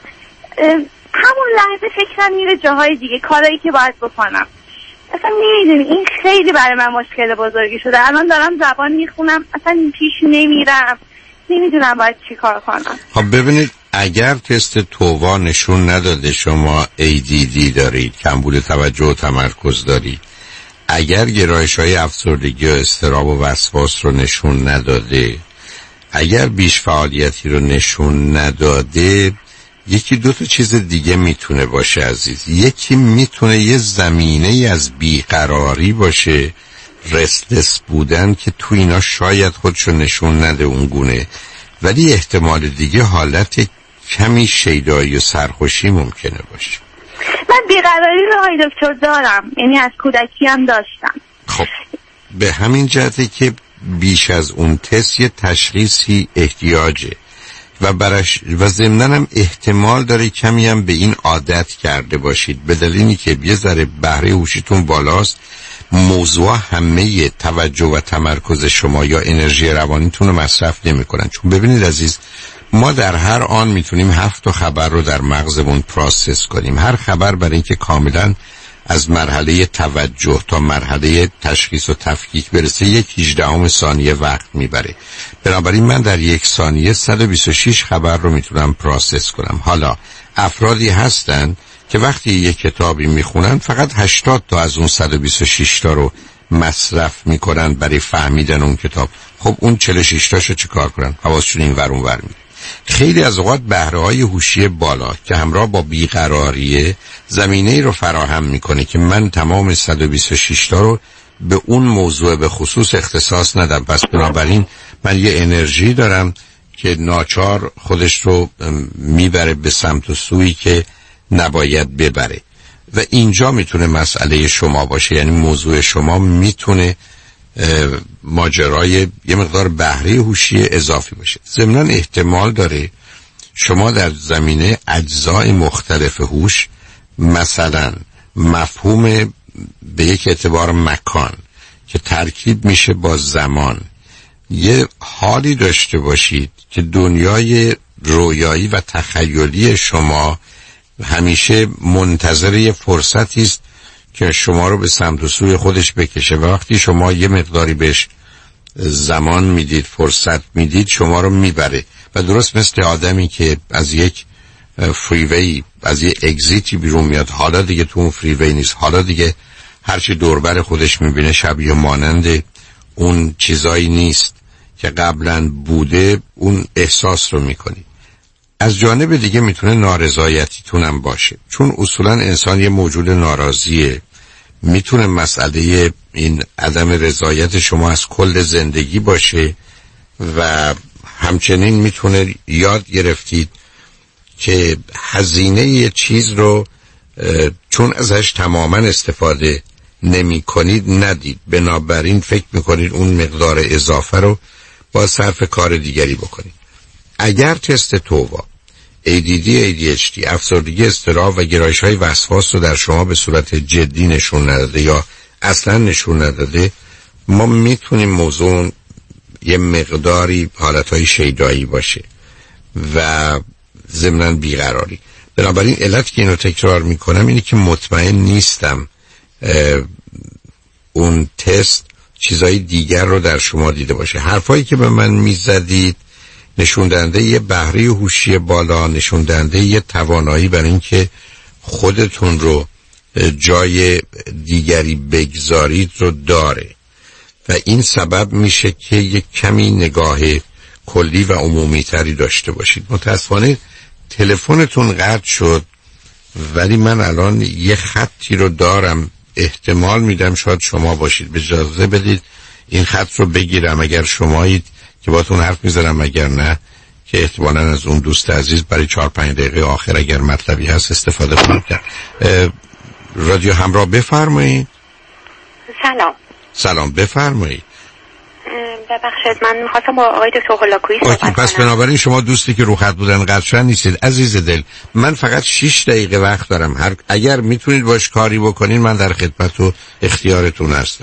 همون لحظه فکرم میره جاهای دیگه، کارهایی که باید بکنم. اصلا نمیدونی این خیلی برای من مشکل بزرگی شده. الان دارم زبان میخونم، اصلا پیش نمیرم، نمیدونم باید چی کار کنم. خب ببینید، اگر تست تووا نشون نداده شما ای دی دی دارید، کمبود توجه و تمرکز دارید، اگر گرایش‌های افسردگی و اضطراب و وسواس رو نشون نداده، اگر بیش فعالیتی رو نشون نداده، یکی دو تا چیز دیگه میتونه باشه عزیز. یکی میتونه یه زمینه از بیقراری باشه، رستلس بودن که تو اینا شاید خودشو نشون نده اونگونه، ولی احتمال دیگه حالت کمی شیدایی و سرخوشی ممکنه باشه. من بیقراری رو آقای دکتر دارم، یعنی از کودکی هم داشتم. خب به همین جهته که بیش از اون تست یه تشخیصی احتیاجه و برش و ضمناً هم احتمال داره کمی هم به این عادت کرده باشید، به دلیلی که یه ذره بهره هوشیتون بالاست، موضوع همه توجه و تمرکز شما یا انرژی روانیتون رو مصرف نمی کنن. چون ببینید عزیز، ما در هر آن میتونیم هفت تا خبر رو در مغزمون پروسس کنیم. هر خبر برای اینکه کاملا از مرحله توجه تا مرحله تشخیص و تفکیک برسه یک هجدهم ثانیه وقت میبره. بنابراین من در یک ثانیه صد و بیست و شش خبر رو میتونم پروسس کنم. حالا افرادی هستن که وقتی یک کتابی میخونن فقط هشتاد تا از اون صد و بیست و شش تا رو مصرف میکنن برای فهمیدن اون کتاب. خب اون چهل و شش تاشو چیکار کنن؟ حواسشون این ور اون ور میره. خیلی از اوقات بهره‌های هوشی بالا که همراه با بیقراریه زمینه‌ای رو فراهم میکنه که من تمام صد و بیست و شش تا رو به اون موضوع به خصوص اختصاص ندم. پس بنابراین من یه انرژی دارم که ناچار خودش رو میبره به سمت و سویی که نباید ببره و اینجا میتونه مسئله شما باشه. یعنی موضوع شما میتونه ماجرای یه مقدار بهره هوشی اضافی باشه. ضمناً احتمال داره شما در زمینه اجزای مختلف هوش، مثلا مفهوم به یک اعتبار مکان که ترکیب میشه با زمان، یه حالی داشته باشید که دنیای رویایی و تخیلی شما همیشه منتظر یه فرصتی است که شما رو به سمت و سوی خودش بکشه و وقتی شما یه مقداری بهش زمان میدید، فرصت میدید، شما رو میبره و درست مثل آدمی که از یک فریوی، از یک اگزیتی بیرون میاد، حالا دیگه تو اون فریوی نیست، حالا دیگه هرچی دوربر خودش میبینه شبیه مانند اون چیزایی نیست که قبلا بوده، اون احساس رو میکنید. از جانب دیگه میتونه نارضایتیتون هم باشه، چون اصولا انسان یه موجود ناراضیه. میتونه مسئله این عدم رضایت شما از کل زندگی باشه و همچنین میتونه یاد گرفتید که هزینه یه چیز رو چون ازش تماما استفاده نمی کنید ندید، بنابراین فکر میکنید اون مقدار اضافه رو با صرف کار دیگری بکنید. اگر تست تووا ای دی دی، ای دی اچ دی، افسردگی، اضطراب و گرایش‌های وسواس رو در شما به صورت جدی نشون نداده یا اصلا نشون نداده، ما میتونیم موضوع یه مقداری حالتهای شیدایی باشه و ضمناً بیقراری. بنابراین علت که اینو تکرار میکنم اینه که مطمئن نیستم اون تست چیزای دیگر رو در شما دیده باشه. حرفایی که به من میزدید نشون دهنده یه بهره هوشی بالا، نشون دهنده یه توانایی برای اینکه خودتون رو جای دیگری بگذارید رو داره و این سبب میشه که یک کمی نگاه کلی و عمومی تری داشته باشید. متاسفانه تلفنتون قطع شد، ولی من الان یه خطی رو دارم، احتمال میدم شاید شما باشید. اجازه بدید این خط رو بگیرم اگر شمایید که باتون حرف میزنم، اگر نه که احتمالاً از اون دوست عزیز برای چهار پنج دقیقه آخر اگر مطلبی هست استفاده کنم. رادیو همراه، بفرمایید. سلام. سلام، بفرمایید. ببخشید من می‌خواستم با آقای دکتر هولاکویی صحبت کنم. پس بنابراین شما دوستی که رو خط بودن قطعاً نیستید. عزیز دل، من فقط شش دقیقه وقت دارم. هر اگر میتونید باش کاری بکنین من در خدمت و اختیارتون هستم.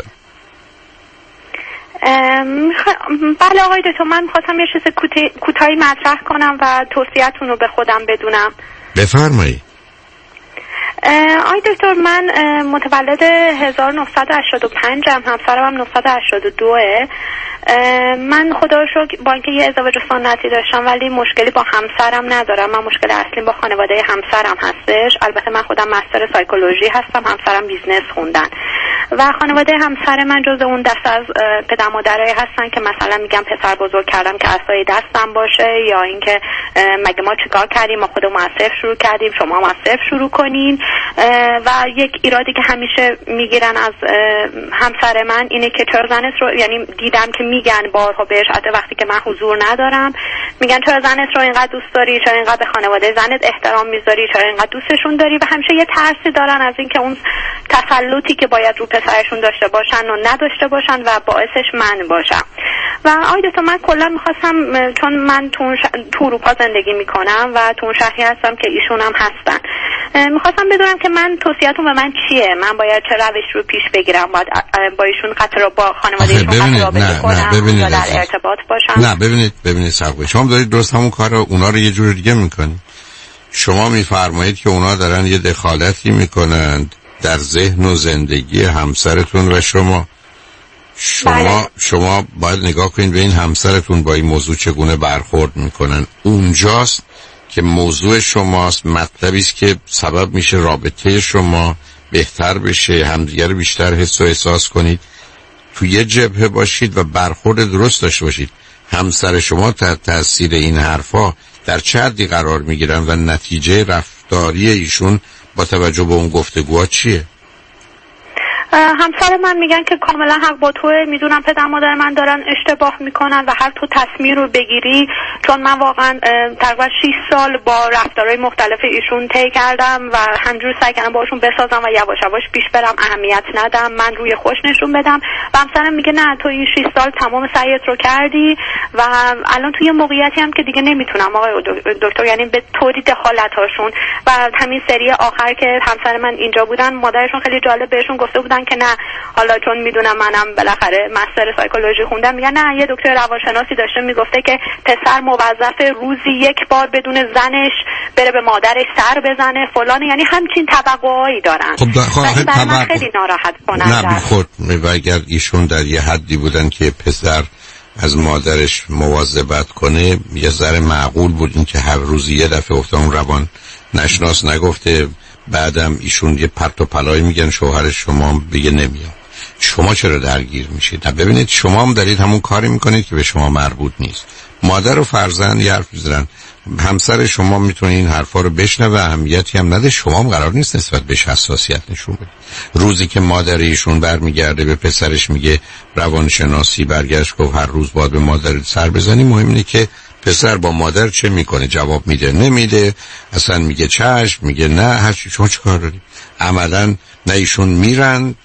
بله آقای دکتر، من می‌خواستم یه چیز کوتاهی مطرح کنم و توصیه‌تون رو به خودم بدونم. بفرمایید. آقای دکتر، من متولد هزار و نهصد و هشتاد و پنج ام، همسرم هم نهصد و هشتاد و دو. من خدا رو شکر با اینکه یه ازدواج سنتی داشتم ولی مشکلی با همسرم ندارم. من مشکل اصلیم با خانواده همسرم هستش. البته من خودم مستر سایکولوژی هستم، همسرم بیزنس خوندن و خانواده همسر من جز اون دست از پدر مادرایی هستن که مثلا میگم پسر بزرگ کردم که عصای دستم باشه، یا اینکه مگه ما چیکار کردیم، ما خودمون از صفر شروع کردیم، شما هم از صفر شروع کنین. و یک ایرادی که همیشه میگیرن از همسر من اینه که چرا زنت رو، یعنی دیدم که میگن بارها بهش حتی وقتی که من حضور ندارم، میگن چرا زنت رو اینقدر دوست داری، چرا اینقدر به خانواده زنت احترام میذاری، چرا اینقدر دوستشون داری، و همیشه یه ترسی دارن از اینکه اون تسلطی که باید رو پسرشون داشته باشن و نداشته باشن و باعثش من باشم. و آیده تو من کلا میخواستم، چون من تو تو اروپا زندگی میکنم و تو شهری هستم که ایشون هم هستن، میخواستم بدونم که من توصیه‌تون به من چیه، من باید چه روش رو پیش بگیرم، باید با ایشون قطع رو با خانواده ایشون قطع رابطه کنم یا در ارتباط باشم؟ نه ببینید ببینید صاحب، شما دارید درست همون کار رو اونا رو یه جور دیگه میکنید. شما میفرمایید که اونا دارن یه دخالتی میکنند در ذهن و زندگی همسرتون و شما شما بله. شما باید نگاه کنید به این همسرتون با این موضوع چگونه برخورد میکنن. اونجاست که موضوع شماست، مطلبی است که سبب میشه رابطه شما بهتر بشه، همدیگر بیشتر حس و احساس کنید، تو یه جبهه باشید و برخورد درست داشته باشید. همسر شما تحت تاثیر این حرفا در چه حدی قرار میگیرن و نتیجه رفتاری ایشون با توجه به اون گفتگوها چیه؟ همسر من میگن که کاملا حق با توه، میدونم پدر مادر من دارن اشتباه میکنن و هر تو تصمیم رو بگیری، چون من واقعا تقریبا شش سال با رفتارهای مختلف ایشون طی کردم و همجور سعی کردم باشون بسازم و یواش یواش پیش برم، اهمیت ندم، من روی خوش نشون بدم. و همسرم میگه نه تو این شش سال تمام سعیت رو کردی و الان توی موقعیتی هم که دیگه نمیتونم آقای دکتر، یعنی به طوری دخالت هاشون. و همین سری آخر که همسر من اینجا بودن، مادرشون خیلی جالب بهشون گفته بودن که نه، حالا چون میدونم منم بالاخره مستر سایکولوژی خوندم، میگن نه یه دکتر روانشناسی داشته میگفته که پسر موظف روزی یک بار بدون زنش بره به مادرش سر بزنه فلان، یعنی همچین توقعایی دارن. خب خواهد برای من خیلی ناراحت کننده. نه خود و اگر ایشون در یه حدی بودن که پسر از مادرش مواظبت کنه، یه ذره معقول بود این که هر روزی یه دفعه گفته اون روان نشناس نگفته، بعدم ایشون یه پرت و پلایی میگن شوهر شما بگه نمیاد. شما چرا درگیر میشید؟ ببینید شما هم دارید همون کاری میکنید که به شما مربوط نیست. مادر و فرزند یه حرف میزنن، همسر شما میتونه این حرفا رو بشنوه، اهمیتی هم نده، شما هم قرار نیست نسبت بهش حساسیت نشون بدید. روزی که مادر ایشون برمیگرده به پسرش میگه روانشناسی برگشت گفت هر روز باید به مادر سر بزنی، مهم اینه که پسر با مادر چه میکنه، جواب میده نمیده، اصلا میگه چشم، میگه نه، هر چی. شما چه کار دارید؟ عملا نه ایشون میرن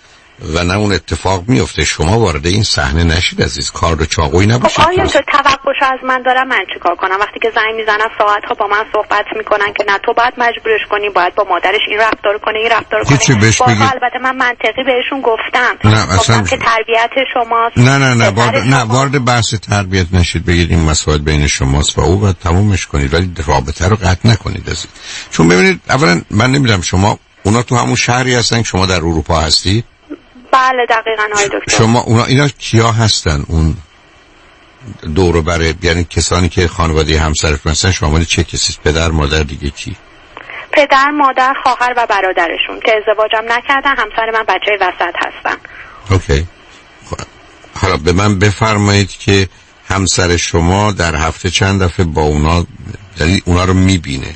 و نه اون اتفاق میفته. شما وارد این صحنه نشید عزیز، کار رو چاقویی نباشید. خب آیا تو توقعش از من دارم من چیکار کنم؟ وقتی که زنگ میزنن ساعت ها با من صحبت میکنن که نه تو باید مجبورش کنی، باید با مادرش این رفتار کنه این رفتار کنه. با البته من منطقی بهشون گفتم نه اصلا که تربیت شماست. نه نه نه وارد نه وارد بحث تربیت نشید، بگید این مسائل بین شماست و او باید تمومش کنید، ولی رابطه رو قطع نکنید عزیز. چون ببینید اولا من نمیدونم شما اونا تو همون شهری هستن که شما در اروپا هستید؟ بله دقیقاً آقای دکتر. شما اونا اینا کیا هستن اون دور و بر، یعنی کسانی که خانواده همسرتون هستن شامل چه کسی؟ پدر مادر دیگه کی؟ پدر مادر خواهر و برادرشون که ازدواجم نکردن، همسر من بچه وسط هستن. اوکی. حالا به من بفرمایید که همسر شما در هفته چند دفعه با اونا یعنی اونا رو میبینه؟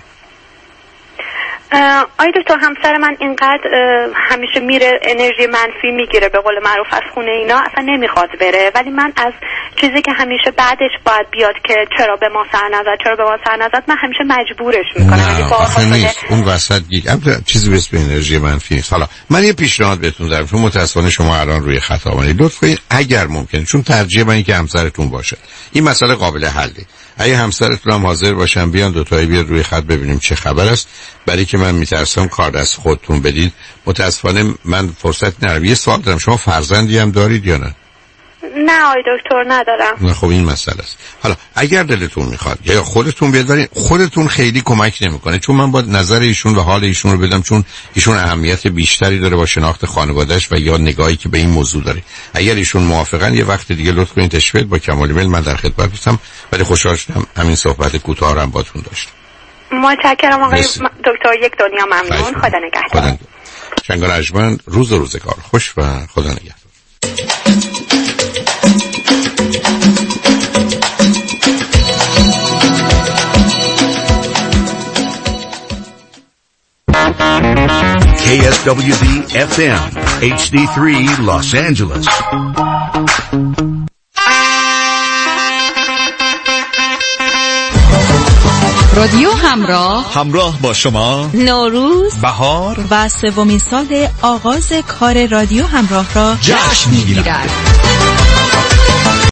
آی دکتر همسر من اینقدر همیشه میره انرژی منفی میگیره به قول معروف از خونه اینا، اصلا نمیخواد بره، ولی من از چیزی که همیشه بعدش باید بیاد که چرا به ما سر نزد چرا به ما سر نزد من همیشه مجبورش میکنم. نه آخه نیست اون وسط گیگ چیزی به اسم انرژی منفی نیست. حالا من یه پیشنهاد بهتون دارم چون متاسفانه شما الان روی خط آمدید، لطفا کنید اگر ممکنه، چون ترجیح من اینه که همسرتون باشه، این مسئله قابل حله، اگه همسرتون هم حاضر باشن بیان دو تایی بیاد روی خط ببینیم چه خبر است، برای که من میترسم کار دست خودتون بدید. متاسفانه من فرصت ندارم. یه سوال دارم، شما فرزندی هم دارید یا نه؟ نه آی دکتر ندارم. نه خب این مسئله است. حالا اگر دلتون میخواد یا خودتون بیاد، ولی خودتون خیلی کمک نمیکنه، چون من باید نظر ایشون و حال ایشون رو بدم، چون ایشون اهمیت بیشتری داره با شناخت خانواده‌اش و یا نگاهی که به این موضوع داره. اگر ایشون موافقن یه وقت دیگه لطف کنید تشریف با کمال میل من در خدمت هستم، ولی خوشحال شدم همین صحبت کوتاه رو هم باهاتون داشتم. متشکرم آقای دکتر، یک دنیا ممنون. خدا نگهدار. شنگان ارجمند، روز و روزگار خوش و خدا نگهدار. K S W D F M H D three Los Angeles. رادیو همراه همراه با شما نوروز، بهار و سومین سال آغاز کار رادیو همراه را جشن می‌گیرد.